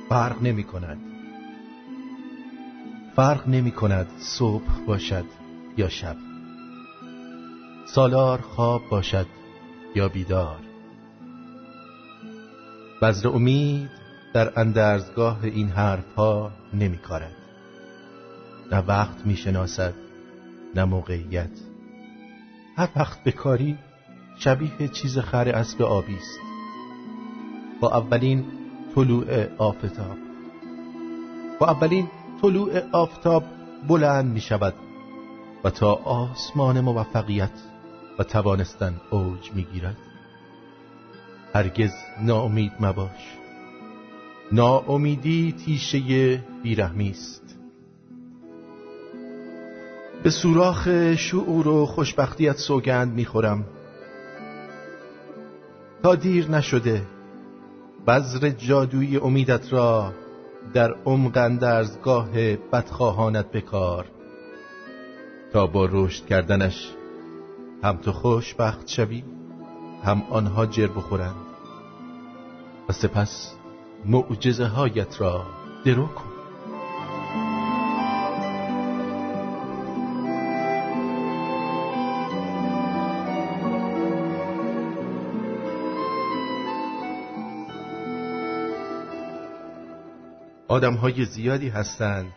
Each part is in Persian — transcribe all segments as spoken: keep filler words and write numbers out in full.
فرق نمی کند. فرق نمی کند صبح باشد یا شب، سالار خواب باشد یا بیدار. بذر امید در اندرزگاه این حرفها نمی کارد. نه وقت می شناسد نه موقعیت. هر وقت بکاری شبیه چیز خر اسب آبی است. با اولین طلوع آفتاب با اولین طلوع آفتاب بلند می شود و تا آسمان موفقیت و توانستن اوج می گیرد. هرگز ناامید مباش. ناامیدی تیشه بیرحمی است. به سوراخ شعور و خوشبختیت سوگند می‌خورم تا دیر نشده بذر جادویی امیدت را در عمق اندرزگاه بدخواهانت بکار تا با رشد کردنش هم تو خوشبخت شوی هم آنها جر بخورند و سپس معجزه هایت را درو کن. آدم‌های زیادی هستند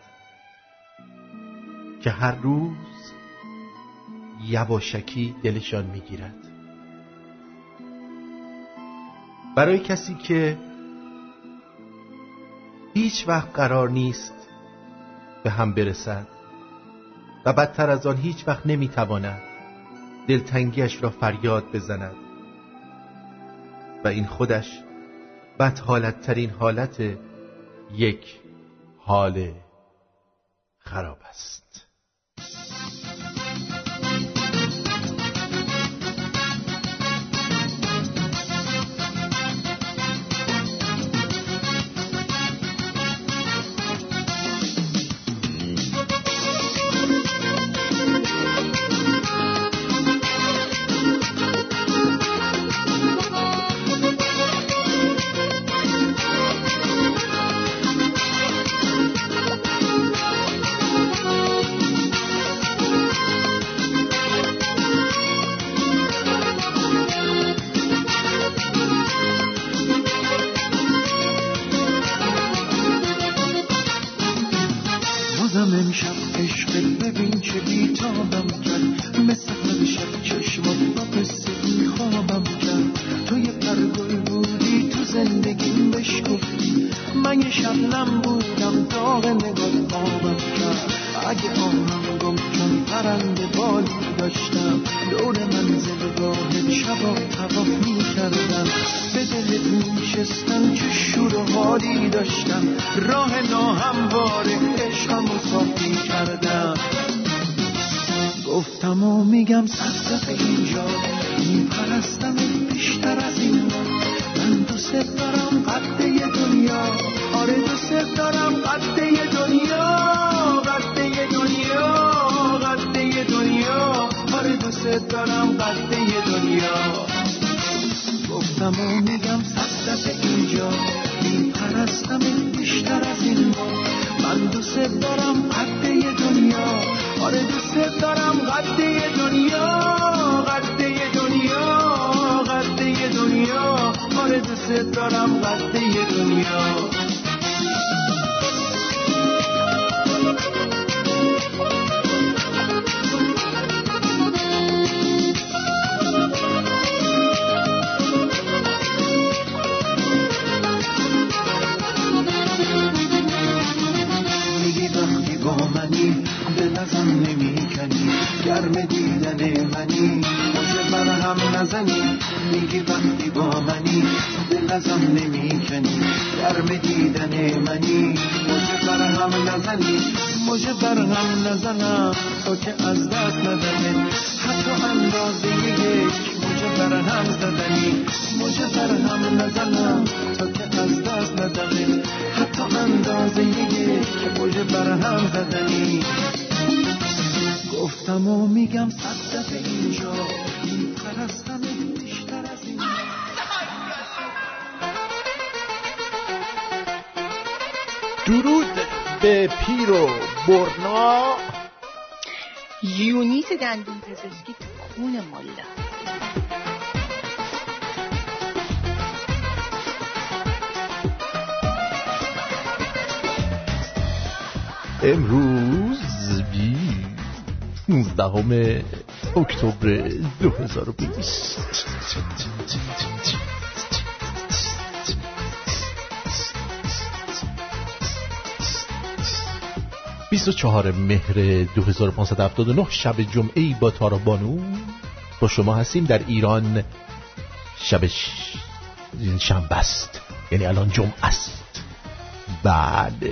که هر روز یواشکی دلشان می‌گیرد. برای کسی که هیچ وقت قرار نیست به هم برسد و بدتر از آن هیچ وقت نمی‌تواند دلتنگیش را فریاد بزند و این خودش بدحالت‌ترین حالت یک حال خراب است. درود به پیر و برنا. یونیت دندون پزشکی تو خون ملا. امروز نوزدهم اکتبر دو هزار و بیست. بیست و چهارم مهر دو هزار و پانصد و هفتاد و نه شب جمعه‌ای با تارا بانو با شما هستیم. در ایران شبش شنبه است، یعنی الان جمعه است. بله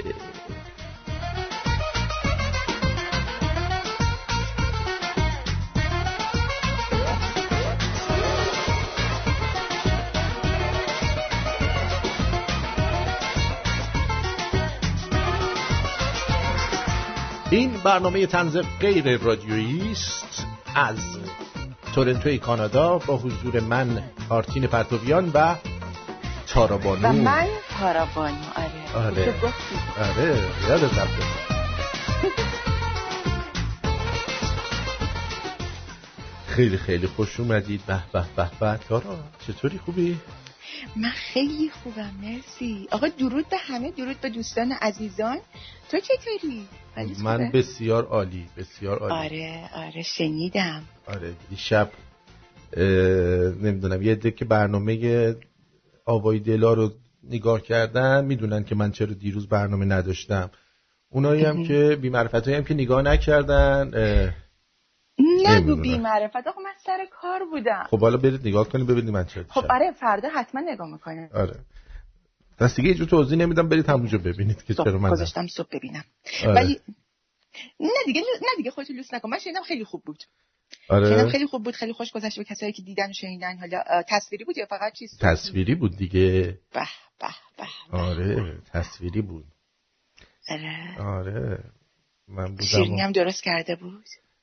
این برنامه طنز غیر رادیویی است از تورنتوی کانادا با حضور من آرتین پرتویان و تارا بانو. و من تارا بانو. آره آره آره یادت رفته. خیلی خیلی خوش اومدید. به به به به. تارا چطوری؟ خوبی؟ من خیلی خوبم مرسی. آقا درود به همه، درود به دوستان عزیزان. تو چطوری؟ من بسیار عالی، بسیار عالی. آره آره شنیدم. آره دیشب نمیدونم یه عده که برنامه آوای دلا رو نگاه کردن میدونن که من چرا دیروز برنامه نداشتم. اونایی هم که بی معرفتایی هم که نگاه نکردن نگو بی معرفت. آقا من سر کار بودم. خب حالا برید نگاه کنید ببینید من چه. خب آره فردا حتما نگاه میکنه. آره دست دیگه یه جو توضیح نمیدم، برید همونجا ببینید که چرا من گذاشتم صبح ببینم. آره. ولی نه دیگه نه دیگه خودت لوس نکن. من شنیدم خیلی خوب بود. آره شنیدم خیلی خوب بود، خیلی خوش گذشت به کسایی که دیدن و شنیدن. حالا تصویری بود یا فقط چیز؟ تصویری بود دیگه. به به به. آره تصویری بود. آره آره من بودم. شیرینی هم درست کرده بود.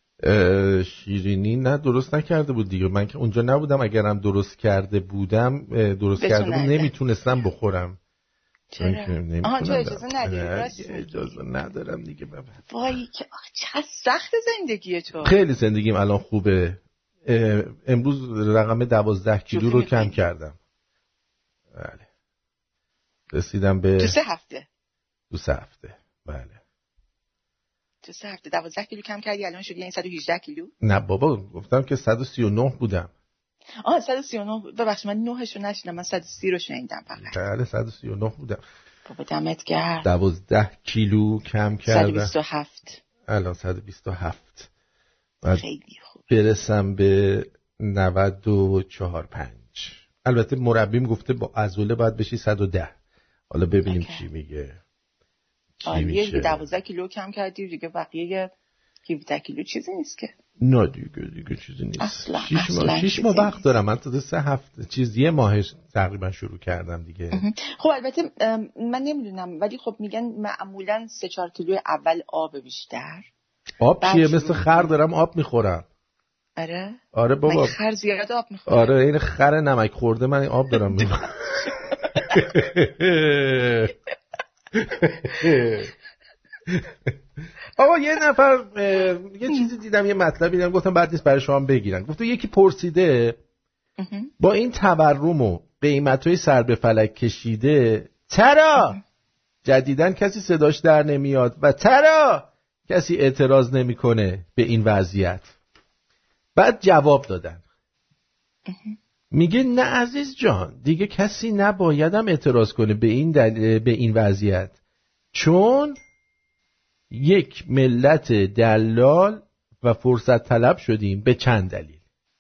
شیرینی نه درست نکرده بود دیگه. من که اونجا نبودم. اگرم درست کرده بودم درست کرده بود نمیتونستم بخورم. چرا؟ آها تو اجازه نداری؟ اجازه ندارم دیگه بابا. وای که چقدر سخت زندگیه تو. خیلی زندگیم الان خوبه. امروز رقم دوازده کیلو رو کم کردم. بله رسیدم به تو سه هفته. تو سه هفته بله. تو سه هفته دوازده کیلو کم کردی، الان شدی یعنی صد و هجده کیلو؟ نه بابا گفتم که صد و سی و نه بودم. آه صد و سی و نه. ببخشید من نهش رو نشیدم، من صد و سی رو شنیدم فقط. بله صد و سی و نه بودم. بابا دمت گرم. دوازده کیلو کم کردم. صد و بیست و هفت. الان صد و بیست و هفت. خیلی خوب. برسم به نود و چهار پنج. البته مربیم گفته با عضله باید بشی صد و ده. حالا ببینیم okay. چی میگه. آره دیگه دوازده کیلو کم کردی دیگه، بقیه هفده کیلو چیزی نیست که. نه دیگه دیگه چیزی نیست. اصلا شیش ماه شیش ماه وقت دارم. من تا سه هفته چیز یه ماهش تقریبا شروع کردم دیگه. خب البته من نمیدونم ولی خب میگن معمولا سه چهار کیلو اول آب بیشتر. آب چیه؟ مثل خر دارم آب میخورم. آره آره بابا. من خر زیاد آب میخورم. آره این خر نمک خورده من آب دارم میخورم. آقا یه نفر یه چیزی دیدم، یه مطلبی دیدم گفتم بعد نیست برای شما بگیرن. گفتم یکی پرسیده با این تورم و قیمتای سر به فلک کشیده چرا جدیدن کسی صداش در نمیاد و چرا کسی اعتراض نمیکنه به این وضعیت؟ بعد جواب دادن میگه نه عزیز جان دیگه کسی نبایدم اعتراض کنه به این دل... به این وضعیت، چون یک ملت دلال و فرصت طلب شدیم به چند دلیل.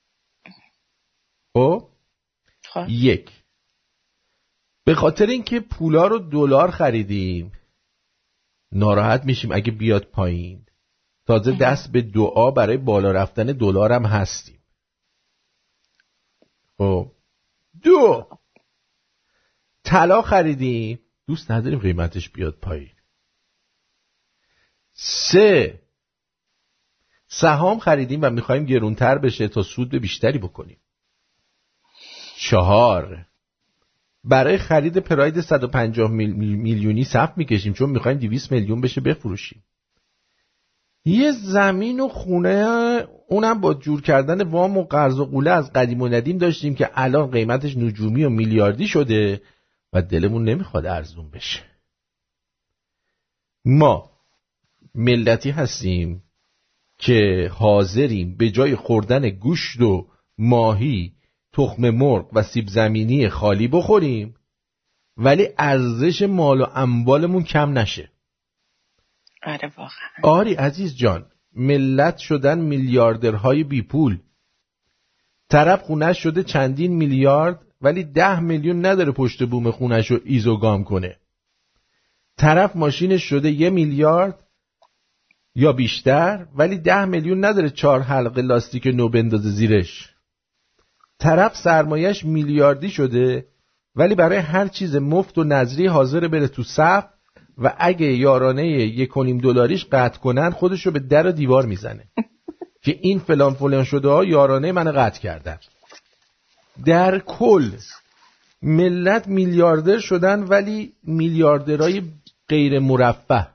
خب یک، به خاطر اینکه پولا رو دلار خریدیم ناراحت میشیم اگه بیاد پایین، تازه دست به دعا برای بالا رفتن دلار هم هستیم. خب دو، طلا خریدیم دوست نداریم قیمتش بیاد پایین. سه، سهام خریدیم و میخوایم گرونتر بشه تا سود بیشتری بکنیم. چهار، برای خرید پراید صد و پنجاه میلیونی صف میکشیم چون میخوایم دویست میلیون بشه بفروشیم. یه زمین و خونه اونم با جور کردن وام و قرض و قوله از قدیم و ندیم داشتیم که الان قیمتش نجومی و میلیاردی شده و دلمون نمیخواد ارزون بشه. ما ملتی هستیم که حاضریم به جای خوردن گوشت و ماهی، تخم مرغ و سیب زمینی خالی بخوریم ولی ارزش مال و اموالمون کم نشه. آره واقعا. آری عزیز جان، ملت شدن میلیاردرهای بی پول. طرف خونش شده چندین میلیارد ولی ده میلیون نداره پشت بوم خونش رو ایزوگام کنه. طرف ماشینش شده یه میلیارد یا بیشتر ولی ده میلیون نداره چهار حلقه لاستیک نو بندازه زیرش. طرف سرمایش میلیاردی شده ولی برای هر چیز مفت و نظری حاضر بره تو صف و اگه یارانه یک و نیم دلاریش قطع کنن خودشو به در و دیوار میزنه که این فلان فلان شده ها یارانه من قطع کردن. در کل ملت میلیاردر شدن ولی میلیاردرای غیر مرفه.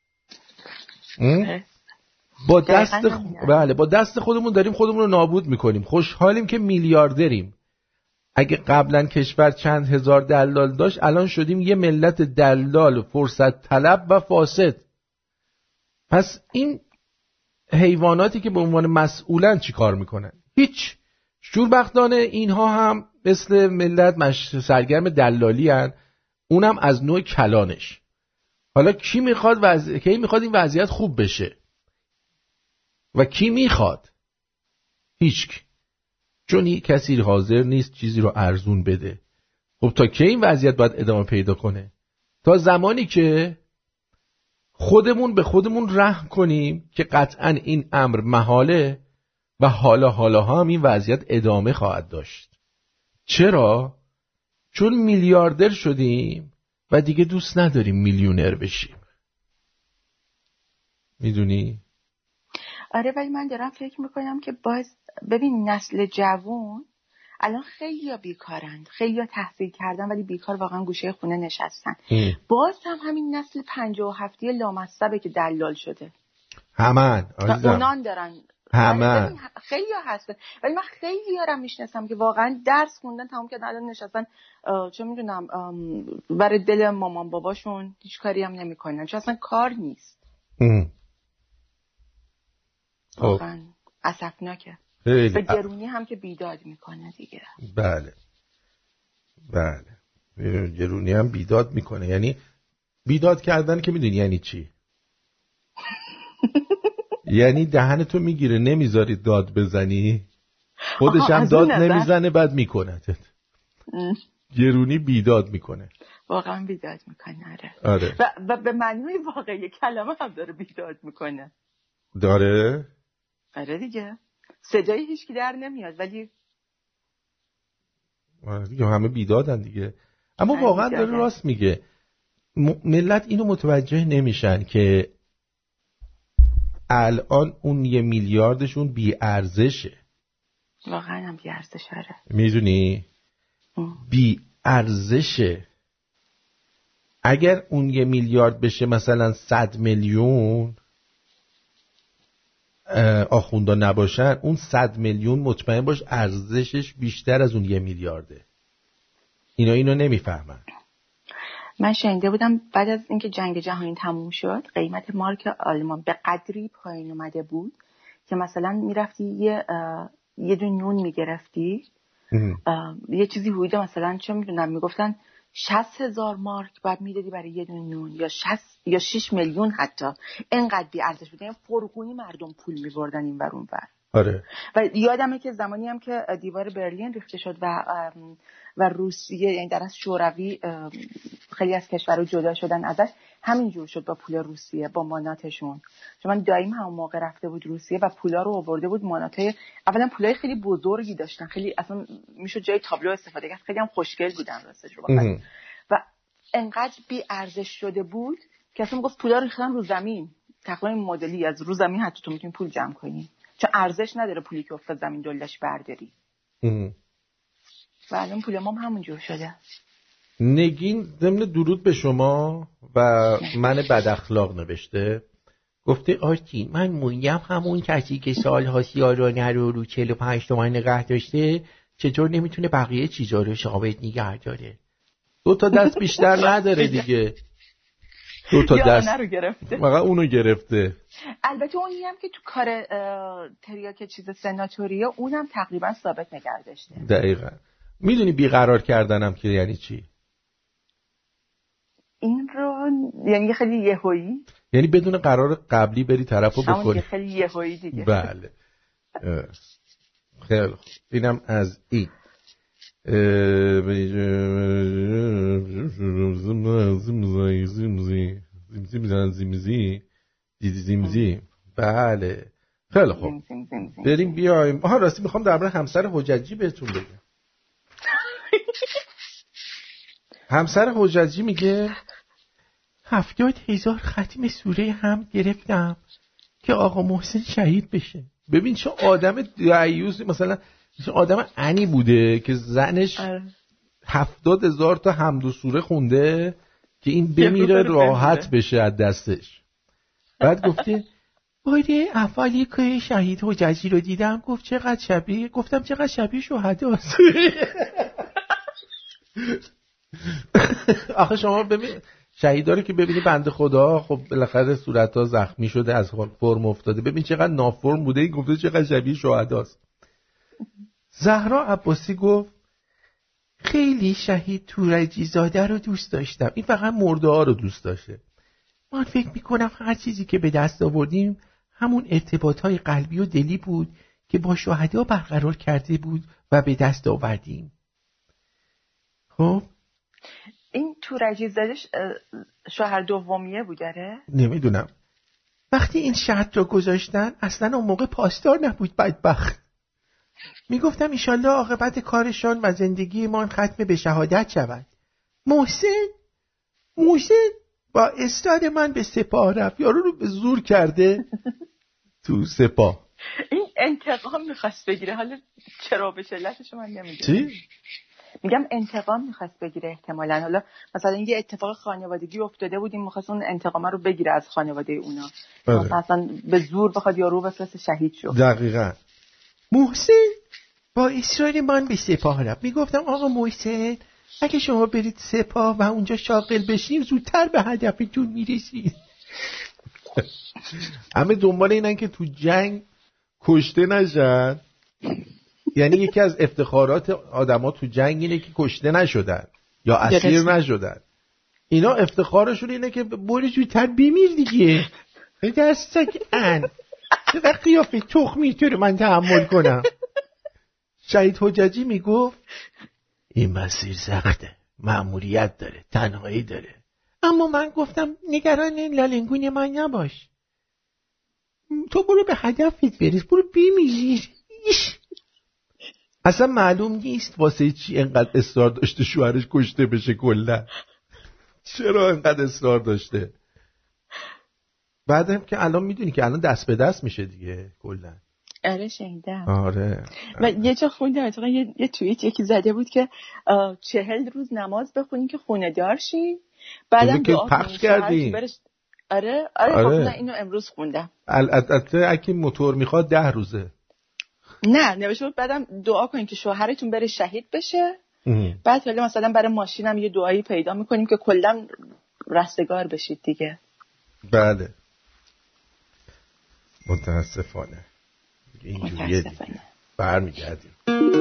با دست خ... بله با دست خودمون داریم خودمون رو نابود میکنیم. خوشحالیم که میلیاردریم. اگه قبلا کشور چند هزار دلال داشت الان شدیم یه ملت دلال، فرصت طلب و فاسد. پس این حیواناتی که به عنوان مسئولن چی کار میکنن؟ هیچ. شوربختانه اینها هم مثل ملت مش... سرگرم دلالی هن. اونم از نوع کلانش. حالا کی میخواد وز... کی میخواد این وضعیت خوب بشه و کی میخواد؟ هیچ. چون کسی حاضر نیست چیزی رو ارزون بده. خب تا کی این وضعیت باید ادامه پیدا کنه؟ تا زمانی که خودمون به خودمون رحم کنیم که قطعا این امر محاله و حالا حالا هم این وضعیت ادامه خواهد داشت. چرا؟ چون میلیاردر شدیم و دیگه دوست نداریم میلیونر بشیم. میدونی؟ آره ولی من دارم فکر میکنم که باز ببین نسل جوان الان خیلی ها بیکارند، خیلی ها تحصیل کردن ولی بیکار واقعا گوشه خونه نشستن. ام. باز هم همین نسل پنجاه و هفتی لامصبه که دلال شده. همن اونان دارن همن خیلی ها هستن ولی من خیلی ها رو میشناسم که واقعا درس خوندن تمام کردن الان نشستن چه میدونم برای دل مامان باباشون هیچ کاری هم نمیکنن چون اصلا کار نیست. ام. واقعا اسفناکه. به گرونی هم که بیداد میکنه دیگه. بله بله گرونی هم بیداد میکنه. یعنی بیداد کردن که میدونی یعنی چی؟ یعنی دهنتو میگیره نمیذاری داد بزنی خودش هم داد نمیزنه بعد میکنه. گرونی بیداد میکنه. واقعا بیداد میکنه. آره. آره. و, و به معنی واقعی کلمه هم داره بیداد میکنه. داره؟ آره دیگه. صدای هیچکی در نمیاد ولی دیگه همه بیدادن دیگه. اما واقعا داره راست میگه. ملت اینو متوجه نمیشن که الان اون یه میلیاردشون بی ارزشه. واقعا هم بی ارزشه. آره. میدونی؟ بی ارزشه. اگر اون یه میلیارد بشه مثلا صد میلیون آخوندا نباشن اون صد میلیون مطمئن باش ارزشش بیشتر از اون یه میلیارده. اینا اینو نمیفهمن. من شنیده بودم بعد از اینکه جنگ جهانی تموم شد قیمت مارک آلمان به قدری پایین اومده بود که مثلا میرفتی یه یه دون نون میگرفتی یه چیزی حدود مثلا چه میدونم میگفتن شصت هزار مارک بعد میدادی برای یه دونه نون یا شصت یا شش میلیون حتی. اینقدر بی ارزش بود. یعنی فرقونی مردم پول می‌بردن این ور اون ور. آره. و یادمه که زمانی هم که دیوار برلین ریخته شد و و روسیه یعنی در از شوروی خیلی از کشورها جدا شدن ازش همینجور شد با پول روسیه با ماناتشون. چون من دایم همون موقع رفته بود روسیه و پولا رو آورده بود ماناتای اولا پولای خیلی بزرگی داشتن خیلی اصلا میشد جای تابلو استفاده کرد خیلی هم خوشگل بودن راستش رو بخوام و انقدر بی ارزش شده بود که اصلا میگفت پولا رو ریختن رو زمین. تقریبا این مدلی از رو زمین حتی تو میتونی پول جمع کنی چون ارزش نداره پولی که افتاد زمین دلش برداری. و الان پول ما هم همونجور شده. نگین ضمن درود به شما و من بد اخلاق نوشته، گفته آرتین من مویم همون کسی که سالها سیارانه رو رو چهل و پنج تومن نگه داشته چطور نمیتونه بقیه چیزا رو ثابت نگه داره؟ دو تا دست بیشتر نداره دیگه. دو تا دست رو گرفته، واقعا اونو گرفته. البته اونی هم که تو کار تریاک چیز سناتوریه اونم تقریبا ثابت نگه داشته. دقیقاً. میدونی بیقرار کردنم که یعنی چی؟ این رو یعنی خیلی یهویی، یعنی بدون قرار قبلی بری طرفو بکنی. همون خیلی یهویی دیگه. بله. خیلی خوب. اینم از این. زیمزی زیمزی. بله. خیلی خوب. بریم بیایم. آها راستی میخوام درباره همسر حججی بهتون بگم. همسر حججی میگه هفتاد هزار ختم سوره هم گرفتم که آقا محسن شهید بشه. ببین چه آدم دیوز، مثلا چه آدم انی بوده که زنش هفتاد هزار تا حمد و سوره خونده که این بمیره راحت بشه از دستش. بعد گفته باره اولی که شهید حججی رو دیدم گفت چقدر شبیه، گفتم چقدر شبیه شهداست. آخه شما ببین شهیدا رو که ببینی بنده خدا خب بالاخره صورت‌ها زخمی شده از فرم افتاده، ببین چقدر نافرم بوده، این گفته چقدر شبیه شهداست. زهرا عباسی گفت خیلی شهید تورجی زاده رو دوست داشتم، این فقط مرده ها رو دوست داشته. من فکر میکنم هر چیزی که به دست آوردیم همون ارتباطهای قلبی و دلی بود که با شهدا برقرار کرده بود و به دست آوردیم. خب این تورجی زادش شوهر دومیه بود داره؟ نمیدونم. وقتی این شرط رو گذاشتن اصلا اون موقع پاسدار نبود بدبخت. میگفتم ایشالله عاقبت کارشان و زندگیمان ختم به شهادت شود. محسن محسن با استاد من به سپاه رفت، یارو رو به زور کرده تو سپاه. این انتقام میخواست بگیره، حالا چرا به شلتش من نمیدونم. چی؟ میگم انتقام میخواست بگیره احتمالاً، حالا مثلا یه اتفاق خانوادگی افتاده بود این میخواست اون انتقام رو بگیره از خانواده اونا، مثلا به زور بخواد یارو بفرسته شهید شد. دقیقاً. محسن با اصرار من به سپاه رفت. میگفتم آقا محسن اگه شما برید سپاه و اونجا شاغل بشین زودتر به هدفتون میرسید. همه دنبال اینن که تو جنگ کشته نشن. یعنی یکی از افتخارات آدما تو جنگ اینه که کشته نشدن یا اسیر نشدن. اینا افتخارشون اینه که بری زودتر بمیر دیگه. دستک ان چقدر قیافه تخمی تو رو من تحمل کنم. شهید حججی میگفت این مسیر سخته، مأموریت داره، تنهایی داره، اما من گفتم نگران این لالنگون من نباش، تو برو به هدفت برس، برو بمیری. اصلا معلوم نیست واسه چی انقدر اصرار داشته شوهرش کشته بشه. کلا چرا انقدر اصرار داشته؟ بعدم که الان میدونی که الان دست به دست میشه دیگه کلا. آره شنیدم. آره. و یه جا خوندم اتفاقا یه, یه توییت یکی زده بود که چهل روز نماز بخونین که خونه دار شین، بعدم دعا پخش کردین. برش... آره آره, آره. خب نه اینو امروز خوندم. البته اگه موتور میخواد ده روزه. نه نوشته بود بعدم دعا کنین که شوهرتون بره شهید بشه. بعد ولی مثلا برای ماشینم یه دعایی پیدا میکنیم که کلا رستگار بشید دیگه. بله. متاسفانه اینجوریه دیگه. برمیگردیم.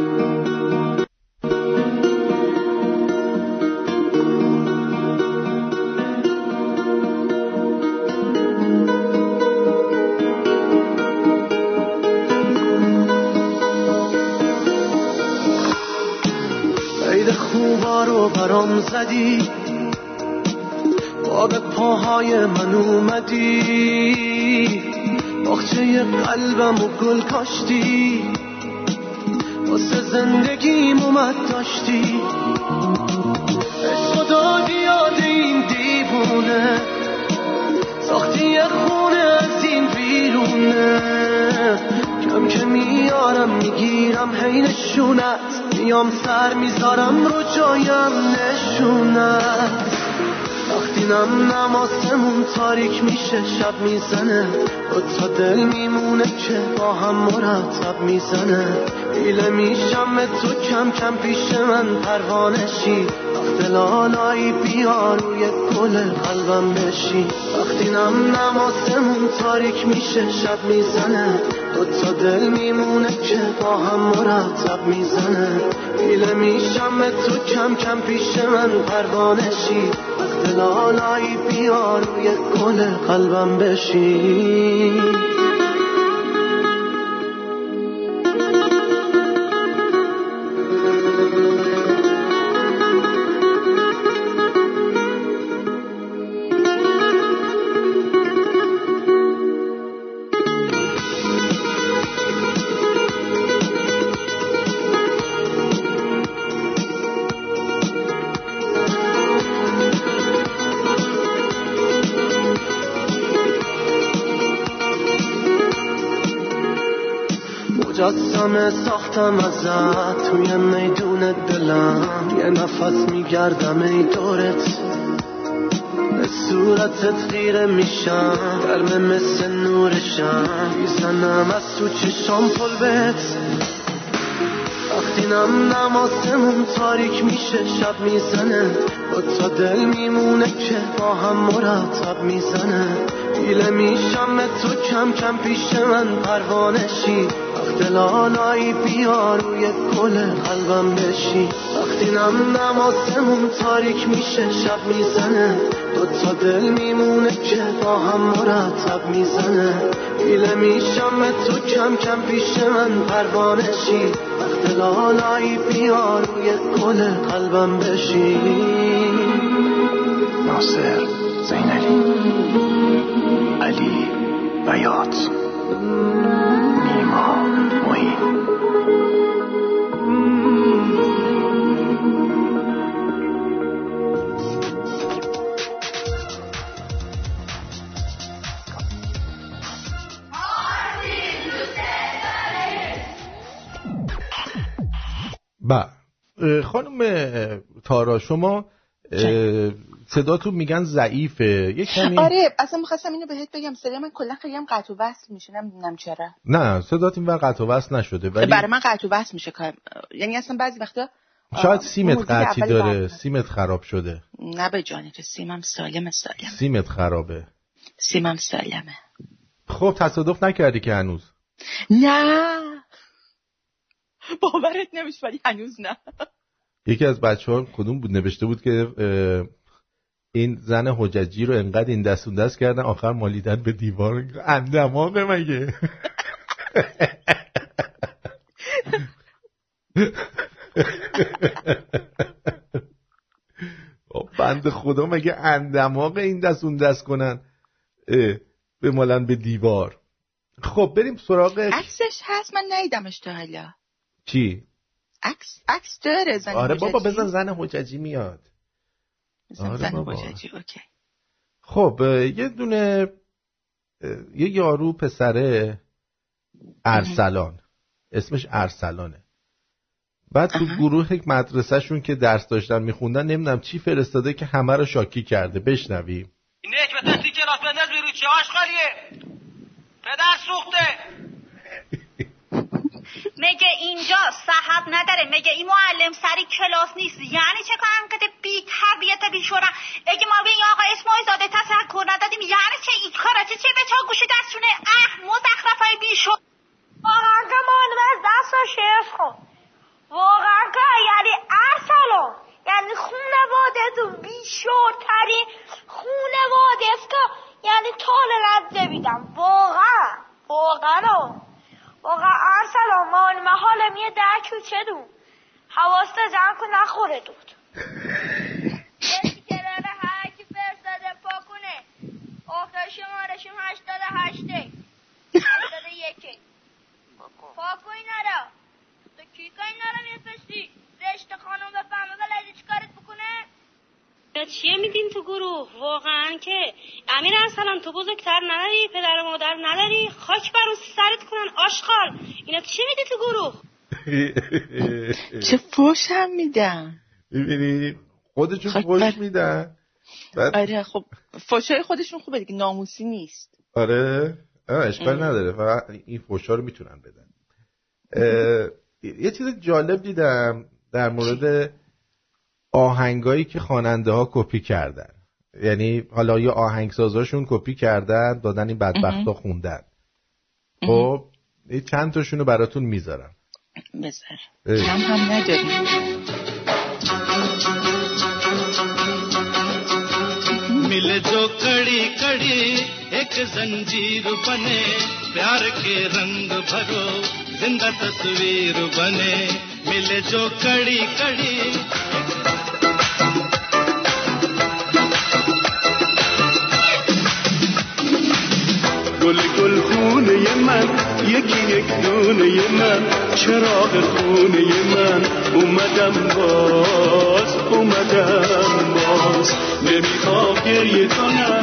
عید خوبا رو برام زدی، با به پاهای من اومدی، باغچه قلبم و گل کاشتی، واسه زندگیم اومد داشتی، عشق دادی یاد این دیوونه، ساختی یه خونه از این بیرونه، کم که میارم میگیرم حینشونت، میام سر میذارم رو جایم نشونت. وقتی نم نماسمون تاریک میشه شب میزنه، با تا دل میمونه که با هم مرتب میزنه. ایله میشم به تو کم کم پیش من پروانشی، وقت لالایی بیا روی گل قلبم بشی. وقتی نم نماسمون تاریک میشه شب میزنه، دو تا دل میمونه که با هم مرتب میزنه. ایله میشم به تو کم کم پیش من پروانشی، وقت لالایی بیا روی گل قلبم بشی. مجسمه ساختم ازت توی میدون دلم، یه نفس میگردم ای دورت، به صورتت خیره میشم، گرمه مثل نورشم، میزنم از تو چشام پل بهت. وقتی نم نماسمون تاریک میشه شب میزنه، با تا دل میمونه که با هم مرتب میزنه. ایله میشم به تو کم کم پیش من پروانشی، وقت لالایی بیا روی گل قلبم بشی. وقتی نم نماسمون تاریک میشه شب میزنه، دو تا دل میمونه که با هم مرتب میزنه. ایله میشم به تو کم کم پیش من پروانشی، وقت لالایی بیا روی گل قلبم بشی. ناصر، زینالی، علی، بیات، نیما، معین. با خانم تارا شما صداتون میگن ضعیفه یه کمی. آره اصلا می‌خواستم اینو بهت بگم، صدای من کلا خیلی هم قطع و وصل میشه، نمیدونم چرا. نه صدات اینور قطع و وصل نشده ولی برای من قطع و وصل میشه کار، یعنی اصلا بعضی وقتا شاید سیمت قطعی داره، سیمت خراب شده. نه به جانت، سیمم سالم سالم. سیمت خرابه. سیمم سالمه. خب تصادف نکردی که هنوز؟ نه باورت نمیشه ولی هنوز نه. یکی از بچه‌ها کدوم بود نوشته بود که این زن حججی رو انقدر این دست اون دست کردن آخر مالیدن به دیوار. اندماغه مگه؟ بنده خدا مگه اندماغ این دست اون دست کنن به مالن به دیوار. خب بریم سراغ عکسش هست، من ندیدمش تا حالا. چی؟ عکس عکس داره زن آره حججی. بابا بزن زن حججی میاد. آره زن حججی اوکی. خب یه دونه یه یارو پسره ارسلان، اسمش ارسلانه. بعد تو گروه یک مدرسه شون که درس داشتن میخوندن نمیدونم چی فرستاده که همه رو شاکی کرده. بشنویم. نیک به تستی کلاس بنداز بیرون، چه آشغالیه؟ پدر سوخته. مگه اینجا صاحب نداره؟ مگه این معلم سری کلاس نیست؟ یعنی چه کنم که بی تربیت بی شورا؟ اگه ما به این آقا اسماعیل زاده تذکر ندادیم یعنی چه؟ این کاراتی چه به چه گوشی دستشونه؟ اه مزخرفای بی شورا. واقعا که معلم از دست شیخ خون، واقعا که یعنی ارسلان یعنی خونوادتون بی شورترین خونواده است که یعنی تال رد بیدم. واقعا واقعا واقعا ارسلان مال محالم یه در کوچه دون حواست جمع کن نخوره دود. یکی کراره هرکی فرستاده پا کنه آخر شمارشون هشتاد هشته هشتاد یکی پا کنی نرا. تو کی کنی نرا میفرستی؟ زشت خانم بفهمه بلدی چی کارت بکنه؟ چیه میدین تو گروه؟ واقعا که امیر ارسلان تو بزرگتر نداری، پدر و مادر نداری، خاک بر اون سرت کنن آشغال. اینا چی میدی تو گروه؟ چه فوش هم میدن. ببینی خودشون فوش میدن. بعد... آره خب فوشای خودشون خوبه دیگه، ناموسی نیست. آره اشکال نداره، فقط این فوشا رو میتونن بدن. یه چیز جالب دیدم در مورد آهنگایی که خواننده ها کپی کردن، یعنی حالا یا آهنگسازاشون کپی کردن دادن این بدبختا خوندن. خب چند تاشونو براتون میذارم. بذار کم هم نداریم. मिले जो कड़ी कड़ी एक जंजीर बने प्यार के रंग भरो जिंदा तस्वीर बने मिले जो कड़ी कड़ी گل گل خونه من یکی یک دونه من چراغ خونه من اومدم باز اومدم باز نمیخوام گریه کنم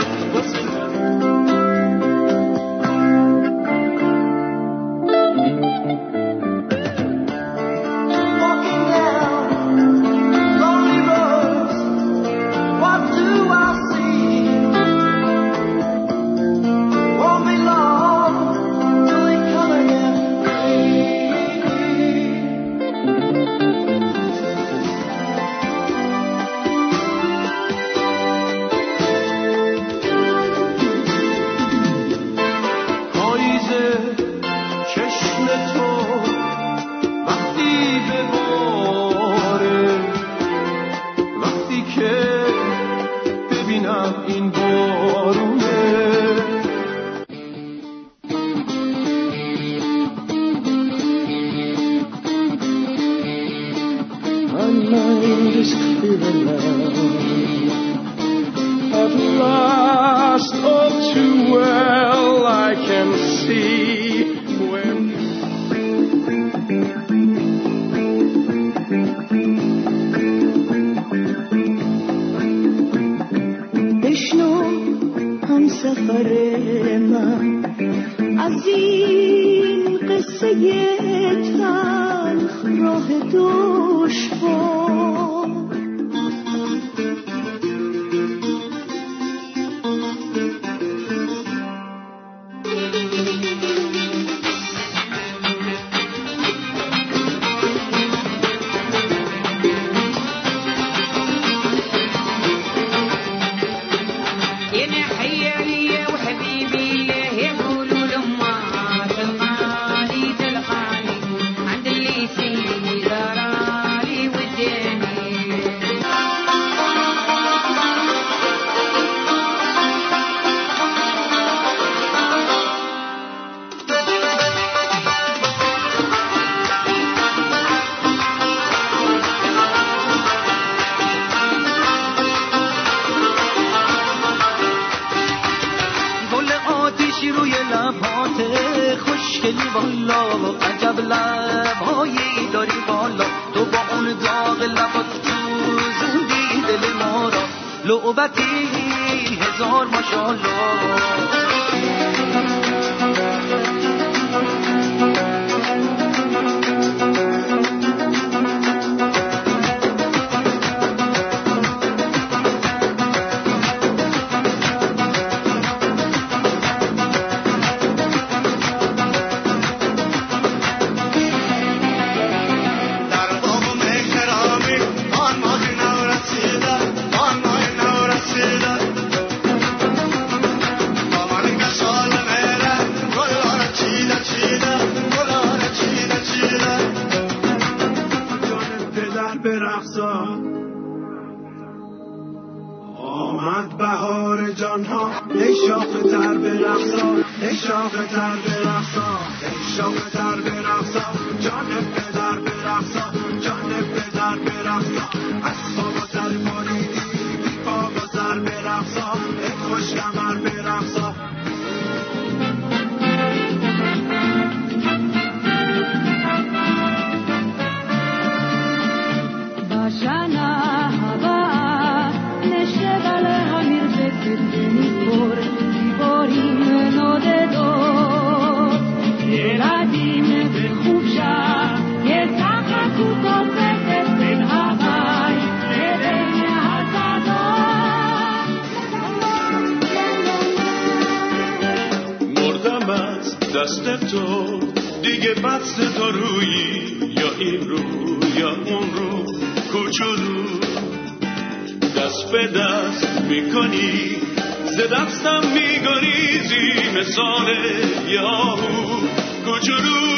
دست تو دیگه بس تا رویی، یا این رو یا اون رو کوچولو دست به دست میکنی، ز دستم میگریزی مثال یاهو کوچولو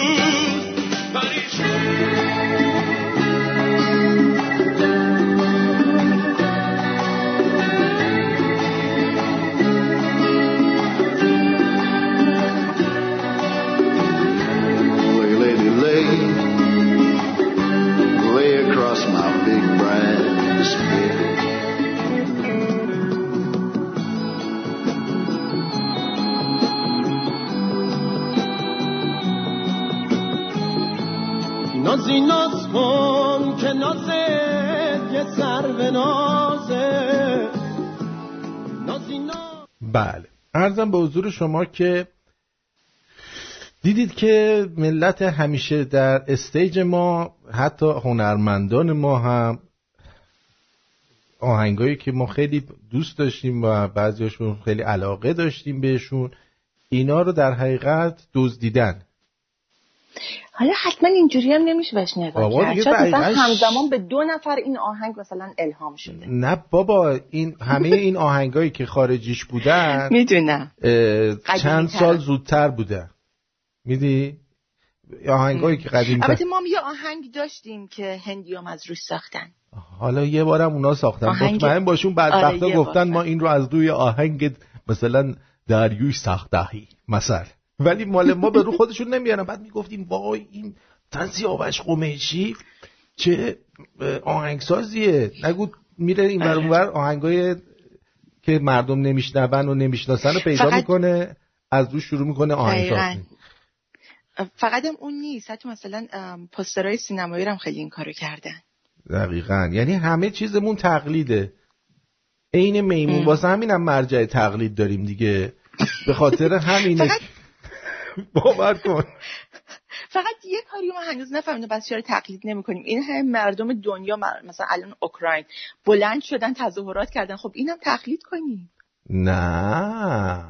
پریشون. نازی ناز کن که نازت یه سر به نازه. نازی ناز. بله، عرضم به حضور شما که دیدید که ملت همیشه در استیج ما، حتی هنرمندان ما هم، آهنگایی که ما خیلی دوست داشتیم و بعضیاشون خیلی علاقه داشتیم بهشون، اینا رو در حقیقت دزدیدن. حالا حتما اینجوری هم نمیشه بهش نگاه کرد. شاید مثلا همزمان به دو نفر این آهنگ مثلا الهام شده. نه بابا، این همه این آهنگایی که خارجیش بودن میدونم چند سال زودتر بوده. میدی؟ آهنگایی که قدیم البته ما یه آهنگ داشتیم که هندیام از روش ساختن. حالا یه بارم اونا ساختن. مطمئن باشون بدبختا آره گفتن ما این رو از روی آهنگ مثلا دریوش ساختهی مثلا، ولی مال ما به رو خودشون نمیارن. بعد میگفتیم وای این سیاوش قمیشی چه آهنگسازیه، نگو میره این ور اون ور آهنگای که مردم نمیشنون و نمیشناسن رو پیدا میکنه، از روش شروع میکنه آهنگسازی. فقط هم اون نیست، حتی مثلا پوسترهای سینمایی هم خیلی این کارو کردن. دقیقاً، یعنی همه چیزمون تقلیده، عین میمون. واسه همین هم مرجع تقلید داریم دیگه، به خاطر همینه. باور کن. فقط یه کاری ما هنوز نفهمیدیم، بس چرا تقلید نمی‌کنیم. این همه مردم دنیا مثلا الان اوکراین بلند شدن تظاهرات کردن، خب اینم تقلید کنیم. نه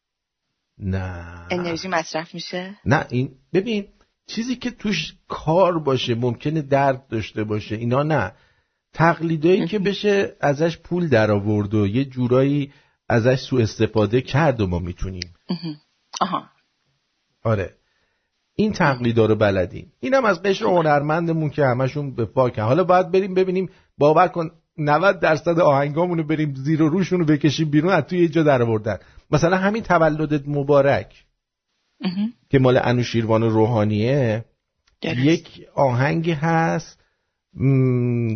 نه انرژی مصرف میشه. نه این ببین چیزی که توش کار باشه ممکنه درد داشته باشه، اینا نه. تقلیدایی که بشه ازش پول در آورد و یه جورایی ازش سوء استفاده کرد و ما میتونیم. آها آره این تقلیدا رو بلدیم. اینم از قشر هنرمندمون که همشون به پاکن. حالا باید بریم ببینیم، باور کن نود درصد آهنگامونو بریم زیر و روشونو بکشیم بیرون، از توی یه جا در آوردن. مثلا همین تولدت مبارک که مال انوشیروان روحانیه، یک آهنگی هست م...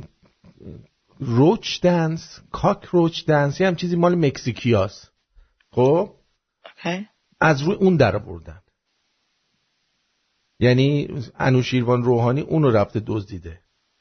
روچ دنس، کاک روچ دنس، هم چیزی مال مکزیکیاست. خب اوکی. از روی اون در آوردن، یعنی انوشیروان روحانی اون رو رفته دزدیده.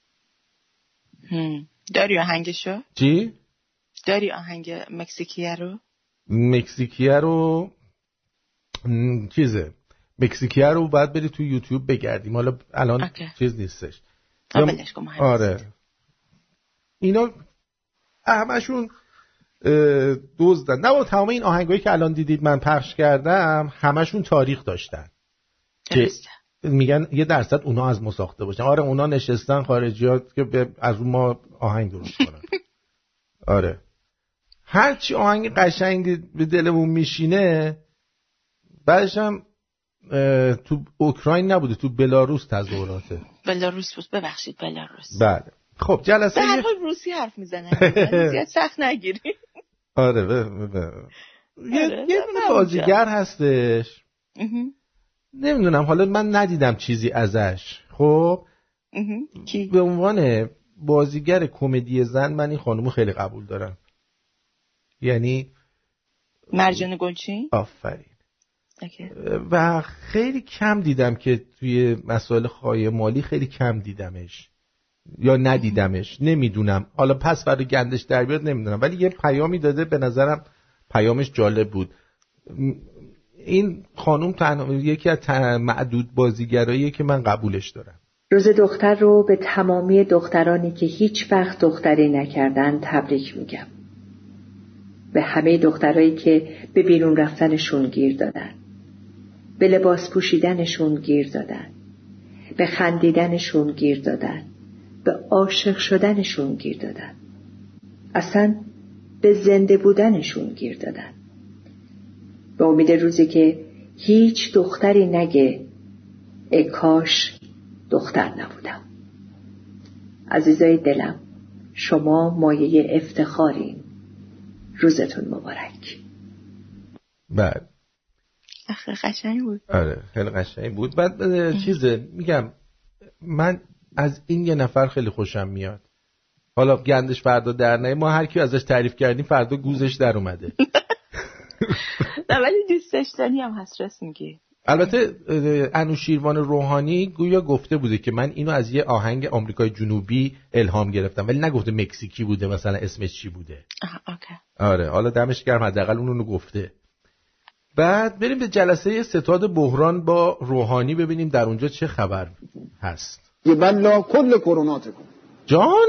داری آهنگشو؟ چی؟ داری آهنگ مکزیکیه رو؟ مکزیکیه رو م... چیزه مکزیکیه رو باید بری تو یوتیوب بگردیم، حالا الان اوکی. چیز نیستش. آره اینا همشون دزدن. نه با تمام این آهنگایی که الان دیدید من پخش کردم همشون تاریخ داشتن که میگن یه درصد اونا از ما ساخته باشن. آره اونا نشستن خارجیات که از اون ما آهنگ درست کنن. آره هرچی آهنگ قشنگ به دلمون میشینه، بعدش هم تو اوکراین نبوده، تو بلاروس تظاهراته. بلاروس بود، ببخشید بلاروس. بله خب جلسه به هر حال روسی حرف میزنه، زیاد سخت نگیری. آره به به یه یه بازیگر هستش، نمیدونم حالا من ندیدم چیزی ازش. خب به عنوان بازیگر کمدی زن من این خانومو خیلی قبول دارم، یعنی مرجان گلچین. آفرین. و خیلی کم دیدم که توی مسائل خواهی مالی خیلی کم دیدمش یا ندیدمش، نمیدونم حالا پس برای گندش در بیاد نمیدونم، ولی یه پیامی داده به نظرم پیامش جالب بود. این خانوم تنها یکی از معدود بازیگراییه که من قبولش دارم. روز دختر رو به تمامی دخترانی که هیچ وقت دختری نکردن تبریک میگم. به همه دخترایی که به بیرون رفتنشون گیر دادن. به لباس پوشیدنشون گیر دادن، به خندیدنشون گیر دادن، به عاشق شدنشون گیر دادن، اصلا به زنده بودنشون گیر دادن. به امید روزی که هیچ دختری نگه ای کاش دختر نبودم. عزیزای دلم، شما مایه افتخارین. روزتون مبارک. بله آخه قشنگ بود. آره خیلی قشنگ بود. بعد چیزه میگم من از این یه نفر خیلی خوشم میاد. حالا گندش فردا در نه، ما هر کی ازش تعریف کردیم فردا گوزش در اومده. نه ولی دوستش داری هم هست، راست میگی. البته انوشیروان روحانی گویا گفته بوده که من اینو از یه آهنگ آمریکای جنوبی الهام گرفتم، ولی نگفته مکزیکی بوده مثلا اسمش چی بوده. آها اوکی. آره حالا دمش گرم، حداقل اونو گفته. بعد بریم به جلسه ستاد بحران با روحانی ببینیم در اونجا چه خبر هست. یبلا کل کروناتکم. جان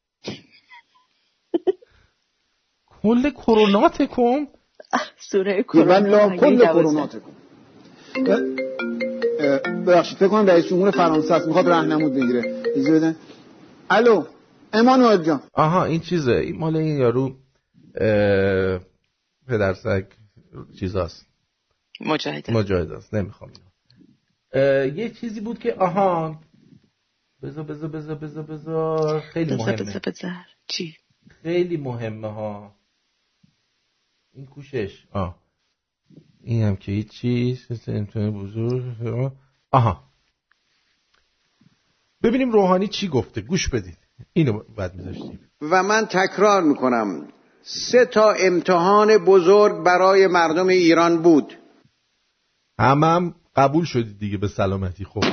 کل کروناتکم؟ سوره کرونا. یبلا کل کروناتکم. ببخشید فکر کنم رئیس جمهور فرانسه است، میخواد راهنمود بگیره. اجازه بدن. الو امانوئل جان. آها این چیزه، این مال این یارو پدرسگ چیزاست، مجاهد مجاهد است. نمیخوام اینو. یه چیزی بود که آها بذار بذار بذار بذار بذار خیلی مهمه. بذار بذار چی؟ خیلی مهمه ها این کوشش. آه این هم که هیچی امتحان بزرگ. آها ببینیم روحانی چی گفته، گوش بدید. اینو بعد میذاشتیم. و من تکرار میکنم سه تا امتحان بزرگ برای مردم ایران بود. هم هم قبول شدید دیگه به سلامتی. خب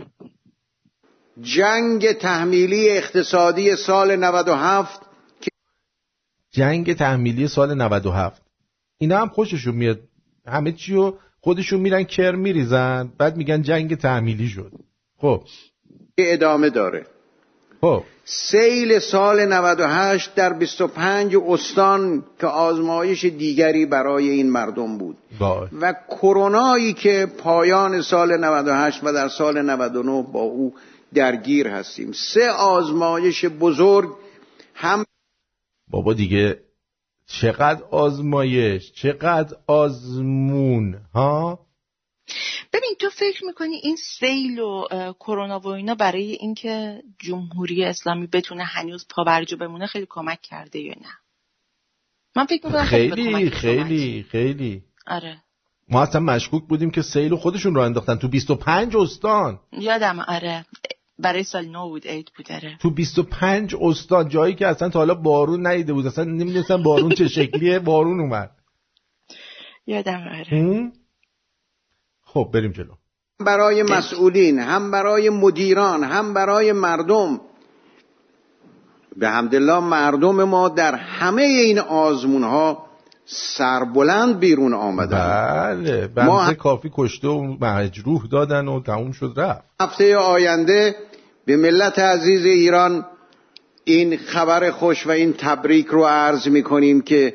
جنگ تحمیلی اقتصادی سال نود و هفت که جنگ تحمیلی سال نود و هفت اینا هم خوششون میاد، همه چیو خودشون میرن کر میریزن بعد میگن جنگ تحمیلی شد. خب ادامه داره. خب سیل سال نود و هشت در بیست و پنج استان که آزمایش دیگری برای این مردم بود باید. و کرونایی که پایان سال نود و هشت و در سال نود و نه با او درگیر هستیم. سه آزمایش بزرگ هم. بابا دیگه چقدر آزمایش، چقدر آزمون ها. ببین تو فکر میکنی این سیل و کرونا و اینا برای اینکه جمهوری اسلامی بتونه هنوز پابرجا بمونه خیلی کمک کرده یا نه؟ من فکر میکنم خیلی خیلی خیلی. آره ما اصلا مشکوک بودیم که سیل خودشون رو انداختن تو بیست و پنج استان. یادم آره برای سال نو بود، عید بود. آره تو بیست و پنج استان، جایی که اصلا تا حالا بارون ندیده بود، اصلا نمیدونستن بارون چه شکلیه. بارون اومد. یادم آره. خب بریم جلو. برای مسئولین، هم برای مدیران، هم برای مردم. به حمدالله مردم ما در همه این آزمون ها سربلند بیرون آمدن. بله بنز کافی کشته و مجروح دادن و تموم شد رفت. هفته آینده به ملت عزیز ایران این خبر خوش و این تبریک رو عرض میکنیم که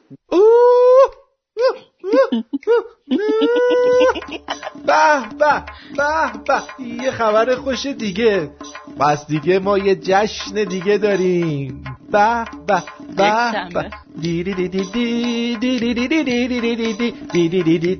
به به به به یه خبر خوش دیگه. بس دیگه ما یه جشن دیگه داریم. به به به به دی دی دی دی دی دی دی دی دی دی دی دی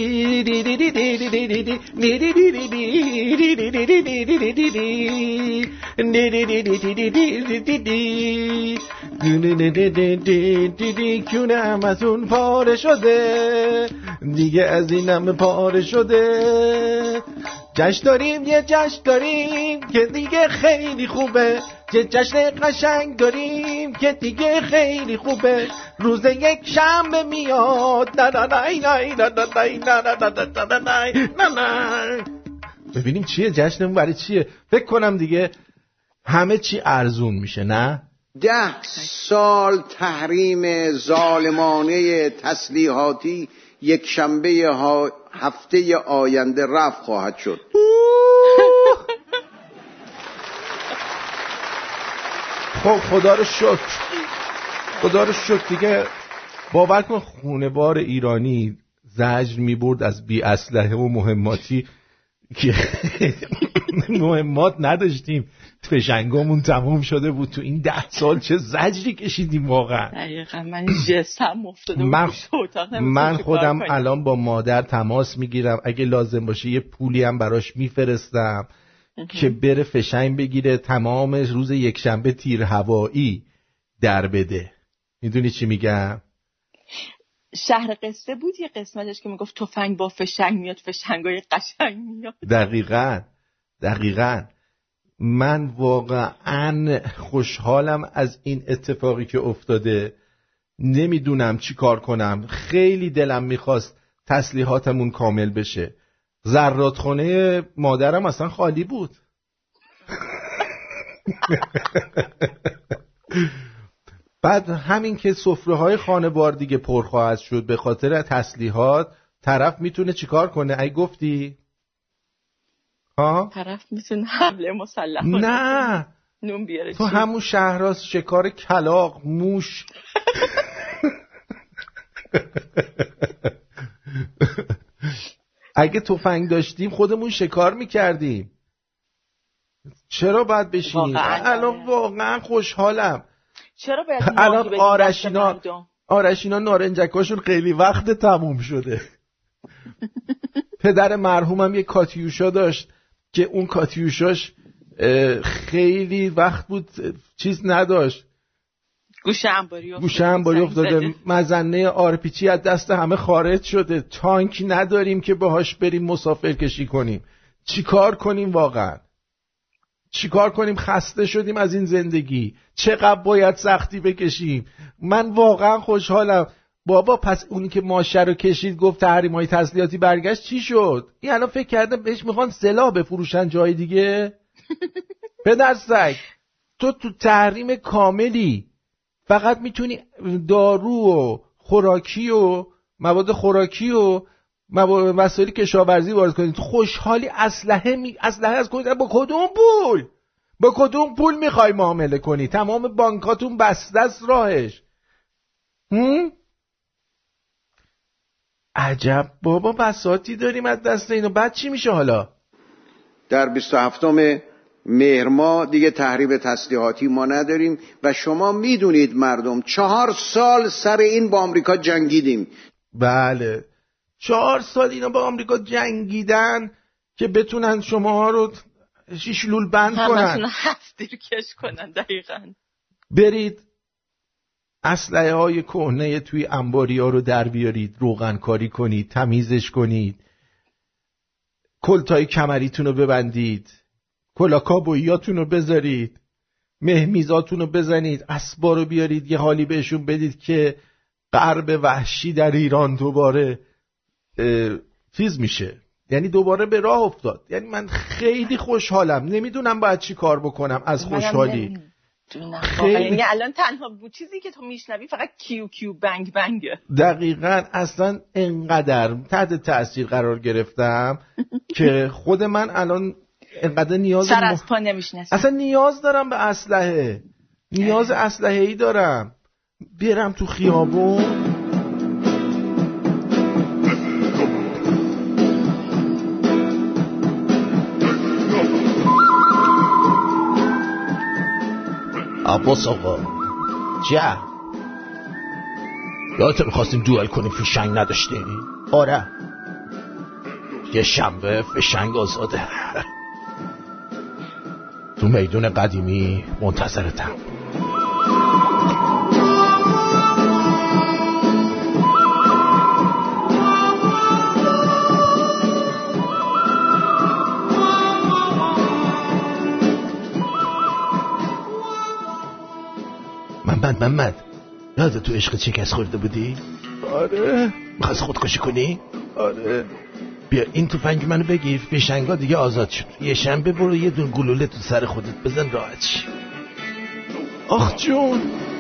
دی دی کونم از اون پاره شده دیگه، از اینم پاره شده. جشن داریم یه جشن داریم که دیگه خیلی خوبه، یه جشن قشنگ داریم که دیگه خیلی خوبه. روز یک شنبه میاد نه نه نه نه نه نه نه نه نه. ببینیم چیه جشنمون، برای چیه؟ فکر کنم دیگه همه چی ارزون میشه. نه ده سال تحریم ظالمانه تسلیحاتی یک شنبه ها هفته آینده رفع خواهد شد. خب خدا رو شکر، خدا رو شکر دیگه. باور کن خونه‌بار ایرانی زجر میبرد از بی اسلحه و مهماتی که مهمات نداشتیم، فشنگامون تموم شده بود. تو این ده سال چه زجری کشیدیم واقعا. دقیقا من جسم افتاده بود من, اتاق. من خودم الان با مادر تماس میگیرم، اگه لازم باشه یه پولی هم براش میفرستم که بره فشنگ بگیره، تمام روز یکشنبه تیر هوایی در بده. میدونی چی میگم؟ شهر قصه بود یه قسمتش که میگفت تفنگ با فشنگ میاد، فشنگای قشنگ میاد. دقیقاً دقیقاً من واقعاً خوشحالم از این اتفاقی که افتاده. نمیدونم چی کار کنم. خیلی دلم میخواست تسلیحاتمون کامل بشه. زرادخانه مادرم اصلا خالی بود. بعد همین که سفره‌های خانوار دیگه پر خواهد شد به خاطر تسلیحات، طرف میتونه چیکار کنه؟ ای گفتی؟ ها؟ طرف میتونه حمله مسلح کنه. نه نون بیاره. تو همون شهراست شکار کلاغ، موش. اگه تفنگ داشتیم خودمون شکار میکردیم. چرا باید بشینیم؟ الان واقعا خوشحالم. چرا باید الان آرشینا آرشینا نارنجکاشون خیلی وقت تموم شده. پدر مرحومم یه کاتیوشا داشت که اون کاتیوشاش خیلی وقت بود چیز نداشت، گوشه انباری افتاده, گوشه انباری افتاده. مزنه آرپیچی از دست همه خارج شده. تانک نداریم که باهاش بریم مسافر کشی کنیم. چی کار کنیم واقعا؟ چی کار کنیم؟ خسته شدیم از این زندگی. چقدر باید سختی بکشیم؟ من واقعا خوشحالم. بابا پس اونی که ماشه رو کشید گفت تحریم‌های تسلیحاتی برگشت چی شد؟ این الان فکر کردم بهش میخوان سلاح بفروشن جای دیگه. پدر سگ تو تو تحریم کاملی، فقط میتونی دارو و خوراکی و مواد خوراکی و وسایل کشاورزی وارد کنی. تو خوشحالی اسلحه می اسلحه از کجا؟ با کدوم پول؟ با کدوم پول میخوای معامله کنی؟ تمام بانکاتون بسته است راهش. هم؟ عجب بابا بساطی داریم از دست اینو. بعد چی میشه حالا؟ در بیست و هفتم مهر ماه دیگه تحریم تسلیحاتی ما نداریم و شما میدونید مردم چهار سال سر این با آمریکا جنگیدیم. بله چهار سال اینا با آمریکا جنگیدن که بتونن شما رو شیشلول بند کنن، همتون هفتیر کش کنن. دقیقاً برید اسلحه های کهنه توی انباری ها رو در بیارید، روغن کاری کنید، تمیزش کنید، کلتای کمریتون رو ببندید، کلاکابویاتون رو بذارید، مهمیزاتون رو بزنید، اسبا رو بیارید یه حالی بهشون بدید که غرب وحشی در ایران دوباره چیز میشه، یعنی دوباره به راه افتاد. یعنی من خیلی خوشحالم، نمیدونم باید چی کار بکنم از خوشحالی. خیلی یعنی الان تنها چیزی که تو میشنوی فقط کیو کیو بنگ بنگه. دقیقاً اصلا انقدر تحت تأثیر قرار گرفتم که خود من الان انقدر نیاز سر از پا نمیشناسم. اصلا نیاز دارم به اسلحه، نیاز اسلحه‌ای دارم. بیرم تو خیابون عباس آقا چه؟ یادت میخواستیم دوئل کنیم فشنگ نداشتیم؟ آره یه شنبه فشنگ آزاده تو میدون قدیمی منتظرتم. محمد محمد یادت تو عشق شکست خورده بودی؟ آره. میخواست خودکشی کنی؟ آره. بیا این تفنگ منو بگیر، فشنگا دیگه آزاد شد. یه شنبه برو یه دون گلوله تو سر خودت بزن راحت شی. آخ جون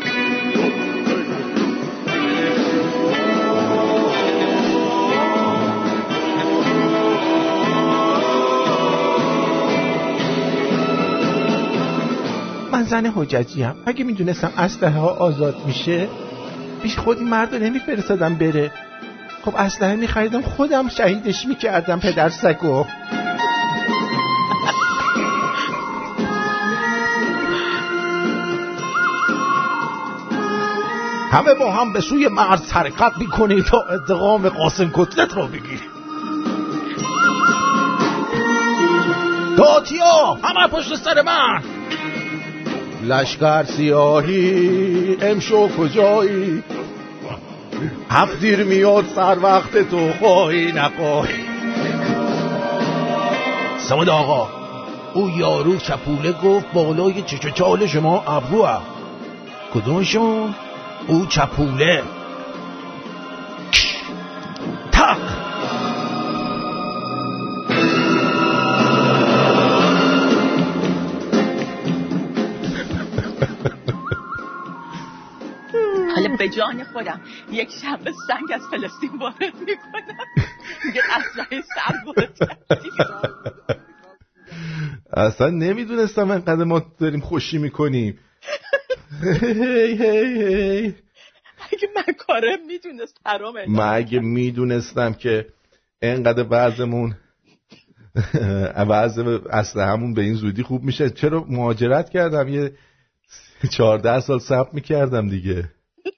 من زن حججی هم. اگه میدونستم اسلحه ها آزاد میشه پیش خود این مرد رو نمیفرستادم بره. خب اسلحه می‌خریدم خودم شهیدش می‌کردم پدر سگو. همه با هم به سوی مرز حرکت می‌کنید تا انتقام قاسم کتلت رو بگیرید. داتیا همه پشت سر من. لشکر سیاهی امشو کجایی؟ هفت دیر میاد سر وقت تو خواهی نخواهی. سمد آقا او یارو چپوله گفت بالای چچ چال شما ابروه. کدومشون؟ او چپوله. تق حالا به جان خودم یک شنبه سنگ از فلسطین وارد میکنم. میگه اسلحه سربرد. اصلا نمیدونستم انقدر ما داریم خوشی میکنیم. هی هی هی. اگه من کارم میدونست حرامه. من اگه میدونستم که انقدر وضعمون وضع اسلحه‌مون به این زودی خوب میشه چرا مهاجرت کردم؟ یه چهارده سال صبر میکردم دیگه.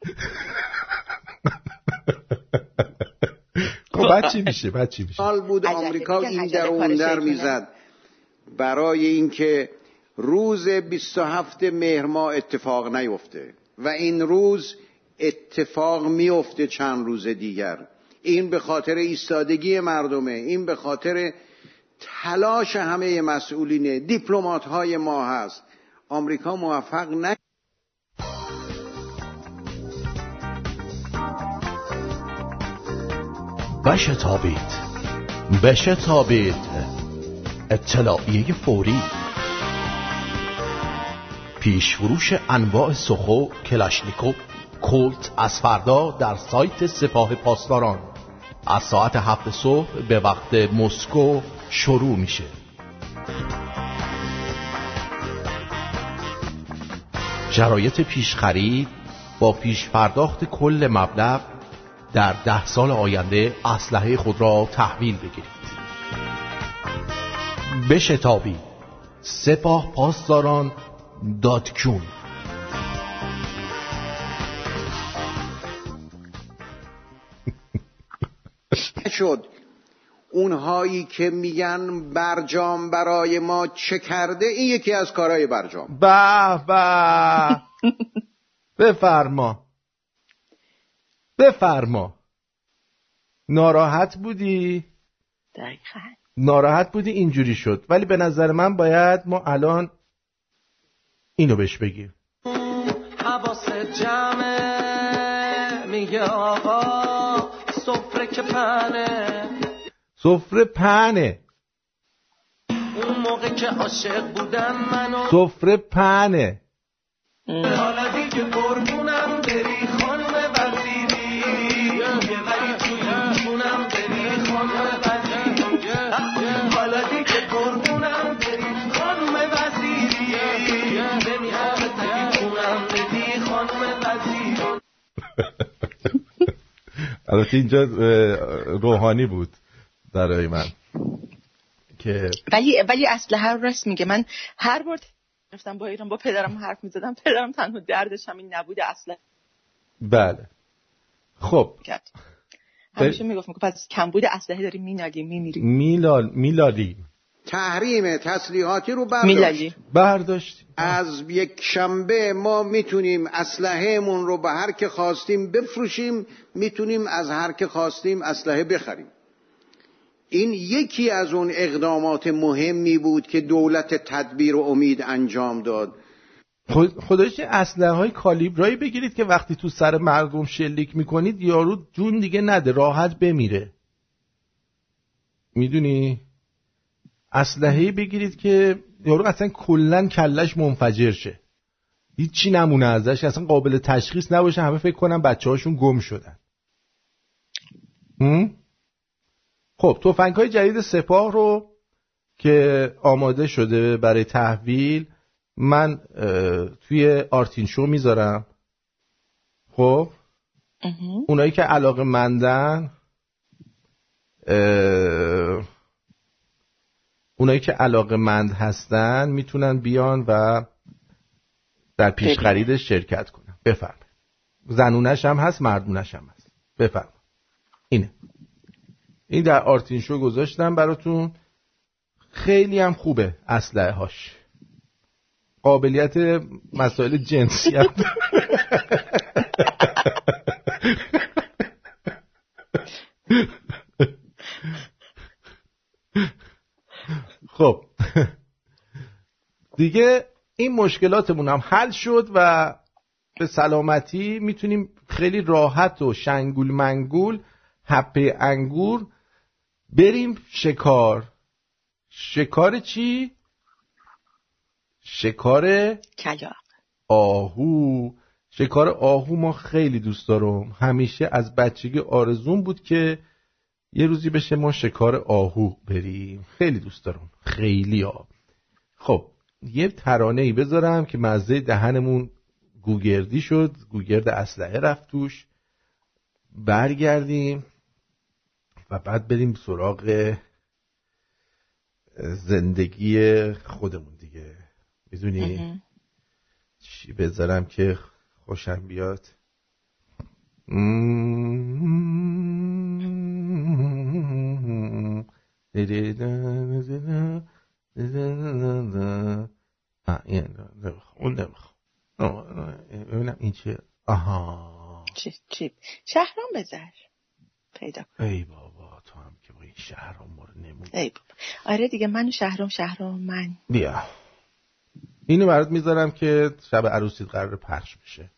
خب بعد چی میشه؟ بعد چی میشه؟ سال بود آمریکا این در اون در میزد برای اینکه روز بیست و هفتم مهر ماه اتفاق نیفته و این روز اتفاق میفته چند روز دیگر. این به خاطر ایستادگی مردمه، این به خاطر تلاش همه مسئولین دیپلمات های ما هست. آمریکا موفق نه. بشتابید بشتابید اطلاعیه فوری. پیش فروش انواع سخو، کلاشنیکوف، کولت از فردا در سایت سپاه پاسداران از ساعت هفت صبح به وقت مسکو شروع میشه. شرایط پیش خرید: با پیش پرداخت کل مبلغ در ده سال آینده اسلحه خود را تحویل بگیرید. بشتابید سپاه پاسداران دات کام. شد اونهایی که میگن برجام برای ما چه کرده، این یکی از کارهای برجام. به به بفرما بفرما. ناراحت بودی؟ دقیقاً ناراحت بودی اینجوری شد، ولی به نظر من باید ما الان اینو بهش بگیم. حواس جمعه میگه آقا سفره که پنه، سفره پنه، اون موقع که عاشق بودم منو سفره پنه. حالا دیگه قربونم بری خانم وزیری، یه ولی توی جونم بری خانم وزیری، حالا دیگه قربونم بری خانم وزیری، نمیخوام تگی جونم بدی خانم وزیری. البته اینجا روحانی بود برای من که ولی ولی اسلحه رو راست میگه. من هر بار رفتم با ایران با پدرم حرف میزدم، پدرم تنها دردش همین نبود اسلحه. بله خب همیشه میگفت میگفت پس کمبود اسلحه داری مینالی میمیری. میلال میلالی تحریم تسلیحاتی رو برداشت. برداشت. از یک شنبه ما میتونیم اسلحه‌مون رو به هر که خواستیم بفروشیم، میتونیم از هر که خواستیم اسلحه بخریم. این یکی از اون اقدامات مهمی بود که دولت تدبیر و امید انجام داد. خودش اسلحه های کالیبرایی بگیرید که وقتی تو سر مردم شلیک میکنید یارو جون دیگه نده، راحت بمیره. میدونی؟ اسلحه‌ای بگیرید که یارو اصلا کلن کلش منفجر شه، هیچی نمونه ازش، اصلا قابل تشخیص نباشه، همه فکر کنن بچه‌هاشون گم شدن. هم؟ خب تفنگ‌های جدید سپاه رو که آماده شده برای تحویل من توی آرتین شو میذارم. خب اونایی که علاقه مندن اونایی که علاقه‌مند هستن میتونن بیان و در پیش خرید شرکت کنن. بفرمایید. زنونش هم هست، مردونش هم هست. بفرمایید. اینه. این در آرتین شو گذاشتم براتون. خیلی هم خوبه اسلحه هاش. قابلیت مسائل جنسی هم خب دیگه این مشکلاتمون هم حل شد و به سلامتی میتونیم خیلی راحت و شنگول منگول حبه انگور بریم شکار. شکار چی؟ شکار کلاغ، آهو. شکار آهو ما خیلی دوست دارم. همیشه از بچگی آرزوم بود که یه روزی بشه ما شکار آهو بریم. خیلی دوست دارم. خیلی ها. خب یه ترانه‌ای بذارم که مزه دهنمون گوگردی شد. گوگرد اسلحه رفت توش. برگردیم و بعد بریم سراغ زندگی خودمون دیگه. میدونی چی بذارم که خوشم بیاد؟ اون نمیخوام. ببینم این چیه. آها چی چی شهرام بذار پیدا کن. ای بابا تو هم که با این شهرام ما رو نمون. ای بابا آره دیگه، من و شهرام شهرام من. بیا اینو برات میذارم که شب عروسیت قرار پخش بشه.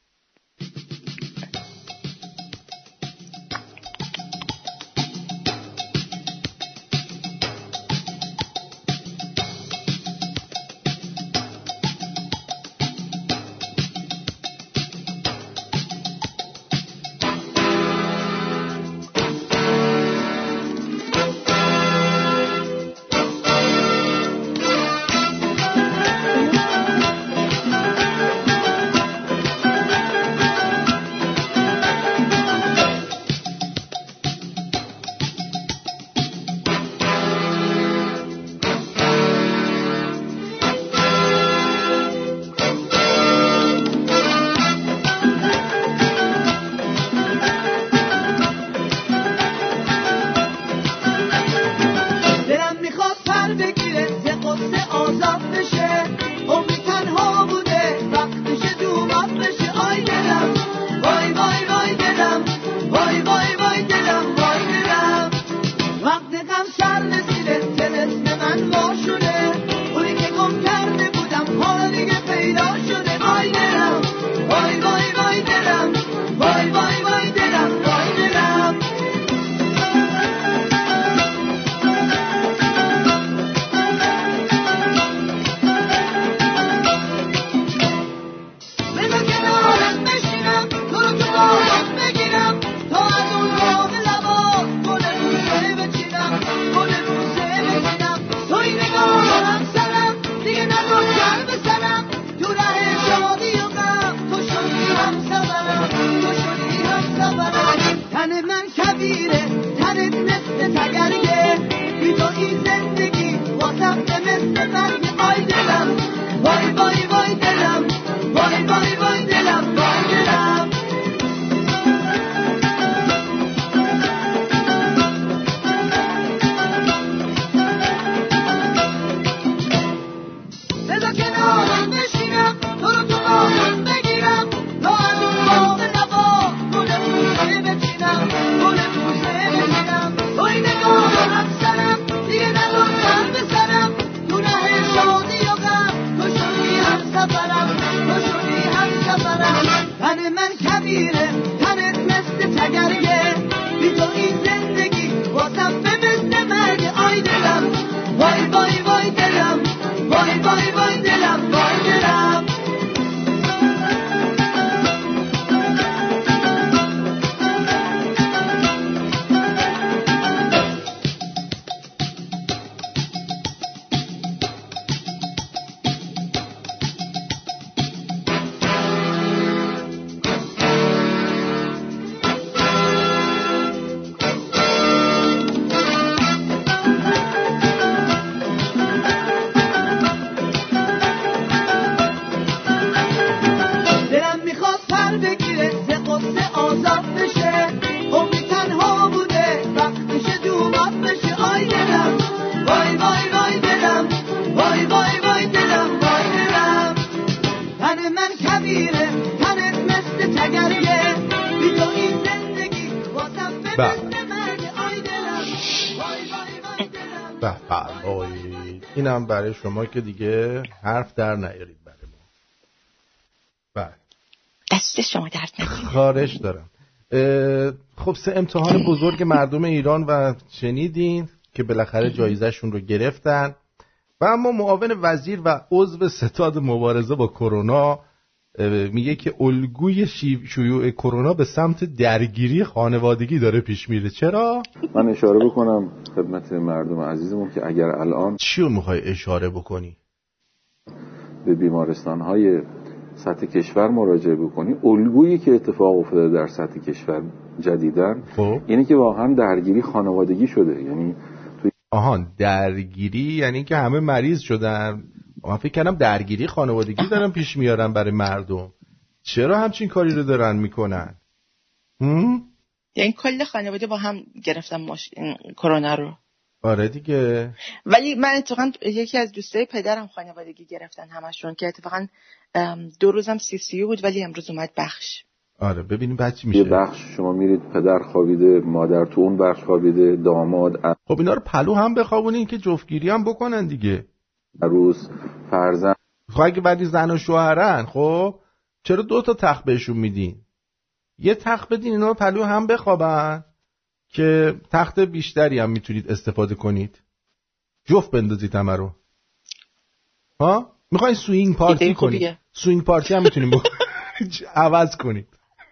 بفرمایید. اینم برای شما که دیگه حرف در نیارید برای ما. بله دست شما درد نکنه. خواهش دارم. خب سه امتحان بزرگ مردم ایران و شنیدین که بالاخره جایزهشون رو گرفتن و اما معاون وزیر و عضو ستاد مبارزه با کرونا میگه که الگوی شیوع کرونا به سمت درگیری خانوادگی داره پیش میره. چرا؟ من اشاره بکنم خدمت مردم عزیزمون که اگر الان چی رو میخوای اشاره بکنی؟ به بیمارستان‌های سطح کشور مراجعه بکنی، الگویی که اتفاق افتاده در سطح کشور جدیدن خب اینه که واقعا درگیری خانوادگی شده. یعنی توی آهان درگیری یعنی که همه مریض شدن. من فکر کردم درگیری خانوادگی دارن پیش میارن برای مردم. چرا همچین کاری رو دارن میکنن؟ هم؟ یعنی کل خانواده با هم گرفتن مش... کرونا رو. آره دیگه. ولی من اتفاقا یکی از دوستای پدرم خانوادگی گرفتن همشون که اتفاقا دو روزم سی سی بود ولی امروز اومد بخش. آره ببینیم بعد چی میشه. یه بخش شما میرید پدر خوابیده، مادر تو اون بخش خوابیده، داماد ام... خب اینا رو پلو هم بخوابونین که جفتگیری هم بکنن دیگه. عروس فرزند. خب اگه ولی زن و شوهرن خب چرا دو تا تخت بهشون میدین؟ یه تخت بدین اینا رو پلو هم بخوابن که تخت بیشتری هم میتونید استفاده کنید. جفت بندازید همه رو. ها؟ میخواین سوینگ پارتی کنید؟ سوینگ پارتی هم میتونیم با... عوض کنید.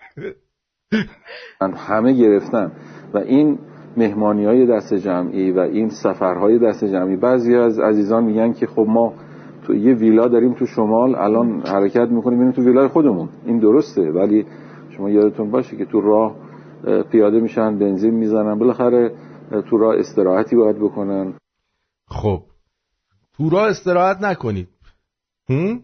همه گرفتن و این مهمانی‌های دست جمعی و این سفرهای دست جمعی، بعضی از عزیزان میگن که خب ما تو یه ویلا داریم تو شمال الان حرکت میکنیم میریم تو ویلای خودمون. این درسته ولی شما یادتون باشه که تو راه پیاده میشن، بنزین میزنن، بالاخره تو راه استراحتی باید بکنن. خب تو راه استراحت نکنید. هم؟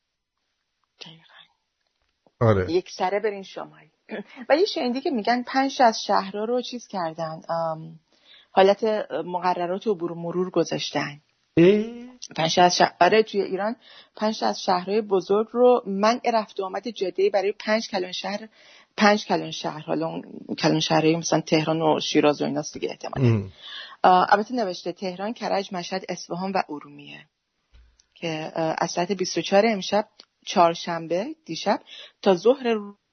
آره. یک سره برین شمال. ولی شنیدی که میگن پنج از شهرها رو چیز کردن، حالت مقررات و عبور و مرور گذاشتن. پنج از شهر برای توی ایران پنج از شهرهای بزرگ رو منع رفت و آمد جاده‌ای برای پنج کلان شهر پنج کلان شهر، حالا اون کلان شهرهای مثلا تهران و شیراز و ایناست دیگه احتمالاً. البته نوشته تهران، کرج، مشهد، اصفهان و ارومیه که از ساعت بیست و چهار امشب چهارشنبه دیشب تا ظهر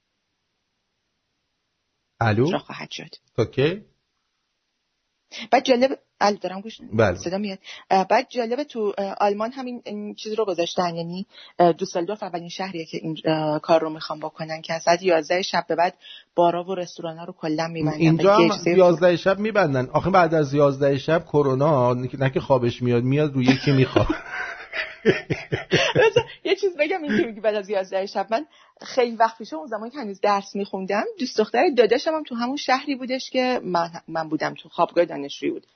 الو خواهد شد. اوکی. بعد جالب الو دارم گوش بله. صدا میاد. بعد جالب تو آلمان همین این چیز رو گذاشتن، یعنی دوسلدورف اولین شهریه که این کار رو میخوان بکنن که از ساعت یازده شب به بعد بارا و رستورانا رو کلا میبندن. اینجا هم یازده شب میبندن. آخه بعد از یازده شب کرونا نه که خوابش میاد میاد روی یکی میخواد. یه چیز بگم، این که میگی بعد از یازده شب، من خیلی وقت پیش اون زمانی که هنوز درس میخوندم دوست دختر داداشم هم تو همون شهری بودش که من من بودم، تو خوابگاه دانشجویی بود.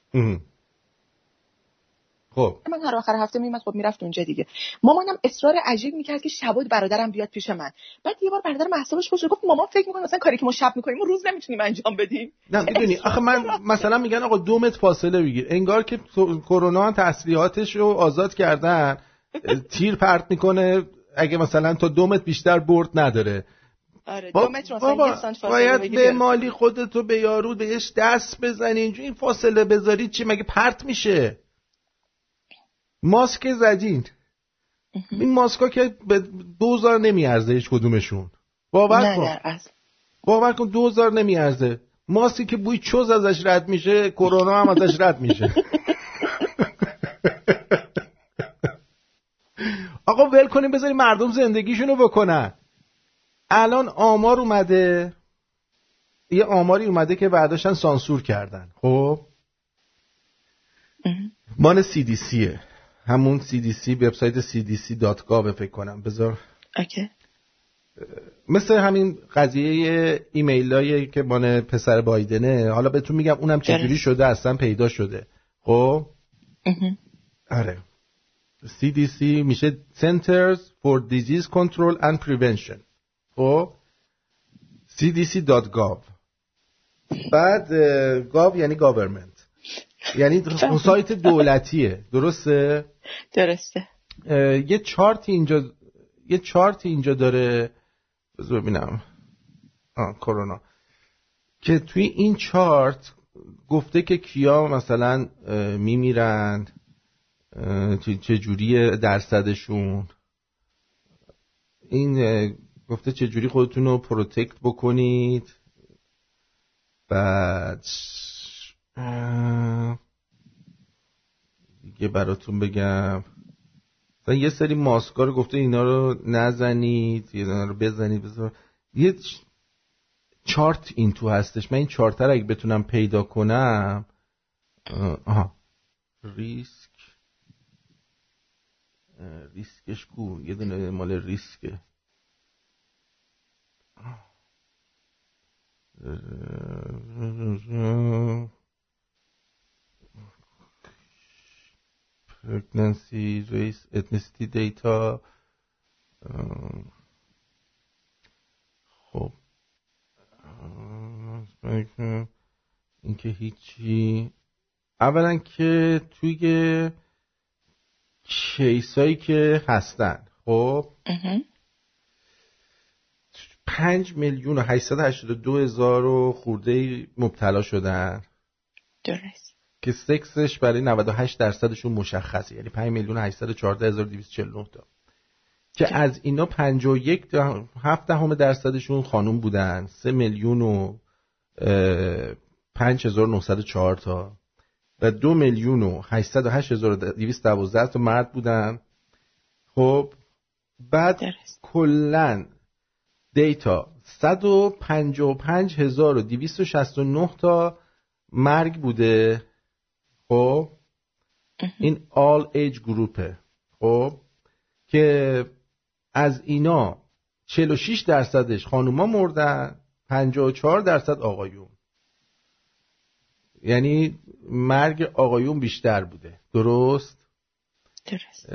خب من هر آخر هفته میمد خب میرفت اونجا دیگه. مامانم اصرار عجیب میکرد که شبا برادرم بیاد پیش من. بعد یه بار برادرم اعصابش خورد گفت مامان فکر میکنه مثلا کاری که ما شب میکنیم ما روز نمیتونیم انجام بدیم. نه میدونی آخه من مثلا میگن آقا دو متر فاصله بگیر، انگار که کرونا تسلیحاتش رو آزاد کردن، تیر پرت میکنه اگه مثلا تا دو متر بیشتر برد نداره. آره دو متر مثلا یه سانت فاصله باید بگیر. به مالی خودتو به یارو بهش دست بزنی، اینجوری این فاصله بذاری چی مگه پرت میشه؟ ماسک زدین، این ماسکا که به دوزار نمیارزه هیچ کدومشون. باور کن باور کن دوزار نمیارزه. ماسکی که بوی چوز ازش رد میشه کرونا هم ازش رد میشه. آقا ول کنیم بذاریم مردم زندگیشونو بکنن. الان آمار اومده، یه آماری اومده که برداشتن سانسور کردن. خب مال سی دی سیه، همون سی دی سی، وبسایت سی دی سی دات گاو فکر کنم. بذار اوکی. مثل همین قضیه ایمیلایی که مال پسر بایدنه، حالا بهتون میگم اونم چجوری شده اصلا پیدا شده. خب آره سی دی سی میشه Centers for Disease Control and Prevention. خب سی دی سی دات گاو. بعد گاو یعنی government، یعنی سایت دولتیه. درسته؟ درسته. یه چارت اینجا یه چارت اینجا داره، بذار ببینم. آه کرونا که توی این چارت گفته که کیا مثلا میمیرن، چه جوری درصدشون، این گفته چه جوری خودتون رو پروتکت بکنید. بعد دیگه براتون بگم یه سری ماسکا رو گفته اینا رو نزنید، اینا رو بزنید. بزنید یه چارت این تو هستش، من این چارت رو اگه بتونم پیدا کنم. آها ریسک ریسکش کو، یه دونه مال ریسکه. pregnancy race ethnicity data. خب این که هیچی. اولا که توی کیسایی که هستن خب پنج میلیون و هشتصد و هشتاد و دو هزار و خورده مبتلا شدن. درست. که سکسش برای نود و هشت درصدشون مشخصه، یعنی پنج میلیون و هشتصد و چهارده هزار و دویست و چهل و نه تا. که ده. از اینا پنجاه و یک ده هفت دهم درصدشون خانوم بودن، سه میلیون و پنج هزار و نهصد و چهار تا و دو میلیون و هشتصد و هشت هزار و دویست و دوازده تا مرد بودن. خب بعد کلن دیتا صد و پنجاه و پنج هزار و دویست و شصت و نه تا مرگ بوده. خب این all age گروپه. خب که از اینا چهل و شش درصدش خانوما مردن، پنجاه و چهار درصد آقایون. یعنی مرگ آقایون بیشتر بوده. درست؟ درست.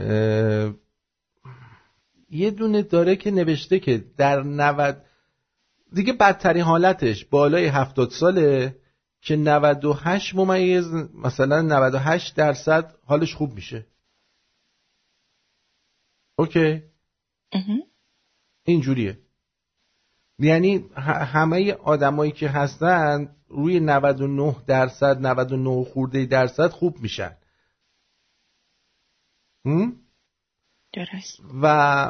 یه دونه داره که نوشته که در نود دیگه بدترین حالتش بالای هفتاد ساله که نود و هشت ممیز مثلا نود و هشت درصد حالش خوب میشه. اوکی اینجوریه. یعنی همه آدمایی که هستن روی نود و نه درصد نود و نه خورده درصد خوب میشن. درست. و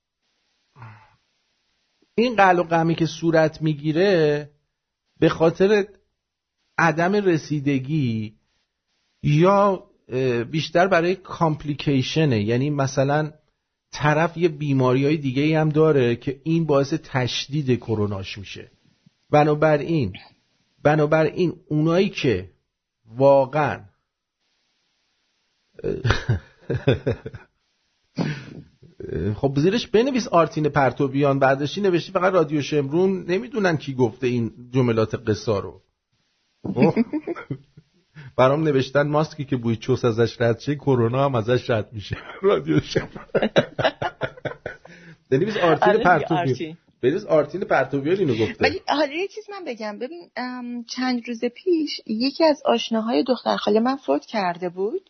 این قل و غمی که صورت میگیره به خاطر عدم رسیدگی یا بیشتر برای کامپلیکیشنه، یعنی مثلا طرف یه بیماریای دیگه هم داره که این باعث تشدید کروناش میشه. بنابراین بنابراین اونایی که واقعا خب زیرش بنویس آرتین پرتویان، برداشتی نوشتی فقط رادیو شمرون، نمیدونن کی گفته این جملات قصه رو. برام نوشتن ماسکی که بوی چوس ازش رد شه کرونا هم ازش رد میشه. رادیو شمرون. بنویس آرتین پرتویان، بنویس آرتین پرتویان اینو گفته. ولی حالا یه چیز من بگم، ببین چند روز پیش یکی از آشناهای دختر خاله من فوت کرده بود.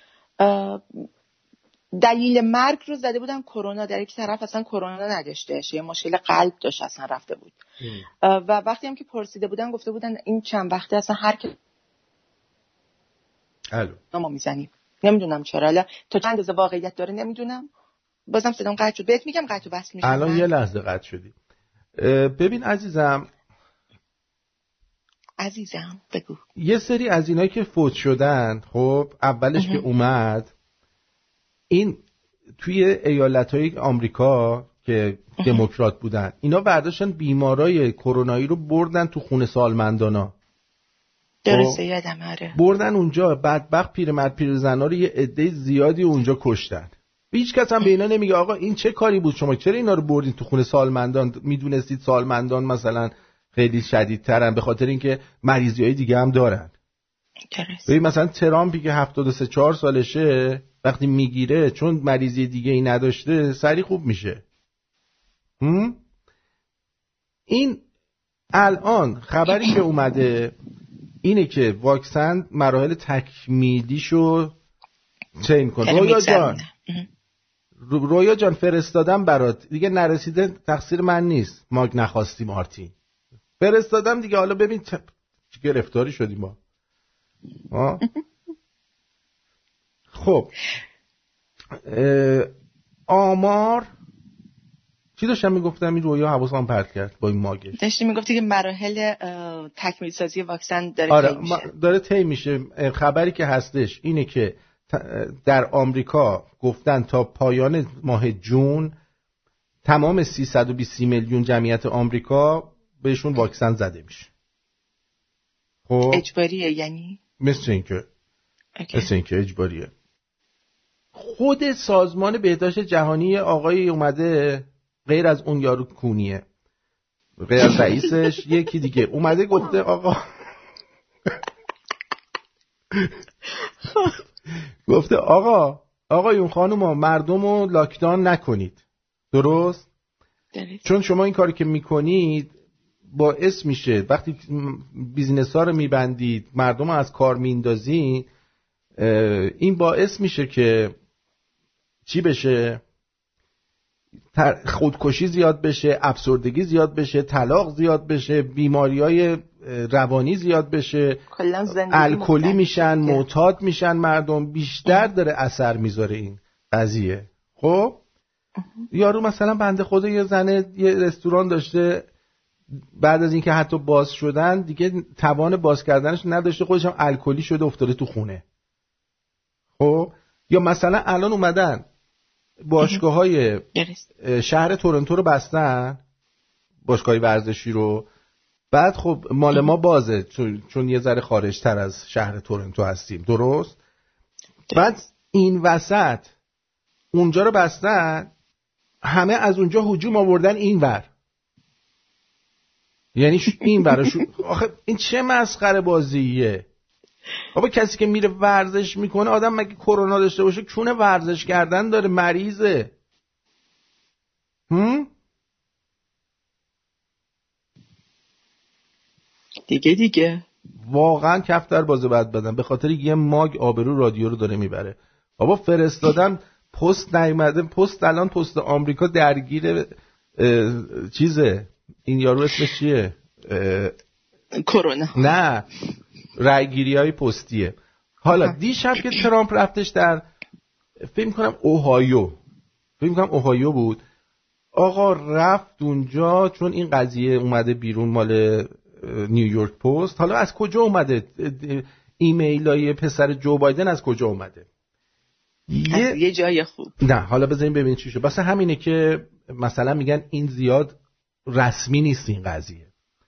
دلیل مرگ رو زده بودن کرونا، در یک طرف اصلا کرونا نداشتهش، یه مشکل قلب داشت اصلا رفته بود. ام. و وقتی هم که پرسیده بودن گفته بودن این چند وقته اصلا هر که الو ما میزنیم. نمیدونم چرا، حالا تا چند اندازه واقعیت داره نمیدونم. بازم صدام قطع شد، بهت میگم قطع و بس میشه. الان یه لحظه قطع شدی. ببین عزیزم عزیزم بگو. یه سری از اینایی که فوت شدن، خب اولش اه. که اومد این توی ایالت‌های آمریکا که دموکرات بودن، اینا برداشتن بیمارای کرونایی رو بردن تو خونه سالمندانا. درسته یادم آره. بردن اونجا، بدبخت پیرمرد پیرزنا رو یه عده زیادی اونجا کشتن. هیچ کس هم به اینا نمیگه آقا این چه کاری بود، شما چرا اینا رو بردین تو خونه سالمندان؟ میدونستید سالمندان مثلا خیلی شدیدترن به خاطر اینکه مریضی‌های دیگه هم دارن. درسته. ببین مثلا ترامپی که هفتاد و سه چهار سالشه وقتی میگیره چون مریضی دیگه ای نداشته سریع خوب میشه. هم؟ این الان خبری که اومده اینه که واکسن مراحل تکمیلیشو چین کن. رویا جان رویا جان فرستادم برات، دیگه نرسیده تقصیر من نیست، ما نخواستیم آرتین فرستادم دیگه. حالا ببین چه گرفتاری شدیم ما. خب آمار چی داشتم میگفتم؟ این رویا حواسم پرت کرد با این ماگش. داشتی میگفتی که مراحل تکمیل سازی واکسن داره آره طی میشه. داره طی میشه. خبری که هستش اینه که در آمریکا گفتن تا پایان ماه جون تمام سیصد و بیست میلیون جمعیت آمریکا بهشون واکسن زده میشه. خب اجباریه یعنی؟ مثل اینکه مثل اینکه اجباریه. خود سازمان بهداشت جهانی آقای اومده، غیر از اون یارو کونیه، غیر از رئیسش یکی دیگه اومده گفته آقا گفته آقا آقایون خانوما مردم رو لاکدان نکنید. درست؟ درست. چون شما این کاری که میکنید باعث میشه وقتی بیزینس ها رو میبندید، مردم رو از کار میندازید، این باعث میشه که چی بشه؟ خودکشی زیاد بشه، افسردگی زیاد بشه، طلاق زیاد بشه، بیماریهای روانی زیاد بشه، الکلی میشن، معتاد میشن مردم، بیشتر داره اثر میذاره این قضیه. خب یارو مثلا بنده خدا یه زنه یه رستوران داشته، بعد از اینکه حتی باز شدن دیگه توان باز کردنش نداشته، خودش هم الکلی شده افتاده تو خونه. خب یا مثلا الان اومدن باشگاه‌های شهر تورنتو رو بستن، باشگاه ورزشی رو، بعد خب مال ما بازه چون, چون یه ذره خارج‌تر از شهر تورنتو هستیم. درست؟ بعد این وسط اونجا رو بستن، همه از اونجا هجوم آوردن این ور، یعنی این ورشو. آخه این چه مسخره بازیه؟ بابا کسی که میره ورزش میکنه، آدم مگه کرونا داشته باشه چونه ورزش کردن داره؟ مریضه. هم؟ دیگه دیگه واقعا کفتر بازه بد بدن به خاطر یه ماگ آبرو رادیو رو داره میبره. بابا فرستادن پست نیومده، پست الان پست آمریکا درگیر چیزه، این یارو اسمش چیه؟ کرونا. نه رایگیری های پستیه. حالا دیشب که ترامپ رفتش در فکر می‌کنم اوهایو، فکر می‌کنم اوهایو بود، آقا رفت اونجا چون این قضیه اومده بیرون مال نیویورک پست. حالا از کجا اومده؟ ایمیلای پسر جو بایدن از کجا اومده؟ یه, یه جای خوب. نه حالا بذاریم ببینیم چی شد. بس همینه که مثلا میگن این زیاد رسمی نیست این قضیه.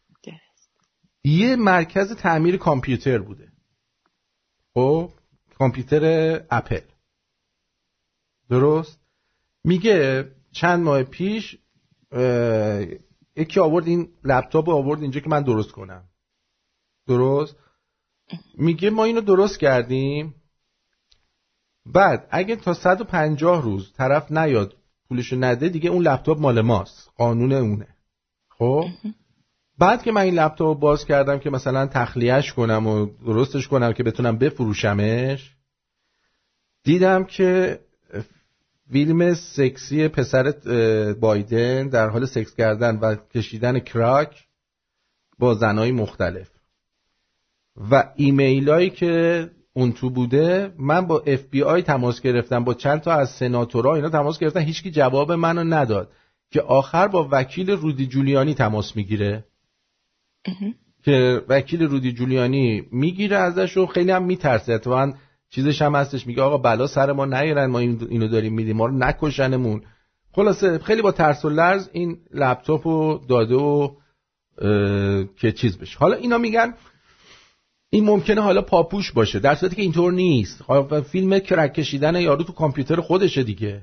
یه مرکز تعمیر کامپیوتر بوده، خب کامپیوتر اپل. درست؟ میگه چند ماه پیش یکی آورد این لپتاپ آورد اینجا که من درست کنم. درست؟ میگه ما اینو درست کردیم، بعد اگه تا صد و پنجاه روز طرف نیاد پولشو نده دیگه اون لپتاپ مال ماست، قانون اونه. خب بعد که من این لپتاپ باز کردم که مثلا تخلیهش کنم و درستش کنم که بتونم بفروشمش، دیدم که فیلم سکسی پسر بایدن در حال سکس کردن و کشیدن کراک با زنای مختلف و ایمیلایی که اون تو بوده. من با اف بی آی تماس گرفتم، با چند تا از سناتورها اینا تماس گرفتن، هیچکی جواب منو نداد، که آخر با وکیل رودی جولیانی تماس میگیره که وکیل رودی جولیانی میگیره ازش و خیلی هم میترسه. اتفاقا چیزش هم هستش، میگه آقا بلا سر ما نیارن، ما اینو داریم میدیم، ما رو نکشنمون. خلاصه خیلی با ترس و لرز این لپتاپو داده و که چیز بشه. حالا اینا میگن این ممکنه حالا پاپوش باشه، در صورتی که اینطور نیست. حالا فیلم کرک کشیدن یارو تو کامپیوتر خودشه دیگه.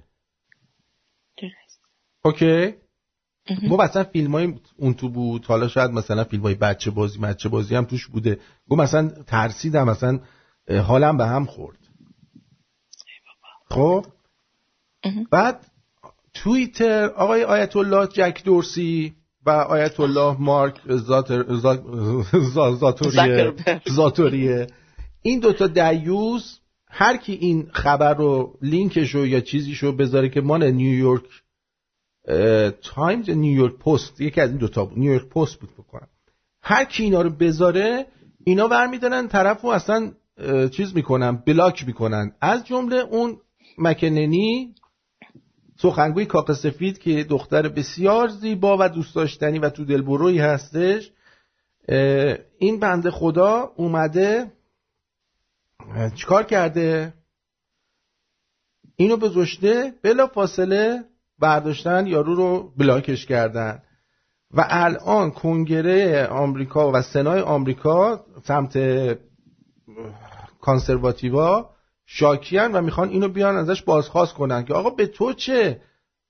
اوکی؟ ما مثلا فیلمای اون تو بود، حالا شاید مثلا فیلمای بچه بازی بچه بازی هم توش بوده. گو مثلا ترسیدم، مثلا حالم به هم خورد. خب بعد توییتر آقای آیت الله جک دورسی و آیت الله مارک زاتر زاتوریه زاتوریه این دوتا دیوز، هر کی این خبر رو لینکشو یا چیزیشو بذاره که مال نیویورک تایمز یا نیویورک پست، یکی از این دوتا بود، نیویورک پست بود بکنم، هر کی اینا رو بذاره اینا برمیدارن طرفو اصلا چیز میکنن، بلاک میکنن. از جمله اون مکننی، سخنگوی کاخ سفید که دختر بسیار زیبا و دوست داشتنی و تو دلبرویی هستش، این بنده خدا اومده چیکار کرده؟ اینو بذاشته، بلا فاصله برداشتن یارو رو بلاکش کردن و الان کنگره آمریکا و سنای آمریکا سمت کانسرواتیوا شاکیان و میخوان اینو بیان ازش بازخواست کنن که آقا به تو چه؟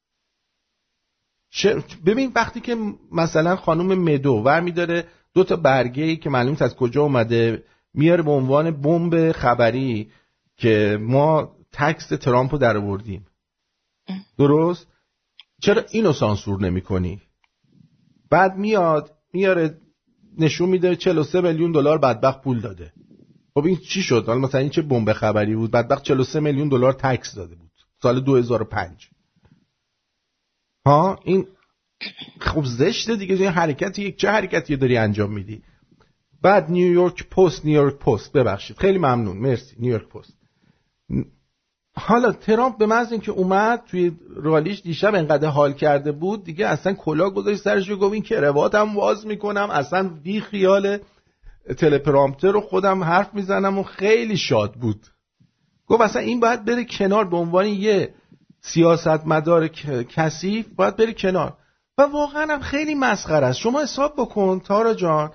چه؟ ببین وقتی که مثلا خانم مدو ور میداره دو تا برگه‌ای که معلوم نیست از کجا اومده میاره به عنوان بمب خبری که ما تکس ترامپو در آوردیم، درست؟ چرا اینو سانسور نمی کنی؟ بعد میاد میاره نشون میده چهل و سه میلیون دلار بدبخت پول داده. خب این چی شد؟ حالا مثلا این چه بمب خبری بود؟ بدبخت چهل و سه میلیون دلار تکس داده بود سال دو هزار و پنج. ها این خب زشته دیگه. این حرکتی یک چه حرکتی داری انجام میدی؟ بعد نیویورک پست نیویورک پست ببخشید خیلی ممنون مرسی نیویورک پست. حالا ترامپ به محض اینکه اومد توی رالیش دیشب انقدر حال کرده بود دیگه اصلا کلاه گذاشت سرش و گفت این کرواتم واز میکنم، اصلا بی خیال تلپرامپتر رو خودم حرف میزنم و خیلی شاد بود. گفت اصلا این باید بره کنار، به عنوان یه سیاستمدار کثیف باید بره کنار. و واقعا هم خیلی مسخره است. شما حساب بکن تارا جان،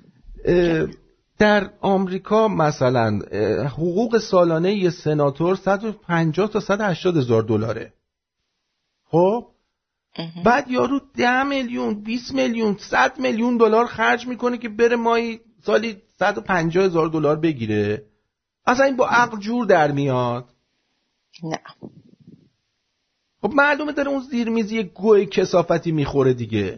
در آمریکا مثلا حقوق سالانه یه سناتور صد و پنجاه تا صد و هشتاد هزار دلاره. خب بعد یارو ده میلیون بیست میلیون صد میلیون دلار خرج میکنه که بره مایی سالی صد و پنجاه هزار دلار بگیره. اصلا این با عقل جور در میاد؟ نه. خب معلومه داره اون زیرمیزی گوی کثافتی میخوره دیگه.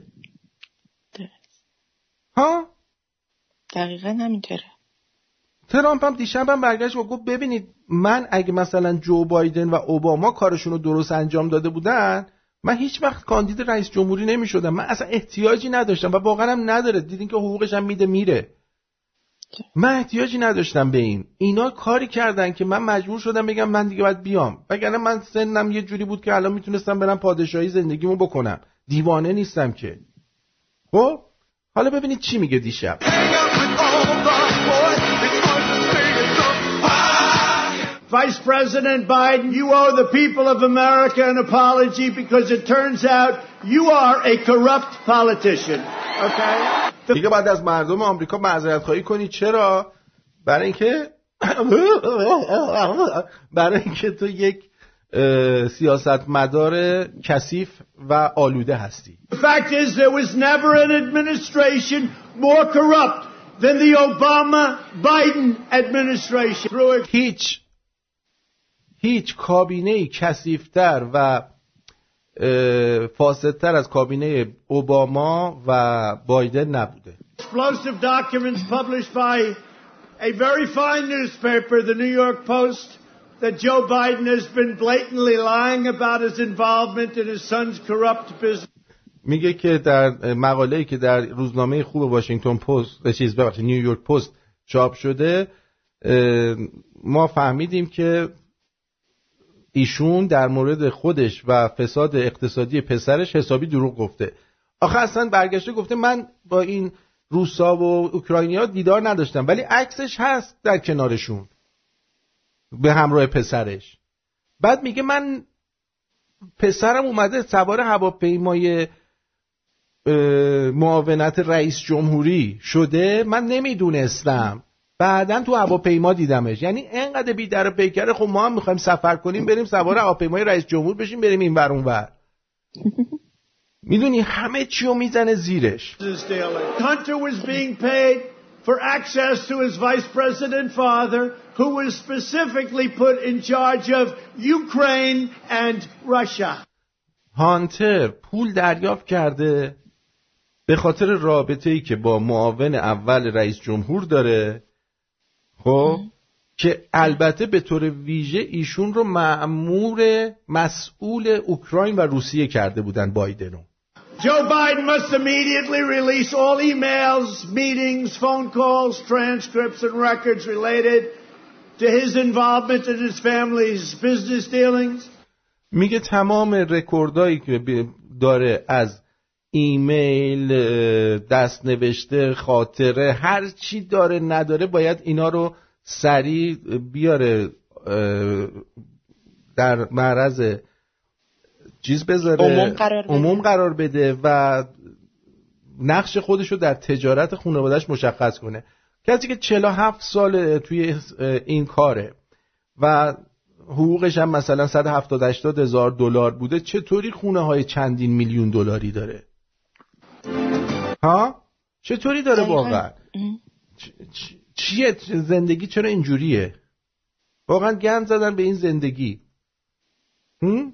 ها دقیقا همینطوره. ترامپ هم دیشب هم برگشت و گفت ببینید من اگه مثلا جو بایدن و اوباما کارشون رو درست انجام داده بودن من هیچ وقت کاندید رئیس جمهوری نمی شدم. من اصلا احتیاجی نداشتم و واقعا هم نداره. دیدین که حقوقش هم میده میره. من احتیاجی نداشتم به این. اینا کاری کردن که من مجبور شدم بگم من دیگه باید بیام، وگرنه من سنم یه جوری بود که الان میتونستم برم پادشاهی زندگیمو بکنم. دیوانه نیستم که. خب حالا ببینید چی میگه دیشب. Vice President Biden, you owe the people of America an apology because it turns out you are a corrupt politician. Okay? دیگه بعد از مردم آمریکا معذرت خواهی کنی. چرا؟ برای اینکه برای اینکه تو یک سیاستمدار کثیف و آلوده هستی. The fact is there was never an administration more corrupt than the Obama Biden administration. هیچ هیچ کابینه‌ای کثیف‌تر و فاسدتر از کابینه اوباما و بایدن نبوده. Explosive documents published by a very fine newspaper, the New York Post, that Joe Biden has been blatantly lying about his involvement in his son's corrupt business. میگه که در مقاله‌ای که در روزنامه خوب واشنگتن پست چیز ببخشید نیویورک پست چاپ شده ما فهمیدیم که ایشون در مورد خودش و فساد اقتصادی پسرش حسابی دروغ گفته. آخه اصلا برگشته گفته من با این روسا و اوکراینیا دیدار نداشتم ولی عکسش هست در کنارشون به همراه پسرش. بعد میگه من پسرم اومده سوار هواپیمای معاونت رئیس جمهوری شده من نمیدونستم، بعدن تو هواپیما دیدمش. یعنی اینقدر بی در پیکره. خب ما هم میخوایم سفر کنیم بریم سوار هواپیمای رئیس جمهور بشیم بریم این ور اون ور. میدونی همه چیو میزنه زیرش. Hunter was being paid for access to his vice president father who was specifically put in charge of Ukraine and Russia. هانتر پول دریافت کرده به خاطر رابطه‌ای که با معاون اول رئیس جمهور داره. خب که البته به طور ویژه ایشون رو مأمور مسئول اوکراین و روسیه کرده بودن بایدنو. Joe Biden must immediately release all emails, meetings, phone calls, transcripts and records related to his involvement in his family's business dealings? میگه تمام رکوردایی که داره از ایمیل، دست نوشته، خاطره، هر چی داره نداره باید اینا رو سریع بیاره در معرض چیز بذاره، عموم قرار بده, عموم قرار بده و نقش خودش رو در تجارت خانواده‌اش مشخص کنه. کسی که چهل و هفت سال توی این کاره و حقوقش هم مثلا صد و هفتاد هشتاد هزار دلار بوده، چطوری خونه های چندین میلیون دلاری داره؟ ها؟ چطوری داره واقعا؟ چیه زندگی؟ چرا اینجوریه؟ واقعا گند زدن به این زندگی. هم؟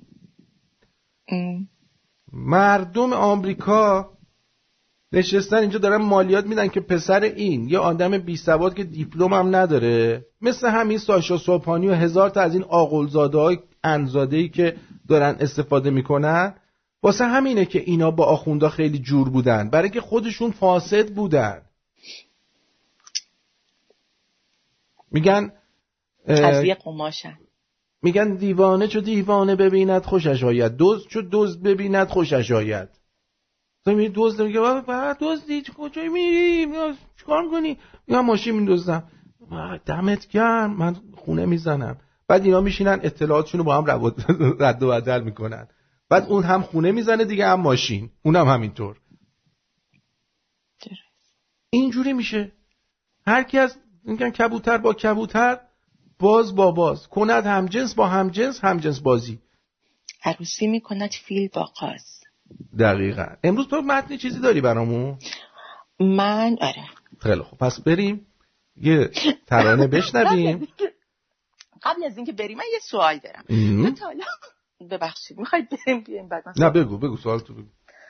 مردم آمریکا نشستن اینجا دارن مالیات میدن که پسر این یه آدم بی سواد که دیپلم هم نداره، مثل همین ساشا صبحانی و هزار تا از این عاقل‌زاده های انزاده‌ای که دارن استفاده میکنن، واسه همینه که اینا با آخوندا خیلی جور بودن، برای که خودشون فاسد بودن. میگن از یه قماشن، میگن دیوانه چو دیوانه ببیند خوشش آید، دزد چو دزد ببیند خوشش آید. تو میری دزد میگه بابا دزدی کجایی میری؟ چیکار می‌کنی؟ میگم ماشین میندزدم. دمت گرم، من خونه میزنم. بعد اینا میشینن اطلاعاتشون رو با هم رد و بدل میکنن. بعد اون هم خونه میزنه دیگه، هم ماشین، اونم هم همینطور. اینجوری میشه. هر کی از میگن کبوتر با کبوتر، باز با باز، کند همجنس با همجنس، همجنس بازی. عروسی میکند فیل با قاز. دقیقاً. امروز تو متن چیزی داری برامون؟ من آره. خیلی خوب، پس بریم یه ترانه بشنویم. قبل از اینکه بریم من یه سوال دارم. تو حالا ببخشید میخواید بریم بیایم بعد مثلا؟ نه بگو بگو سوال تو بگو.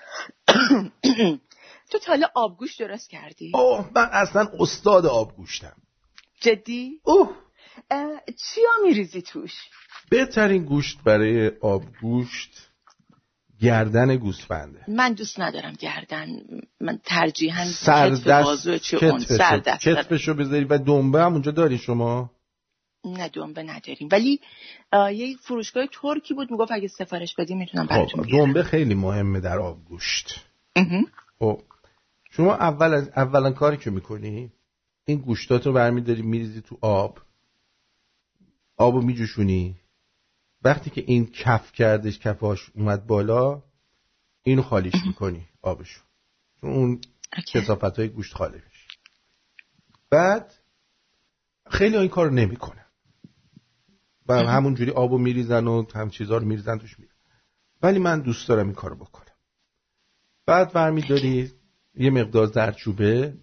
تو تا حالا آبگوشت درست کردی؟ اوه من اصلا استاد آبگوشتم. جدی؟ اوه چیا میریزی توش؟ بهترین گوشت برای آبگوشت گردن گوسفنده. من دوست ندارم گردن، من ترجیحاً کتف بازو چه اون سر دست کتفشو بذاری. و دنبه هم اونجا داری شما؟ نه دنبه نداریم، ولی یه فروشگاه ترکی بود میگفت اگه سفارش بدیم میتونم براتون بیارم. دنبه خیلی مهمه در آبگوشت. خب شما اول از اولا کاری که میکنی این گوشتاتو برمیداری میریزی تو آب، آبو میجوشونی. وقتی که این کف کردش، کفاش اومد بالا، اینو خالیش میکنی آبشو، چون اون کثافت‌های گوشت خالی میشه. بعد خیلی این کارو نمیکنن و همونجوری آبو میریزن و هم چیزا رو میریزن توش میره، ولی من دوست دارم این کارو بکنم. بعد برمیداری یه مقدار زردچوبه،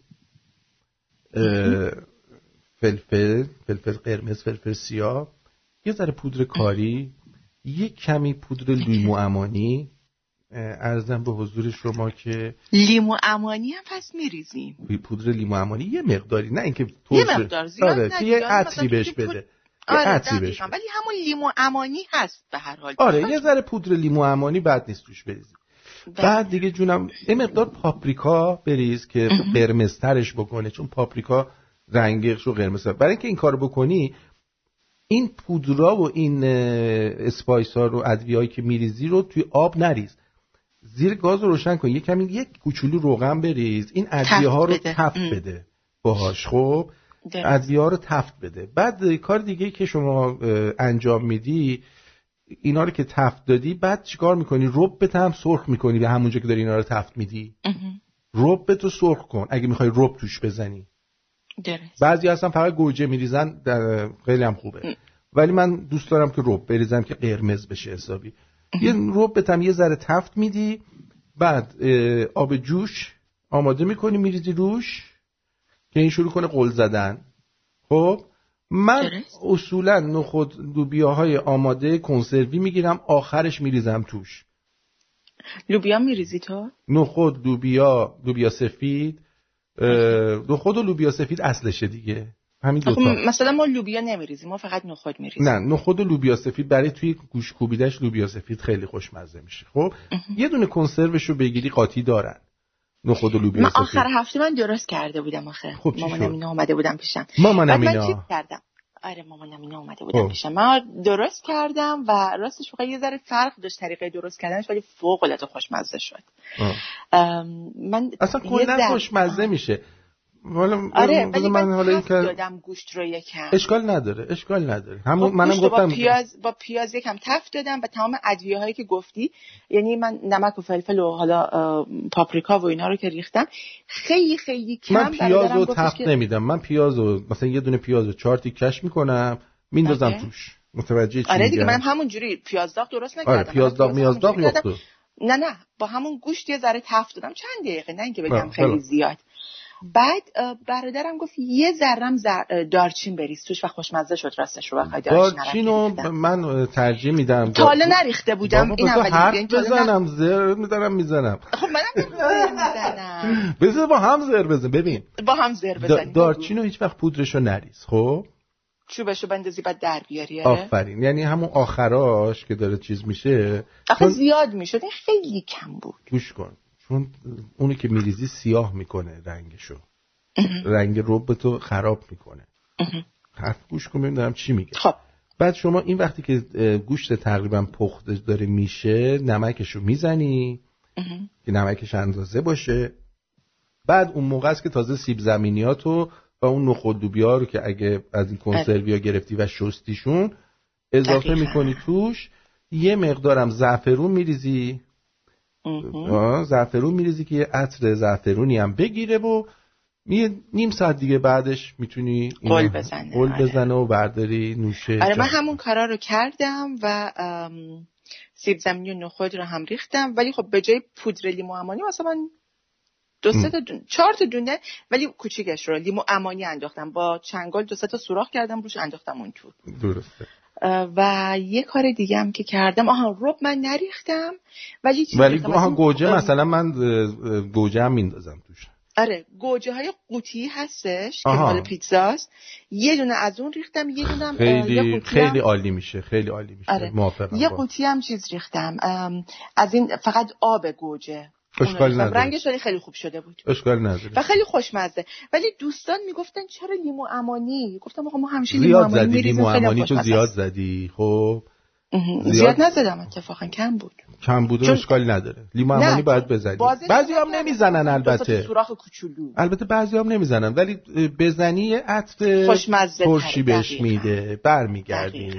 فلفل فلفل قرمز، فلفل سیاه، یه ذره پودر کاری، یه کمی پودر لیمو عمانی. عرضم به حضور شما که لیمو عمانی هم پس میریزیم. پودر لیمو عمانی یه مقداری، نه اینکه یه مقدار زیاد نه، یه عطری بهش بده. آره عطری بهش بده. ولی همون لیمو عمانی هست به هر حال. آره یه ذره پودر لیمو عمانی بد نیست توش بریزی. بعد دیگه جونم یه مقدار پاپریکا بریز که قرمزترش بکنه، چون پاپریکا رنگش رو قرمز کنه. برای اینکه این کارو بکنی، این پودرا و این اسپایس ها رو، ادویه‌ای که میریزی رو توی آب نریز، زیر گاز رو روشن کن، یه کمی یک کوچولو روغن بریز، این ادویه ها رو تفت بده باهاش. خب ادویه ها رو تفت بده. بعد کار دیگه که شما انجام میدی، اینا رو که تفت دادی، بعد چیکار میکنی؟ ربت هم سرخ میکنی به همونجا که داری اینا رو تفت میدی. ربت رو سرخ کن اگه میخوای رب توش بزنی. درست. بعضی اصلا فقط گوجه میریزن، خیلی هم خوبه، ولی من دوست دارم که رب بریزم که قرمز بشه حسابی. یه ربت هم یه ذره تفت میدی، بعد آب جوش آماده میکنی میریزی روش که این شروع کنه غل زدن. خب من درست. اصولا نخود لوبیاهای آماده کنسروی میگیرم، آخرش میریزم توش. لوبیا میریزی تو؟ نخود، لوبیا، لوبیا سفید، نخود و لوبیا سفید اصلشه دیگه، همین دو تا. مثلا ما لوبیا نمیریزیم، ما فقط نخود میریزیم. نه نخود و لوبیا سفید برای توی گوش کوبیدش لوبیا سفید خیلی خوشمزه میشه. خب یه دونه کنسروشو بگیری، قاطی دارن نخود و لوبیا من سفید. آخر هفته من درست کرده بودم آخه. خب مامانم اینا اومده بودم پیشم. مامانم اینا. من چی کردم؟ آره مامانم اینا اومده بودن پیش من، درست کردم و راستش واقعا یه ذره فرق داشت طریقه درست کردنش، ولی فوق العاده خوشمزه شد. من اصلا کلا خوشمزه میشه. والا آره ولی من حالا این دادم گوشت رو یکم، اشکال نداره اشکال نداره همون منم گفتم با پیاز با پیاز یکم تفت دادم و تمام ادویه هایی که گفتی، یعنی من نمک و فلفل و حالا پاپریکا و اینا رو که ریختم خیلی خیلی کم. من پیاز رو تفت نمیدم، من پیاز رو مثلا یه دونه پیاز رو چهار تیکش میکنم میندازم توش. متوجه چی؟ آره دیگه منم همون جوری پیاز داغ درست نکردم. آره پیاز داغ میاز داغ یخته. نه نه با همون گوشت یه ذره تفت دادم چند دقیقه، نه اینکه بگم خیلی زیاد. بعد برادرم گفت یه ذرم زر... دارچین بریز توش و خوشمزه شد. راستش رو بخوای دارچین رو من ترجیح میدم. تا حالا نریخته بودم این اولی حرف بزنم زر میدارم میزنم. خب منم زر میزنم. بذار با هم زر بزن. ببین با هم زر بزنیم. دارچین رو هیچ وقت پودرشو نریز. خب چوبشو بندازی بعد در بیاری. آفرین. یعنی همون آخراش که داره چیز میشه آخه چون... زیاد میشد، این خیلی کم بود. گوش کن، چون اونی که میریزی سیاه میکنه رنگشو، رنگ ربتو خراب میکنه. حرف گوش کن ببینم چی میگه. خب بعد شما این وقتی که گوشت تقریبا پخته داره میشه نمکشو میزنی که نمکش اندازه باشه. بعد اون موقع است که تازه سیب زمینیاتو و اون نخود لوبیا رو که اگه از این کنسرویا گرفتی و شستیشون اضافه دقیقا. میکنی توش. یه مقدارم زعفرون میریزی. آه زعفرون میریزی که یه عطر زعفرونی هم بگیره و می نیم ساعت دیگه بعدش میتونی قل بزنه قل بزنه و برداری نوشه. آره من همون کارا رو کردم و سیب زمینی و نخود رو هم ریختم، ولی خب به جای پودر لیمو عمانی مثلا دو سه تا دونه چهار تا دونه ولی کوچیکش رو لیمو عمانی انداختم، با چنگال دو سه تا سوراخ کردم روش انداختم اون تو. درسته. و یه کار دیگه هم که کردم، آها رب من نریختم ولی چی ولی آها گوجه مثلا من گوجه هم میندازم توش. آره گوجه های قوطی هستش که مال پیتزاست، یه دونه از اون ریختم، یه دونه خیلی خیلی عالی میشه، خیلی عالی میشه. آره. موافقم. یه قوطی هم چیز ریختم از این فقط آب گوجه. اشکال نداره. رنگش ولی خیلی خوب شده بود. اشکال نداره. و خیلی خوشمزه. ولی دوستان میگفتن چرا لیمو عمانی؟ گفتم آقا ما همیشه لیمو عمانی میریزیم. لیمو عمانی تو زیاد زدی. خب زیاد, زیاد نزدم اتفاقا کم بود. کم بود چون... اشکال نداره. لیمو عمانی باید بزنی. بعضی هم نمیزنن البته. سوراخ کوچولو. البته بعضی هم نمیزنن ولی بزنی عطر خوشمزه ترشی بهش میده. برمیگردی.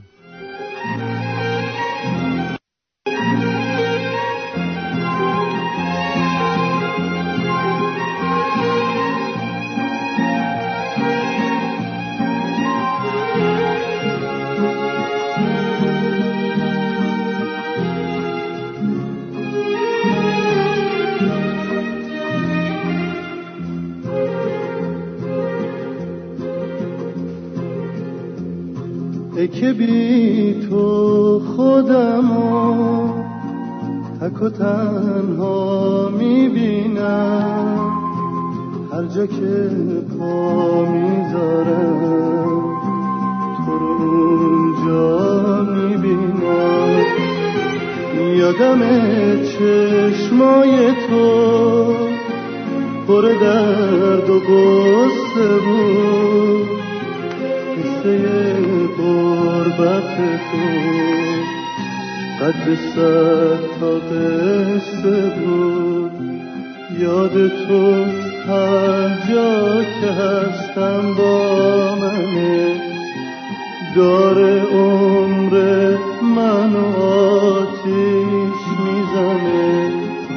ای که بی تو خودمو تک و تنها میبینم، هر جا که پا میذارم تو رو اونجا میبینم. یادم چشمای تو پر درد و غصه بود، قصه غربت تو قد صد تا قصه بود. یاد تو هر جا که هستم با منه، داره عمر منو آتیش میزنه.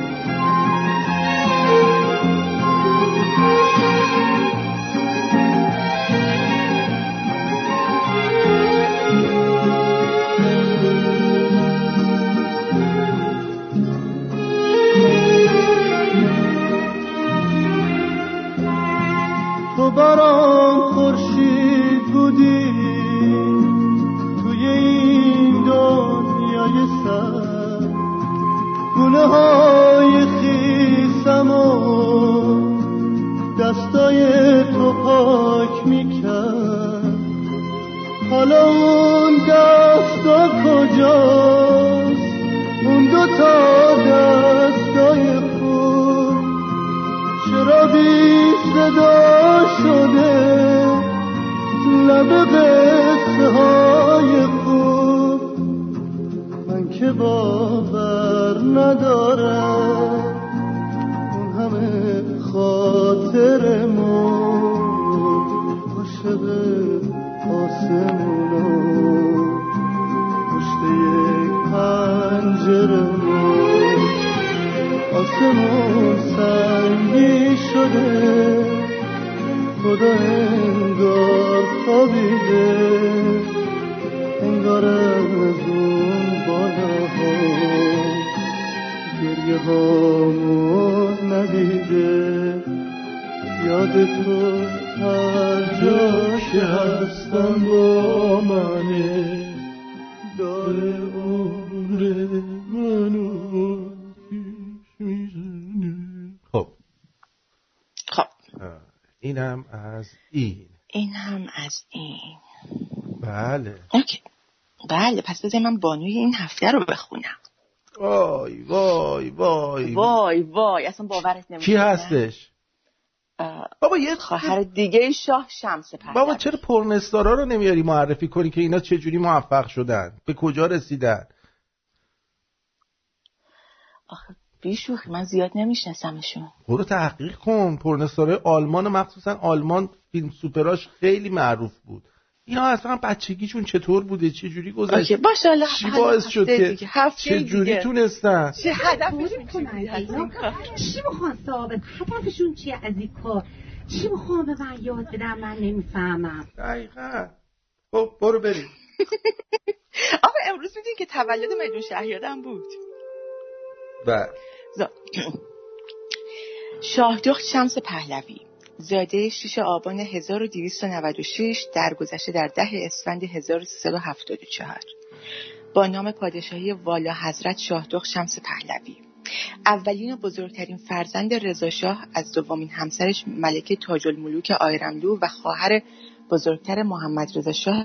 تو برام خورشید بودی توی این دنیای سر، گونه های خیسم و دستای تو پاک میکرد. حالا اون دستا کجاست، اون دوتا دستای خوب چرا بی صدا شده؟ همه قصه های خوب من که باور ندارم، اون همه خاطرمون عاشق آسمونا پشت یک پنجرمون، آسمون سنگی شده، خدا انگار خوابیده، انگار از اون بالاها گریه هامون ندیده. یاد تو هر جا که هستم با منه، داره عمر منو پیش میزنه. خب خب اینم از این این هم از این. بله اوکی. بله پس بذار من بانوی این هفته رو بخونم. وای وای وای وای وای اصلا باورت نمیشه. کی هستش؟ بابا یه خواهر دیگه شاه شمس پهلوی. بابا چرا پرنستارا رو نمیاری معرفی کنی که اینا چجوری موفق شدن، به کجا رسیدن؟ آخه بیشوخی من زیاد نمیشناسمشون. برو تحقیق کن. پرنستارای آلمان و مخصوصا آلمان فیلم سوپراش خیلی معروف بود. اینا اصلا بچگیشون چطور بوده، چه جوری گذشت، باشه الله چی باعث شد که چه جوری تونستن، چه هدفشون چی میخوان ثابت هدفشون چیه از این کار، چی میخوان به من یاد بدن من نمیفهمم. دقیقاً. خب برو بریم. آقا امروز میدونی که تولد میدون شهیادم بود. بله. شاهدخت شمس پهلوی زاده شش آبان هزار و دویست و نود و شش درگذشته در ده اسفند هزار و سیصد و هفتاد و چهار با نام پادشاهی والا حضرت شاهدخت شمس پهلوی، اولین و بزرگترین فرزند رضاشاه از دومین همسرش ملکه تاج الملوک آیرملو و خواهر بزرگتر محمد رضا شاه.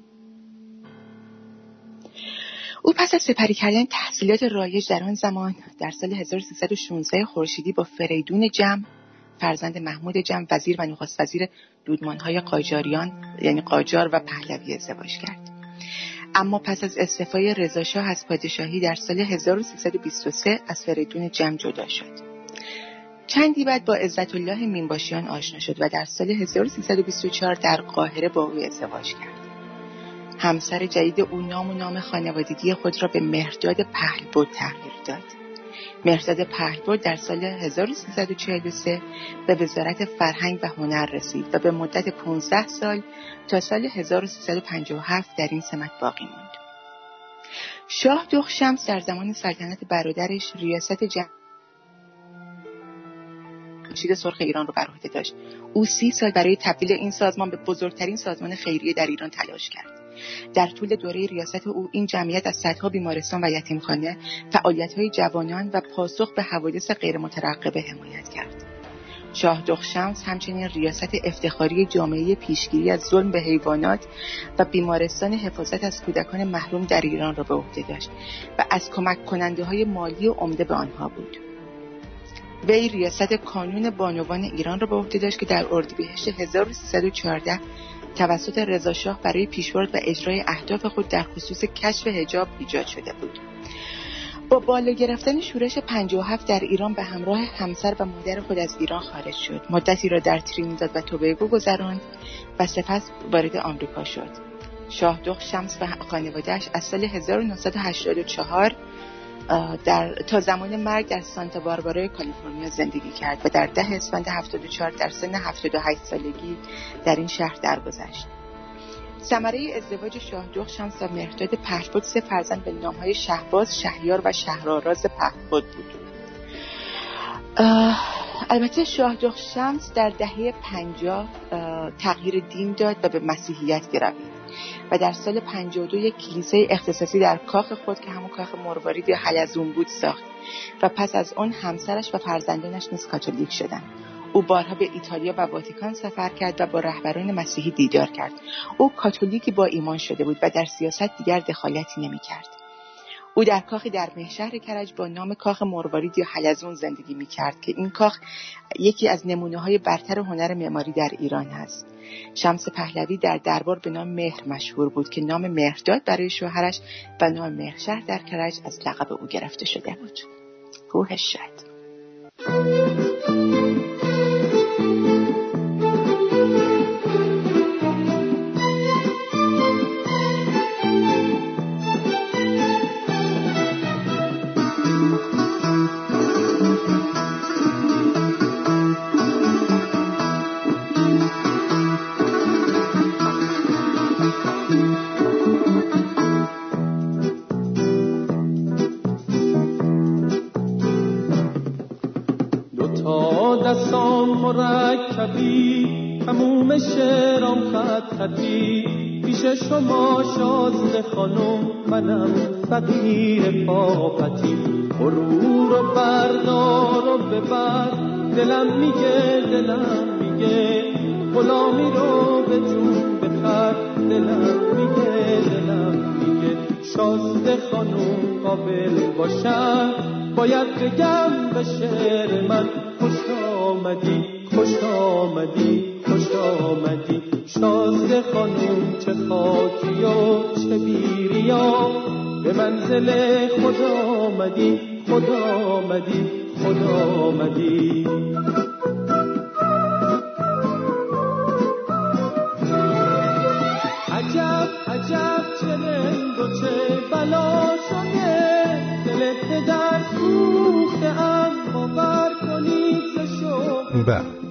او پس از سپری کردن تحصیلات رایج در آن زمان در سال هزار و سیصد و شانزده خورشیدی با فریدون جم فرزند محمود جم وزیر و نخست وزیر دودمانهای قاجاریان یعنی قاجار و پهلوی ازدواج کرد. اما پس از استعفای رضاشاه از پادشاهی در سال هزار و سیصد و بیست و سه از فریدون جم جدا شد. چندی بعد با عزت الله مینباشیان آشنا شد و در سال هزار و سیصد و بیست و چهار در قاهره با او ازدواج کرد. همسر جدید او نام و نام خانوادگی خود را به مهرداد پهلبد تغییر داد. مهرداد پهلبد در سال هزار و سیصد و چهل و سه به وزارت فرهنگ و هنر رسید و به مدت پانزده سال تا سال هزار و سیصد و پنجاه و هفت در این سمت باقی ماند. شاهدخت شمس در زمان سلطنت برادرش ریاست جمشید سرخ ایران را بر عهده داشت. او سی سال برای تبدیل این سازمان به بزرگترین سازمان خیریه در ایران تلاش کرد. در طول دوره ریاست او این جمعیت از صدها بیمارستان و یتیمخانه، فعالیت‌های جوانان و پاسخ به حوادث غیر مترقبه حمایت کرد. شاهدخت شمس همچنین ریاست افتخاری جامعه پیشگیری از ظلم به حیوانات و بیمارستان حفاظت از کودکان محروم در ایران را به عهده داشت و از کمک کننده‌های مالی و عمده به آنها بود. وی ریاست کانون بانوان ایران را به عهده داشت که در اردیبهشت هزار و سیصد و چهارده توسط رضاشاه برای پیشبرد و اجرای اهداف خود در خصوص کشف حجاب ایجاد شده بود. با بالا گرفتن شورش پنجاه و هفت در ایران به همراه همسر و مادر خود از ایران خارج شد. مدتی را در ترینیداد و توباگو گذراند و سپس وارد آمریکا شد. شاهدخت شمس و خانواده‌اش از سال هزار و نهصد و هشتاد و چهار در تا زمان مرگ در سانتا باربارا کالیفرنیا زندگی کرد و در ده اسفند هفتاد و چهار در سن هفتاد و هشت سالگی در این شهر درگذشت. ثمره ازدواج شاهدخت شمس و مهرداد پهلبد سه فرزند به نام‌های شهباز، شهریار و شهرآراز پهلبد بود. البته شاهدخت شمس در دهه پنجاه تغییر دین داد و به مسیحیت گرایید و در سال پنجاه و دو یک کلیسای اختصاصی در کاخ خود که همون کاخ مروارید یا حلزون بود ساخت و پس از آن همسرش و فرزندانش نیز کاتولیک شدند. او بارها به ایتالیا و واتیکان سفر کرد و با رهبران مسیحی دیدار کرد. او کاتولیکی با ایمان شده بود و در سیاست دیگر دخالتی نمی کرد. او در کاخی در مهشهر کرج با نام کاخ مروارید یا حلزون زندگی می‌کرد که این کاخ یکی از نمونه‌های برتر هنر معماری در ایران است. شمس پهلوی در دربار به نام مهر مشهور بود که نام مهرداد برای شوهرش و نام مهرشهر در کرج از لقب او گرفته شده بود. روحش شاد. مرکبی تموم شعرام خط خطی پیش شما شازده خانم منم فقیر پاپتی غرور و بردار و ببر دلم میگه دلم میگه غلامی رو به جون بخر دلم میگه دلم میگه شازده خانم قابل باشن باید بگم به شعر من خوش آمدی خوش آمدی خوش آمدی شازده خانم چه خاکی و چه بیریا به منزل خدا آمدی خدا آمدی خدا آمدی عجب عجب چه رنگ و چه بلا شده دل پدر سوخته اما بر کنید ز شوق بله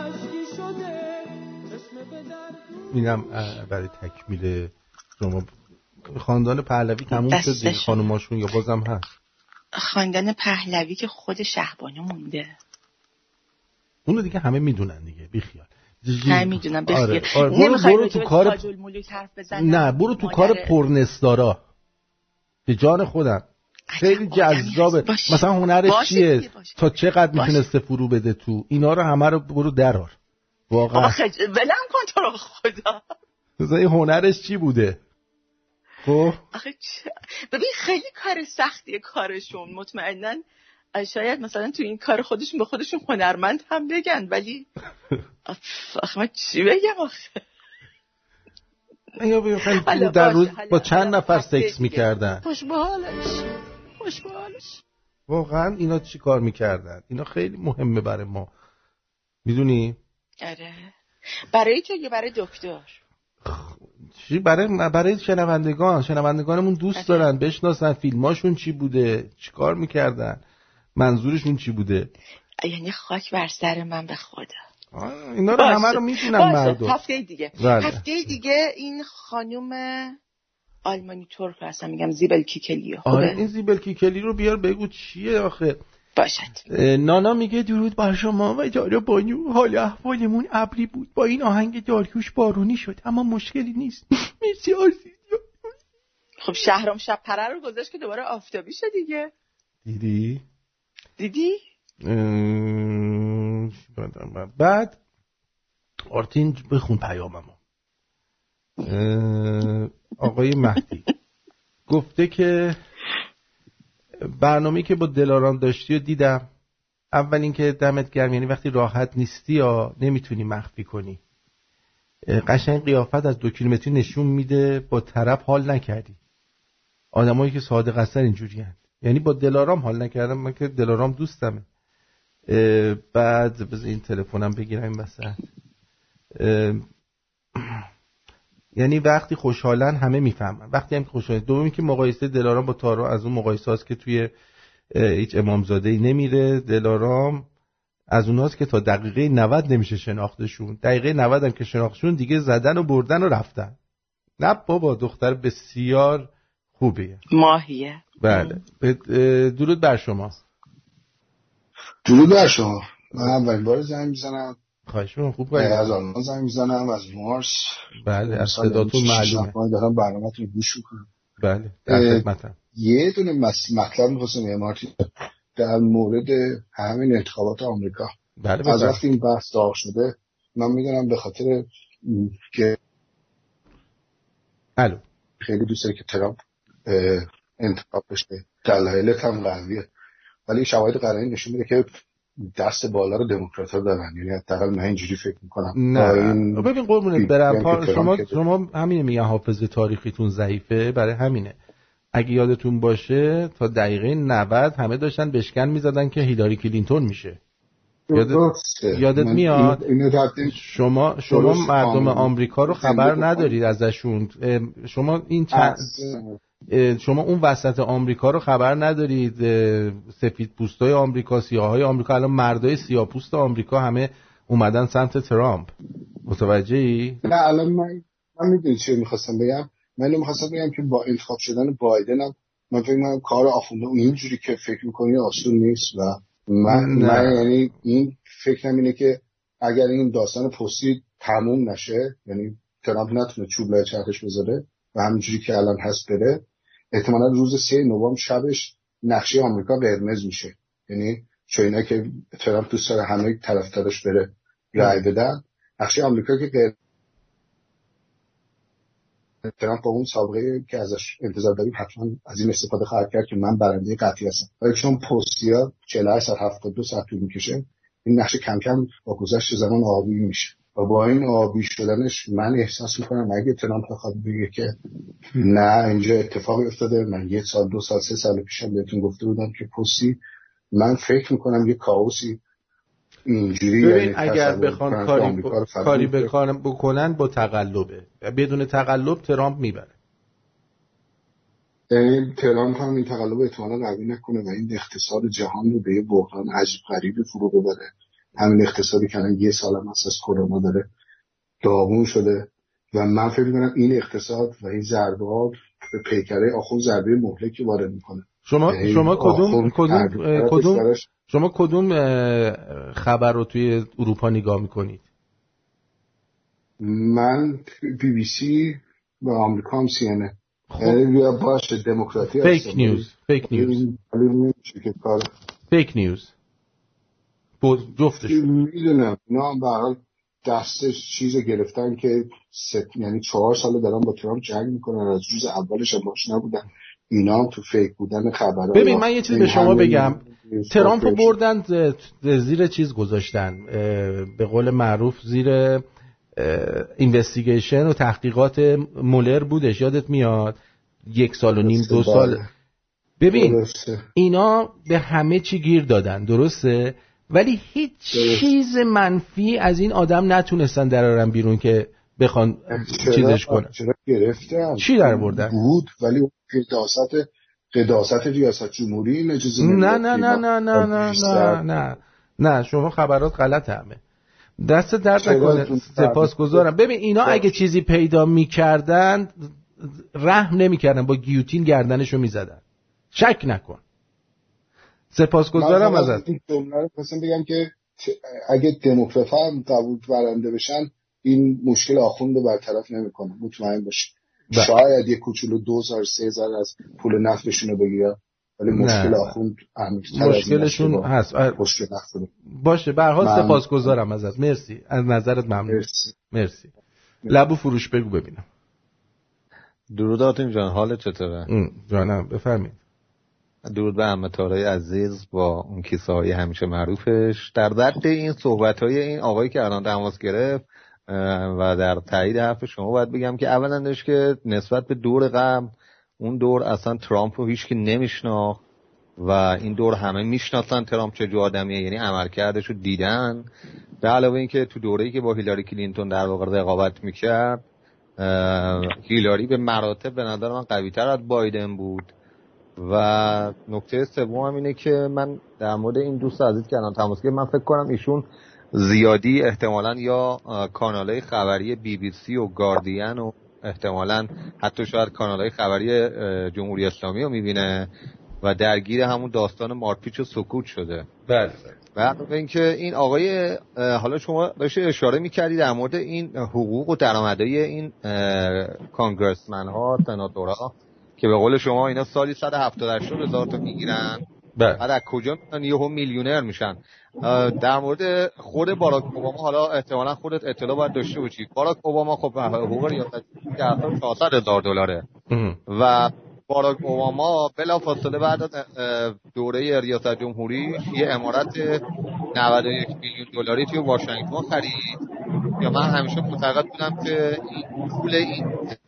اینم برای تکمیل شما. خاندان پهلوی تموم شد دیگه خانوماشون یا بازم هست؟ خاندان پهلوی که خود شهبانو مونده. اونو دیگه همه میدونن دیگه بیخیال. همه میدونن بیخیال. آره. آره. برو, برو تو کار نه برو تو کار پرنستارا به جان خودم خیلی جذابه. مثلا هنرش چیه تا چقدر میتونسته فرو بده تو اینا رو همه رو برو درار واقعا. آخه ولم کن تو رو خدا. مثلا این هنرش چی بوده؟ خب آخه ببین خیلی کار سختیه کارشون. مطمئناً شاید مثلا تو این کار خودشون به خودشون هنرمند هم بگن ولی آخه من چی بگم آخه یا بگم خیلی در روز با چند نفر سکس میکردن. خوش به حالش خوش به حالش. واقعا اینا چی کار میکردن؟ اینا خیلی مهمه برای ما میدونی؟ آره برای تو یا برای دکتر؟ چی برای برای شنوندگان شنوندگانمون دوست دارن بشناسن فیلماشون چی بوده چی کار میکردن منظورشون چی بوده. یعنی خاک بر سر من به خدا. اینا رو همه رو میدونن مردم. هفته دیگه بله. هفته دیگه این خانم آلمانی ترک هستم میگم زیبل کیکلی. آره این زیبل کیکلی رو بیار بگو چیه آخه. باشد. نانا میگه درود بر شما و جاره بانو حال احوالمون ابری بود با این آهنگ داریوش بارونی شد اما مشکلی نیست. مرسی عزیز. خب شهرام شب پره رو گذاشت که دوباره آفتابی شد دیگه. دیدی؟ دیدی؟ ام... بعد آرتین بخون پیاممو. آقای مهدی گفته که برنامه‌ای که با دلارام داشتی و دیدم. اول اینکه دمت گرم یعنی وقتی راحت نیستی یا نمیتونی مخفی کنی قشنگ قیافت از دو کیلومتری نشون میده با طرف حال نکردی. آدمایی که صادق هستن اینجوری هستن. یعنی با دلارام حال نکردم من که دلارام دوستمه. بعد بذار این تلفنم بگیرم این وسط. یعنی وقتی خوشحالن همه میفهمن وقتی هم که خوشحالن. دومی که مقایسه دلارام با تارا از اون مقایسه هاست که توی هیچ امامزاده‌ای نمیره. دلارام از اوناست که تا دقیقه نود نمیشه شناختشون. دقیقه نود هم که شناختشون دیگه زدن و بردن و رفتن. نه بابا دختر بسیار خوبیه ماهیه. بله درود بر شما. درود بر شما. من اولین بار زنگ میزنم. خواهش می‌کنم. خوب باید از آلمان زنگ میزنم از مارس. بله از صداتون معلومه. من دارم برنامه‌تون رو گوش می‌کنم. بله در خدمتم. یه دونه مطلب می‌خواستم معماری در مورد همین انتخابات آمریکا. بله از وقتی این بحث داغ شده من میدونم به خاطر که الو خیلی دوست داره که ترامپ انتخاب بشه. دلایلت هم قویه، ولی شواهد قرائن نشون میده که دست بالا رو دموکرات‌ها دارن. یعنی حداقل من اینجوری فکر میکنم. نه ببین قربونت برم پا... شما شما همین میگن حافظه تاریخیتون ضعیفه، برای همینه. اگه یادتون باشه تا دقیقه نود همه داشتن بشکن میزدن که هیلاری کلینتون میشه. یادت, یادت میاد؟ شما شما مردم آمریکا رو خبر ندارید ازشون. شما این چند شما اون وسط آمریکا رو خبر ندارید. سفید پوستای آمریکا، سیاهای آمریکا، الان مردای سیاه پوست آمریکا همه اومدن سمت ترامپ. متوجهی؟ نه الان من من میدونی چی میخواستم بگم. من میخواستم بگم که با انتخاب شدن بایدن هم من فکر می‌کنم کار آخونده اینجوری که فکر می‌کنی آسون نیست و من من یعنی این فکرم اینه که اگر این داستان پستی تموم نشه، یعنی ترامپ نتونه چوب لای چرخش بذاره و همینجوری که الان هست بره، احتمالاً روز سه نوامبر شبش نقشه آمریکا قرمز میشه. یعنی چون اینا که ترامپ دوست داره همه طرفدارش بره رای بدن، نقشه آمریکا که قرمز ترامپ با اون سابقه که ازش انتظار داریم حتما از این استفاده خواهد کرد که من برنده قطعی هستم. ولی چون پستیا چهل و هشت ساعت هفتاد و دو ساعت طول میکشه، این نقشه کم کم با گذشت زمان آبی میشه و با این آبی شدنش من احساس میکنم اگه ترامپ بخواد بگه که نه اینجا اتفاقی افتاده، من یک سال دو سال سه سال پیشم بهتون گفته بودم که پستی، من فکر میکنم یه کائوسی اینجوری ببین یعنی اگر بخوان کاری ب... کاری بکنن بکنن با تقلبه، بدون تقلب ترامپ میبره. یعنی ترامپ هم این تقلب احتمالاً قوی نکنه و این اقتصاد جهان رو به یه بحران عجیب غریب فرو ببره. همین اقتصادی که الان یه سال هم از کرونا داره داغون شده و من فکر می‌کنم این اقتصاد و این ضربات به پیکره آخون ضربه مهلکی وارد میکنه. شما شما کدوم کدوم کدوم شما کدوم خبر رو توی اروپا نگاه میکنید؟ من بی بی سی و آمریکا هم سی ان ان. یا باشه دموکراتی فیک نیوز فیک نیوز فیک نیوز جفتش میدونم. اینا هم به هر حال دستش چیز گرفتن که ست... یعنی چهار ساله دارن با ترامپ جنگ میکنن، از روز اولش هم باش نبودن. اینا هم تو فیک بودن خبرها. ببین من یه چیز به شما بگم، ترامپ رو بردن زیر چیز گذاشتن، به قول معروف زیر اینوستیگیشن و تحقیقات مولر بودش، یادت میاد؟ یک سال و نیم دو سال. ببین درسته. اینا به همه چی گیر دادن، درسته؟ ولی هیچ درسته. چیز منفی از این آدم نتونستن درارن بیرون که بخوان چیزش کنن. چرا گرفتن؟ چی در بردن؟ بود ولی قداست قداست ریاست جمهوری این اجازه نه نه نه نه نه نه نه نه نه شما خبرات غلط همه. دست درد نکنه، سپاسگزارم. ببین اینا اگه چیزی پیدا میکردن رحم نمیکردن، با گیوتین گردنشو میزدن، شک نکن. سپاسگزارم ازت. این جمله رو خواستم بگم که اگه دموکرات‌ها هم قبول برنده بشن این مشکل آخوند رو برطرف نمیکنه، مطمئن باشید. شاید یه کوچولو دوزار سه هزار از پول نفتشون رو بگیرن ولی مشکل آخوند عمیق‌تر مشکلشون هست. باشه به هر حال سپاسگزارم ازت، مرسی از نظرت، ممنون. مرسی, مرسی. لبو فروش بگو ببینم. درود آتین جان، حالت چطوره؟ جانم بفرمایید. درود به عمه تارای عزیز با اون کیسه های همیشه معروفش. در ضبط این صحبت های این آقایی که الان تماس گرفت و در تایید حرف شما باید بگم که اولندش که نسبت به دور قبل، اون دور اصلا ترامپ رو هیچ کی نمیشناخت و این دور همه میشناسن ترامپ چه جو آدمیه، یعنی عملکردش رو دیدن. به علاوه این که تو دوره‌ای که با هیلاری کلینتون در واقع رقابت میکرد، هیلاری به مراتب به نظر من قوی‌تر از بایدن بود. و نکته سوم هم اینه که من در مورد این دوست عزیز که الان تماس گرفت، من فکر کنم ایشون زیادی احتمالاً یا کانال‌های خبری بی بی سی و گاردین و احتمالاً حتی شاید کانال‌های خبری جمهوری اسلامی رو می‌بینه و درگیر همون داستان مارپیچ و سکوت شده. بله. و اینکه این آقای، حالا شما داشته اشاره می‌کردید در مورد این حقوق و درآمدهای این کانگرسمن‌ها، سناتورها که به قول شما اینا سالی صد و هفتاد و هشت هزار تا میگیرن، بعد از کجا میان یهو میلیونر میشن. در مورد خود باراک اوباما، حالا احتمالاً خودت اطلاع باید داشته باشی، باراک اوباما خب حقوق ریاست جمهوری چهارصد هزار دلاره و باراک اوباما بلافاصله بعد از دوره ریاست جمهوری یه عمارت نود و یک میلیون دلاری توی واشنگتن خرید. یا من همیشه معتقد بودم که این پول این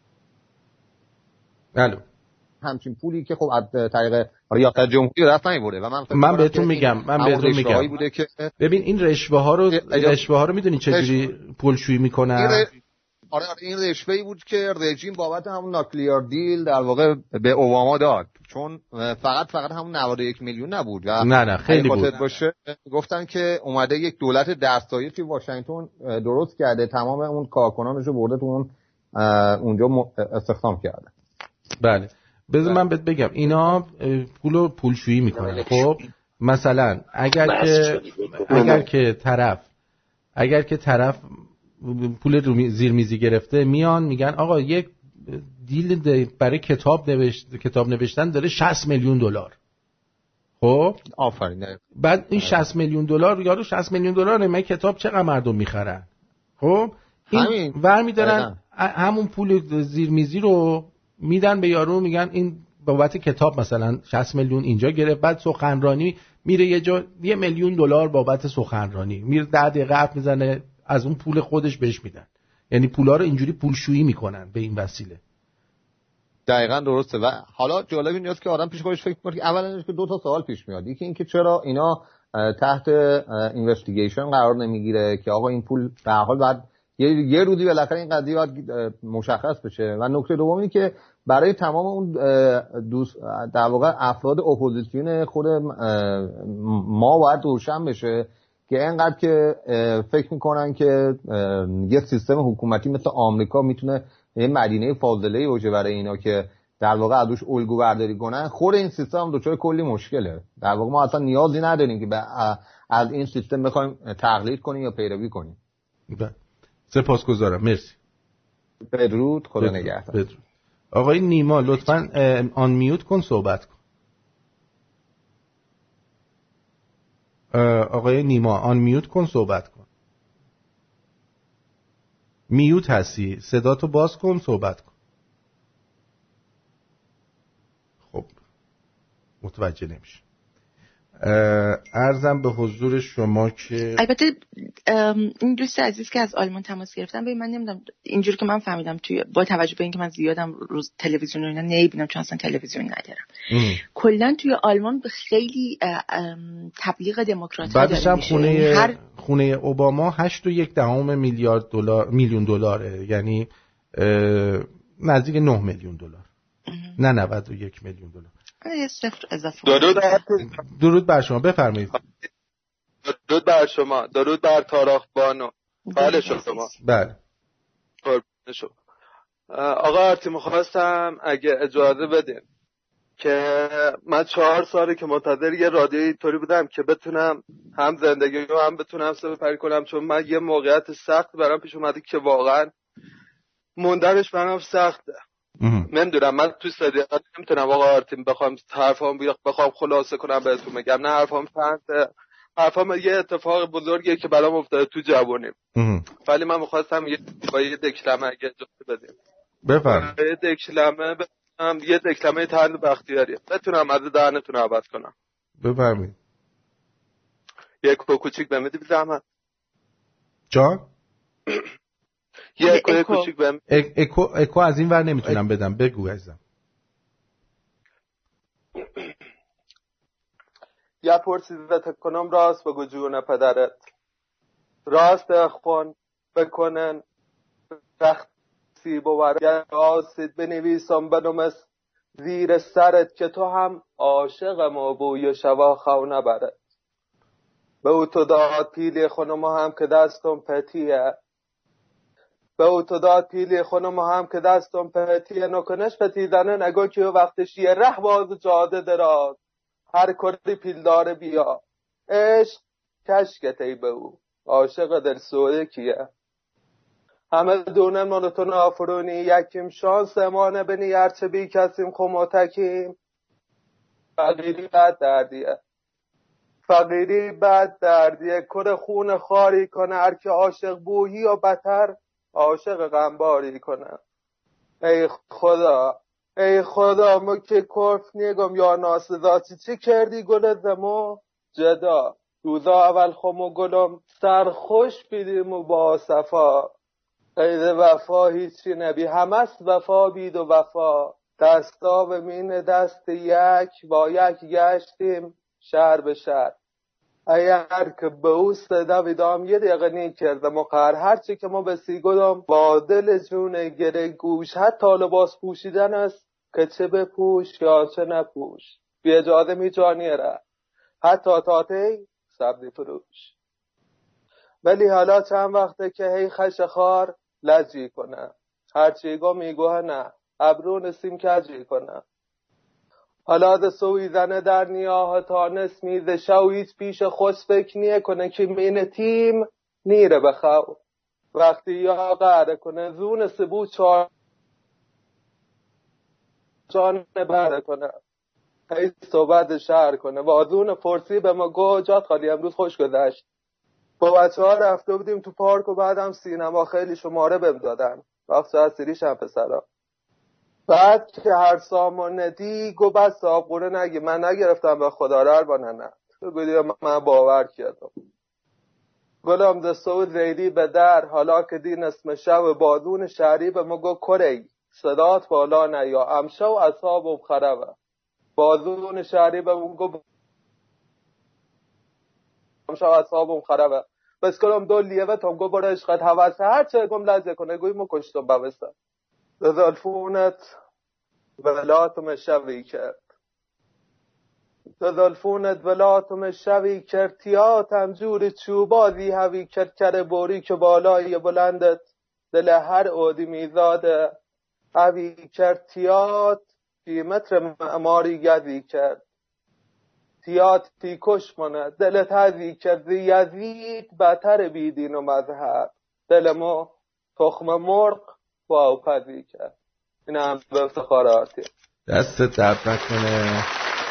بله همچین پولی که خب از طریق ریاست جمهوری رفت نمیبره و من من بهتون میگم من بهتون میگم بوده که ببین این رشوه ها رو رشوه ها رو میدونین چجوری پولشویی میکنن. آره آره این رشوه‌ای بود که رژیم بابت همون ناکلیار دیل در واقع به اوباما داد، چون فقط فقط همون نود و یک میلیون نبود و نه نه خیلی بود. باشه گفتن که اومده یک دولت دستایی توی واشنگتن درست کرده، تمام اون کارکنانش رو برده تو اون اونجا استخدام کرده. بله بذار من بهت بگم اینا پولو پولشویی میکنن. خب مثلا اگر که اگر که طرف اگر که طرف پول زیرمیزی گرفته میان میگن آقا یک دیل برای کتاب نوشت کتاب نوشتن داره شصت میلیون دلار. خب آفرین. بعد این شصت میلیون دلار یارو شصت میلیون دلار من کتاب چقدر مردم میخرن. خب این ور میدارن همون پول زیرمیزی رو میدن به یارو، میگن این بابت کتاب مثلا شصت میلیون اینجا گرفت، بعد سخنرانی میره یه جا یه میلیون دلار بابت سخنرانی میره ده دقیقه حرف میزنه از اون پول خودش بهش میدن. یعنی پولا رو اینجوری پولشویی میکنن به این وسیله. دقیقاً درسته. و حالا جالب اینجاست که آدم پیش خودش فکر میکنه که اولا که دو تا سوال پیش میاد. یکی این که چرا اینا تحت اینوستیگیشن قرار نمیگیره که آقا این پول به هر حال بعد یه یه روزی بالاخره این قضیه باید مشخص بشه. و نکته دوم اینه که برای تمام اون دوست در واقع افراد اپوزیسیون خود ما باید روشن بشه که اینقدر که فکر میکنن که یه سیستم حکومتی مثل آمریکا میتونه یه مدینه فاضله‌ای باشه برای اینا که در واقع ازش الگو برداری کنن، خود این سیستم دچار کلی مشکله. در واقع ما اصلا نیازی نداریم که از این سیستم بخوایم تقلید کنیم یا پیروی کنیم. سپاسگزارم، مرسی. بدرود، خدا نگهدار. بدرود. آقای نیما لطفاً آن میوت کن صحبت کن. آقای نیما آن میوت کن صحبت کن. میوت هستی، صداتو باز کن صحبت کن. خب متوجه نمیشه. عرضم به حضور شما که البته این دوست عزیز که از آلمان تماس گرفتن به من نمیدونم اینجوری که من فهمیدم توی با توجه به اینکه من زیادم روز تلویزیون اینا نمیبینم چون اصلا تلویزیون ندارم، کلا توی آلمان به خیلی تبلیغ دموکرات ها بعدش هم خونه هر... خونه اوباما هشت و یک دهم میلیارد دلار میلیون دلاره، یعنی نزدیک نه میلیون دلار، نه نود و یک میلیون دلار. یه صفر اضافه. درود درود بر شما، بفرمایید. درود بر شما، درود بر تاراخ بانو. بله شما. بله. قربون شما. آقا آرتیم خواستم اگه اجازه بدین که من چهار ساله که منتظر یه رادیویی طوری بودم که بتونم هم زندگی رو هم بتونم سپری کنم، چون من یه موقعیت سخت برام پیش اومده که واقعا موندنش برام سخته. نمیدونم من تو صدیقت نمیتونم آقا آرتیم بخوام حرفام بخوام خلاصه کنم بهتون میگم، نه حرفام چند حرفام یه اتفاق بزرگیه که برام افتاده تو جوونیم، ولی من می‌خواستم یه با یه دکلمه اگه اجازه بدیم بفرمایید. یه دکلمه بتونم یه دکلمه تند بختیاری بتونم از دهنتون عوض کنم. بفرمایید. یک کوچیک بمیدی بی زحمت جان یه اکو کوچیک بهم اکو اکو از این ور نمیتونم بدم، بگو عزیزم. یا پرسیزت کنم راست بگو جون پدرت، راست اخوان بکنن رختی بوار، یا راستید بنویسم بنومس زیر سرت که تو هم عاشقم و بوی شوا خو نبرد. به او تو داد پیلی خونم هم که دستم پتیه، به او تو داد پیلی خونم هم که دستم پتیه، نکنش پتیدنه نگو که وقتش یه ره باز جاده دراز، هر کردی پیل داره بیا عشق کشکتی به او عاشق دل سوده کیه. همه دونه منوتون آفرونی یکیم شانس امانه بینی هرچه بی کسیم خموتکیم. فقیری بد دردیه، فقیری بد دردیه، کر خون خاری کنه هر که عاشق بویی و بتر عاشق غنباری کنه. ای خدا ای خدا ما که کرف نیگم یا ناسزاتی چی کردی گل زمو جدا روزا اول خمو گلم سرخوش بیدیم و با صفا قید وفا هیچی نبی همست وفا بید و وفا دستا به مین دست یک با یک گشتیم شهر به شهر اگر که به اوست دویدام یه دقیقه نی کردم و قهر هرچی که ما بسی گدام با دل جون گره گوش حتی لباس پوشیدن است که چه بپوش یا چه نپوش بی اجازه می جانیه را حتی تاتی سبزی فروش ولی حالا چند وقته که هی خش خار لجی کنه هرچی گو میگوه نه ابرو نسیم کجی کنه حالا ده سوی زنه در نیاه تا نسمی ده شویت پیش خوش فکر نیه کنه که مین تیم نیره بخو وقتی یا قهره کنه زون سبو چار جان بره کنه هی صحبت شهر کنه و آزون فرسی به ما گو جات خالی امروز خوش گذشت با بچه ها رفته بودیم تو پارک و بعدم سینما خیلی شماره بهم دادن وقت از سریش هم پسرا بعد که هر سامان ندی گو بس صاحب نگی من نگرفتم به خدا رر با ننه گویدی من باور کردم گلم دستو زیدی به در حالا که دین اسم شو بادون شهری به مگو کری صدات بالا نه یا امشو اصابم خربه بادون شهری به مگو امشو اصابم خربه بس کلم دو لیوه تم گو برای عشقت حواسه هر چه گم لحظه کنه گوی مو کشتم ببسته تذلفونت ولاتم شوی کرد تذلفونت ولاتم شوی کرد تیاتم جور چوبازی هوی کرد کر بوری که بالای بلندت دل هر عودی میزاده هوی کرد تیات فی متر معماری گذی کرد تیات تی کش منه دلت هزی کرد یزید بتر بیدین و مذهب دل ما تخم مرغ واو پذی کرد این هم به افتخاراتی دست درد نکنه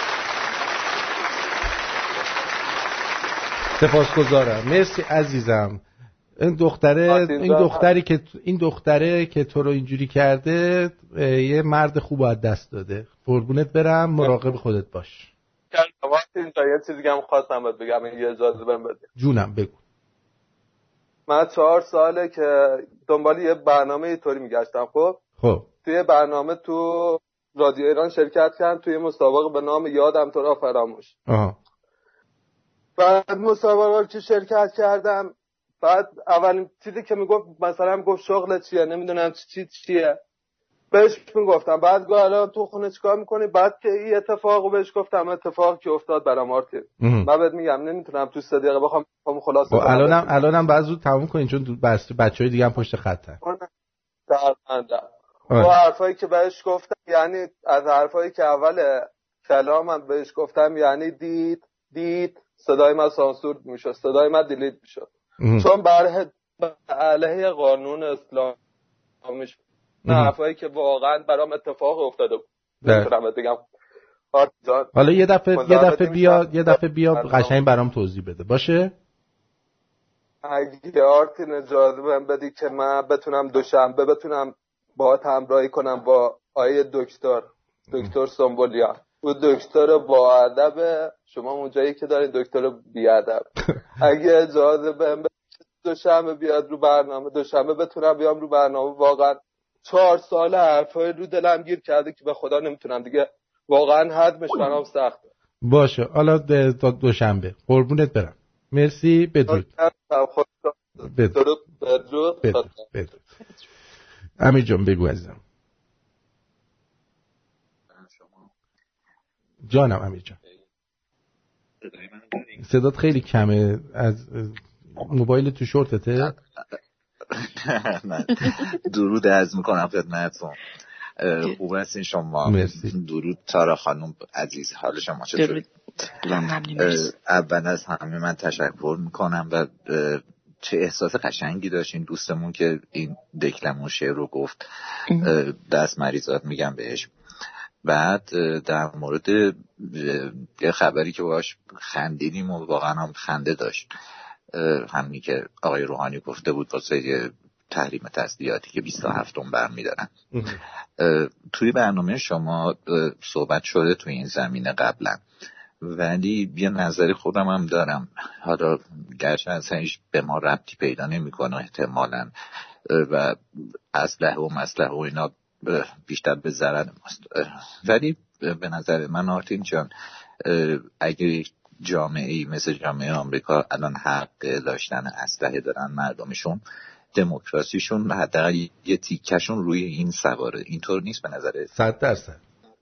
سپاسگزارم مرسی عزیزم این دختره این دختری که این دختره که تو رو اینجوری کرده یه مرد خوب از دست داده قربونت برم مراقب خودت باش اینجا یه چیزی هم خواستم بهت بگم یه اجازه بهم بده جونم بگو من چهار ساله که دنبال یه برنامه اینطوری میگشتم خب خب توی برنامه تو رادیو ایران شرکت کردم توی مسابقه به نام یادم تو را فراموش آها بعد مسابقه که شرکت کردم بعد اولین چیزی که میگفت مثلا میگفت شغل چیه نمیدونم چی چیه بهش میگفتم بعد گفت الان تو خونه چیکار میکنی بعد که این اتفاقو بهش گفتم اتفاقی که افتاد برام آرتین من بهت میگم نمیتونم تو سه دقیقه بخوام خلاصه کنم الانم الانم بعد زود تموم کنین چون بچهای دیگه هم پشت خطن درمنده با حرفایی که بهش گفتم یعنی از حرفایی که اول کلامم بهش گفتم یعنی دید دید صدای من سانسور میشد صدای من دیلیت میشد چون بر علیه قانون اسلام میشه حرفایی که واقعا برام اتفاق افتاده بود نمیتونم بگم حالا یه دفعه یه دفعه بیا یه دفعه بیا قشنگ برام توضیح بده باشه اگه آرتین اجازه بهم بدی که من بتونم دوشنبه بتونم باهات همراهی کنم با آیه دکتر دکتر سنبولیان و دکتر با ادب شما اونجایی که دارین دکتر بی ادب اگه اجازه بهم بدی دوشنبه بیاد رو برنامه دوشنبه بتونم بیام رو برنامه واقعا چهار ساله حرفای رو دلم گیر کرده که به خدا نمیتونم دیگه واقعا هضمش برام سخته باشه حالا تا دوشنبه قربونت برم مرسی بدرود بدرود بدرود بدرود امیر جان بگو عزیزم جانم امیر جان صدات خیلی کمه از موبایل تو شورتته نه درود عرض میکنم خدمتتون خوب هستین شما مرسی. درود تارا خانم عزیز حال شما چطوره؟ اول از همه من تشکر میکنم و چه احساس قشنگی داشتین دوستمون که این دکلمون شعر رو گفت دست مریضات میگم بهش بعد در مورد یه خبری که باش خندیدیم و واقعا هم خنده داشت همینی که آقای روحانی گفته بود واسه تحریم تسلیحاتی که بیست و هفتم برمی‌دارن. توی برنامه شما صحبت شده توی این زمینه قبلا، ولی یه نظری خودم هم دارم، حالا گرچه اصلا هیچ به ما ربطی پیدا نمی‌کنه احتمالاً و اسلحه و مسلحه و اینا بیشتر به ضرر ماست، ولی به نظر من آرتین جان اگه جامعه‌ای مثل جامعه آمریکا الان حق داشتن اسلحه دارن مردمشون، دموکراسیشون حداقل یه تیکشون روی این سواره، اینطور نیست به نظر صد درصد؟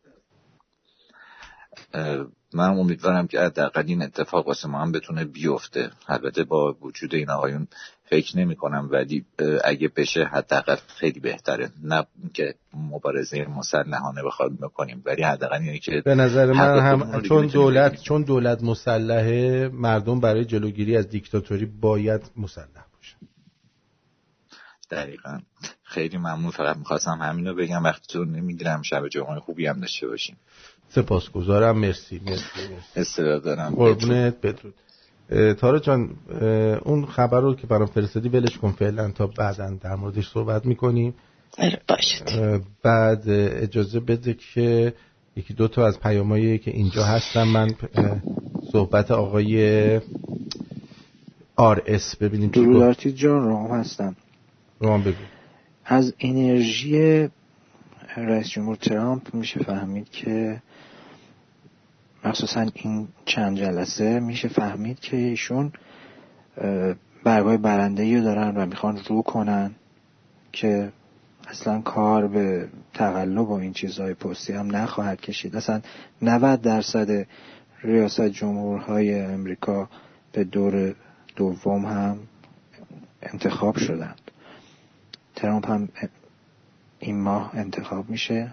من امیدوارم که حداقل این اتفاق واسه ما هم بتونه بیفته. البته با وجود این آقایون فکر نمی کنم، ولی اگه بشه حداقل خیلی بهتره، نه که مبارزه مسلحانه بخواد بکنیم، ولی حداقل اینه که به نظر من هم چون دولت بگیم. چون دولت مسلحه، مردم برای جلوگیری از دیکتاتوری باید مسلح باشن. دقیقاً. خیلی ممنون، فقط می‌خواستم همینو بگم، وقتتون نمیگیرم، شب جمعه خوبی هم داشته باشیم. سپاسگزارم، مرسی مرسی مرسی. استراحت دارم. قربونت، بدرود. تارا جان اون خبر رو که برام فرستادی ولش کن فعلا تا بعداً در موردش صحبت می‌کنیم. باشه. بعد اجازه بده که یکی دو تا از پیامایی که اینجا هستن من صحبت آقای آر اس ببینیم چی گفت. درود جان، رام هستم. رام بگو. از انرژی رئیس جمهور ترامپ میشه فهمید که مخصوصا این چند جلسه میشه فهمید که ایشون برگای برنده‌ای رو دارن و میخوان رو کنن که اصلا کار به تقلب و این چیزهای پستی هم نخواهد کشید. اصلا نود درصد ریاست جمهورهای امریکا به دور دوم هم انتخاب شدند. ترامپ هم این ماه انتخاب میشه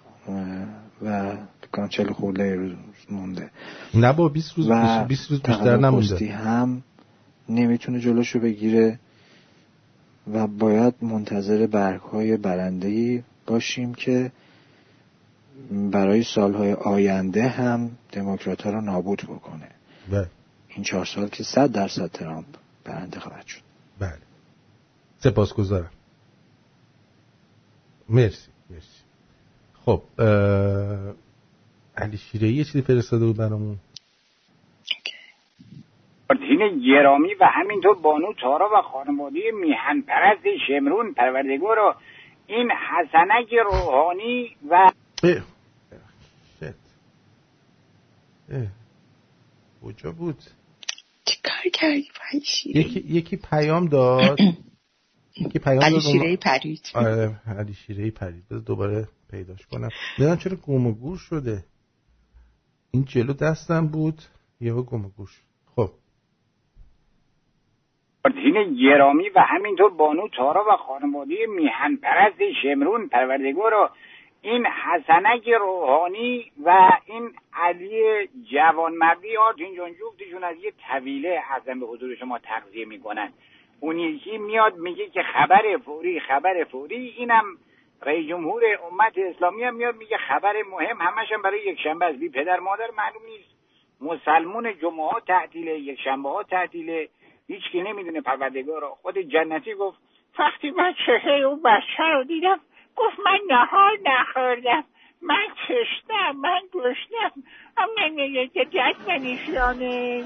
و بکنم چهل خورده روز مونده، نه با بیست روز بیست روز بیشتر نمونده، هم نمیتونه جلوشو بگیره و باید منتظر برگ‌های برنده‌ای باشیم که برای سالهای آینده هم دموکرات‌ها رو نابود بکنه. بله. این چهار سال که صد درصد ترامپ برنده خواهد شد. بله. سپاسگزارم. مرسی مرسی. خب علی شیره‌ای یه چیزی فرستاده بود برامون. آرتین گرامی و همینطور بانو تارا و خانواده میهن پرست شمرون پروردگار و این حسنک روحانی و اه. شت. اه. کجا بود؟ چه کار کردی علی شیره‌ای؟ یکی یکی پیام داد. یکی پیام داد. علی شیره‌ای پرید. آره علی شیره‌ای پرید. بذار دوباره پیداش کنم. نمیدونم چرا گم و گور شده. این جلو دستم بود یهو گم و گور شد. خب آرتین گرامی و همینطور بانو تارا و خانواده میهن پرست شمرون پروردگار و این حسنک روحانی و این علی جوانمردی آرتین جان جفتشون از یه طویله ازم به حضور شما تغذیه میکنن. اون یکی میاد میگه که خبر فوری خبر فوری، اینم رئیس جمهور امت اسلامی هم میاد میگه خبر مهم، همش هم برای یک شنبه است. بی پدر مادر معلوم نیست، مسلمون جمعه ها تعطیله، یک شنبه ها تعطیله، هیچ کی نمیدونه. پروردگارا خود جنتی گفت وقتی من چهره اون بچه رو دیدم گفت من نهار نخوردم، من تشنم، من گشنم، هم نمیگه که جد منیشانه.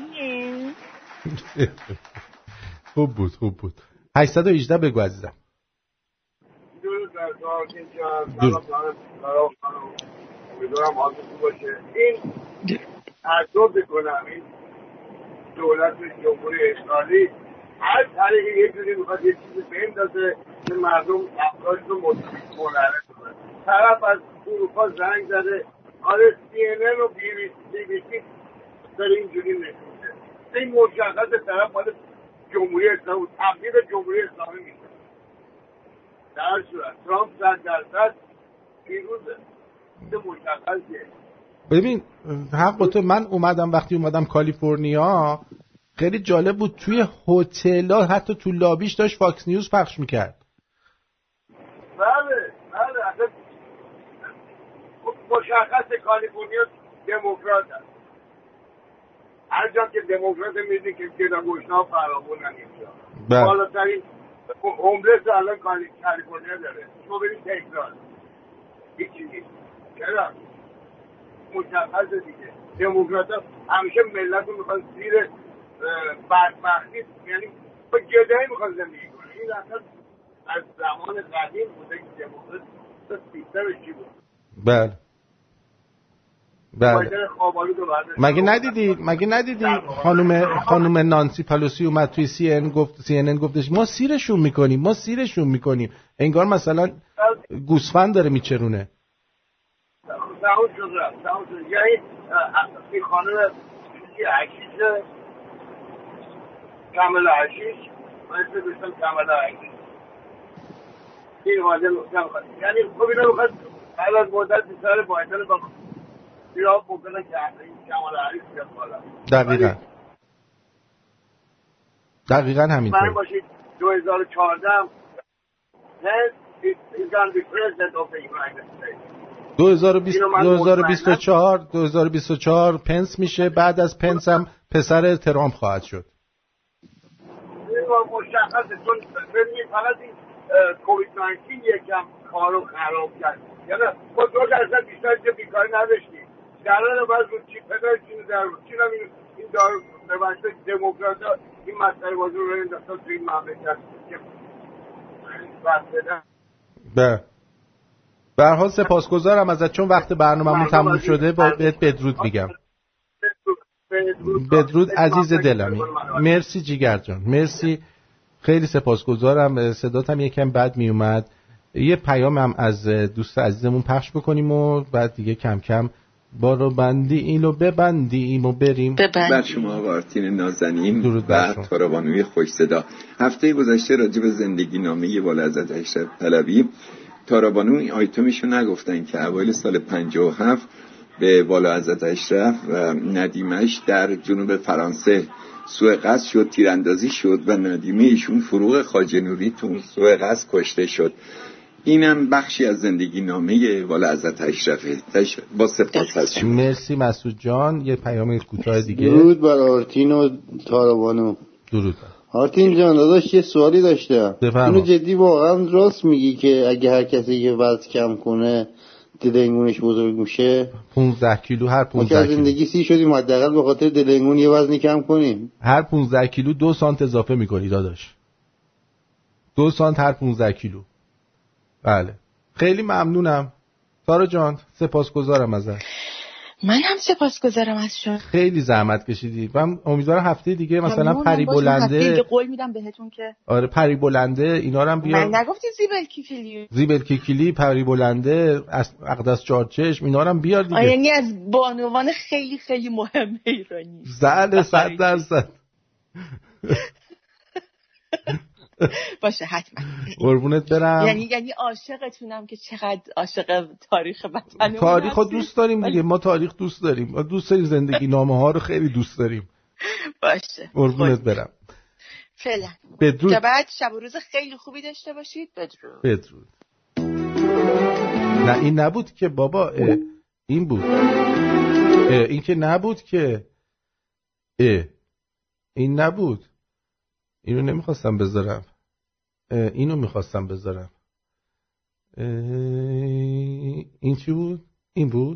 خوب بود خوب بود. هشتصد و هجده بگو عزیزم. درود بر تو آرتین جان. سلام سلام سلام. امیدوارم حالتون خوب باشه. این تعجب بکنم این دولت جمهوری اسرائیلی هر طریقی یه جوری میخواد یه چیزی بندازه که مردم افکارش رو منحرف کنن. طرف از اروپا زنگ زده، آره سی ان ان و بی بی سی داره اینجوری نشونه. این مشخص طرف مال جمهوری اسلامی، تبلیغ جمهوری اسلامی میشه. در صورت ترامپ صد درصد پیروزه. این مشخصه. ببین حق با تو، من اومدم وقتی اومدم کالیفرنیا خیلی جالب بود، توی هتل‌ها حتی تو لابیش داشت فاکس نیوز پخش میکرد. بله بله اصلا مشخص کالیفرنیا دموکرات هست. هر جا که دموکرات میدید که گدا گوشنا فراوونن اینجا. بالاترین هوملس الان کالیفرنیا داره، شما برید تگزاس هیچی نیست. چرا؟ مشخصه دیگه. دموکرات ها همیشه ملت رو میخوان زیر بدبختی، یعنی با گدایی میخوان زندگی کنه. این اصلا از زمان قدیم بوده که دموکرات سیستمش چی بود. بله بله. مگه ندیدی مگه ندیدی خانم خانم نانسی پالوسی اومد توی سی ان گفت سی ان ان گفتش ما سیرشون میکنیم ما سیرشون میکنیم انگار مثلا گوسفند داره میچرونه. تموم شد رفت تموم شد. یعنی این خانم چیزی عکیسه کاملا عکیس من اسم بشتم کاملا عکیس این واجه نمیخواد، یعنی خب اینا میخواد بعد از مدت سر بایدن با ایران ممکنه که این کاملا عکیس بیاد بالا. دقیقا دقیقا همینطور. من باشید دو هزار و چهارده he's going to be president of the United States. دو هزار و بیست و چهار دو هزار و بیست و چهار پنس میشه، بعد از پنس هم پسر ترامپ خواهد شد. مشخصه چون ببینید فقط این کووید نوزده یکم کارو خراب کرد. یعنی با دو درصد بیشتر که بیکاری نداشتیم. دران باز رو چی پدر چی در رو چی نمید این دارو به واسطه دموکرات این مسئله بازی رو رو انداختن توی این مملکت که بس بدن. به به هر حال سپاسگزارم ازت چون وقت برنامه‌مون تموم شده با بهت بدرود میگم. بدرود عزیز دلمی. مرسی جیگر جان، مرسی، خیلی سپاسگزارم. صدات هم یکم بد می اومد. یه پیام هم از دوست عزیزمون پخش بکنیم و بعد دیگه کم کم بارو بندی اینو ببندیم و بریم. بر شما آقا آرتین نازنین و تارابانوی خوش صدا. هفته گذشته راجع به زندگی نامه والعزت اشرف پهلوی تارابانو این آیتمشو نگفتن که اوایل سال پنجاه و هفت به والعزت اشرف و ندیمش در جنوب فرانسه سوء قصد شد، تیراندازی شد و ندیمه ایشون فروغ خواجه نوری تو سوء قصد کشته شد. اینم بخشی از زندگی نامه والعزت اشرفه. با سپاس از شما. مرسی مسعود جان. یه پیام کوتاه دیگه. درود بر آرتین و تارابانو. درود. آرتین جان داداش یه سوالی داشتم. اینو جدی واقعا راست میگی که اگه هر کسی که وزن کم کنه دلنگونش بزرگ میشه؟ پانزده کیلو هر پانزده کیلو. ما زندگی سی شدیم حداقل به خاطر دلنگون یه وزنی کم کنیم. هر پانزده کیلو دو سانت اضافه میکنی داداش. دو سانت هر پانزده کیلو. بله. خیلی ممنونم. سارا جان سپاسگزارم ازت. من هم سپاسگزارم از شما. خیلی زحمت کشیدی. من امیدوارم هفته دیگه مثلا پری بلنده. هفته دیگه قول میدم بهتون که آره پری بلنده اینا رو هم بیار. من نگفتی زیبل کیکلی. زیبل کیکلی، پری بلنده، اقدس چارچشم اینا رو هم بیار دیگه. یعنی از بانوان خیلی خیلی مهم ایرانی. زل صد درصد. باشه حتما. قربونت برم. یعنی یعنی عاشقتونم که چقدر عاشق تاریخ وطنمون. تاریخ رو دوست داریم دیگه. ما تاریخ دوست داریم. ما دوست داریم زندگی نامه ها رو خیلی دوست داریم. باشه. قربونت برم. فعلا. بدرود. تا بعد شب و روز خیلی خوبی داشته باشید. بدرود. بدرود. نه این نبود که بابا این بود. این که نبود که این نبود. اینو نمیخواستم بذارم. اینو میخواستم بذارم. این چی بود؟ این بود؟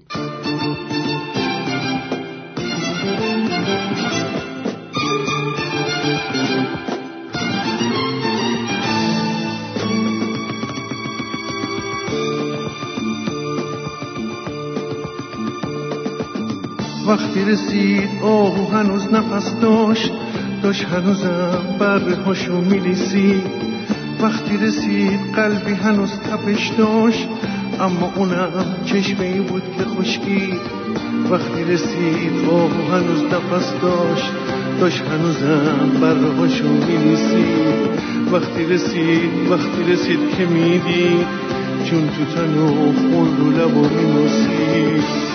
وقتی رسید آهو هنوز نفس داشت داشت هنوزم برهاشو میلیسید. وقتی رسید قلبی هنوز تپش داشت اما اونم چشمه‌ای بود که خشکید. وقتی رسید آهو هنوز نفس داشت داشت هنوزم برهاشو میلیسید. وقتی رسید وقتی رسید که میدید چون تو تنو خون رو لبا میماسید.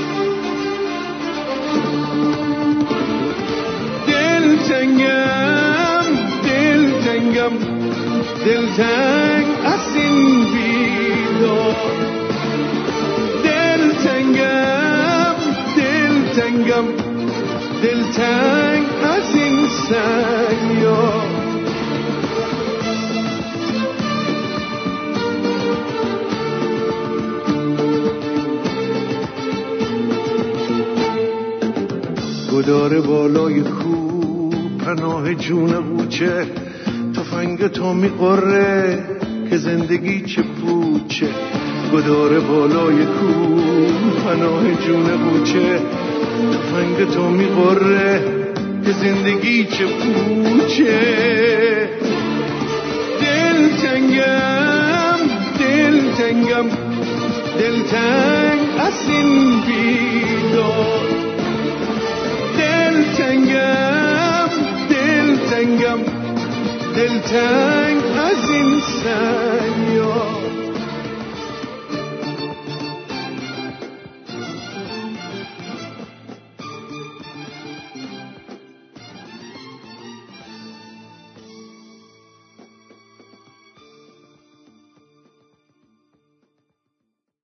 دلتنگم دلتنگم دلتنگ از این بیدار. دلتنگم دلتنگم دلتنگ از این سیار. گدار بالای کو پناه جون قوچه تفنگ تو میقره که زندگی چه پوچه گدار بالای کو پناه جون قوچه تفنگ تو میقره که زندگی چه پوچه دل تنگم دل تنگم دل تنگ از این بیدار دل تنگم دل تنگم دل تنگ از این سیار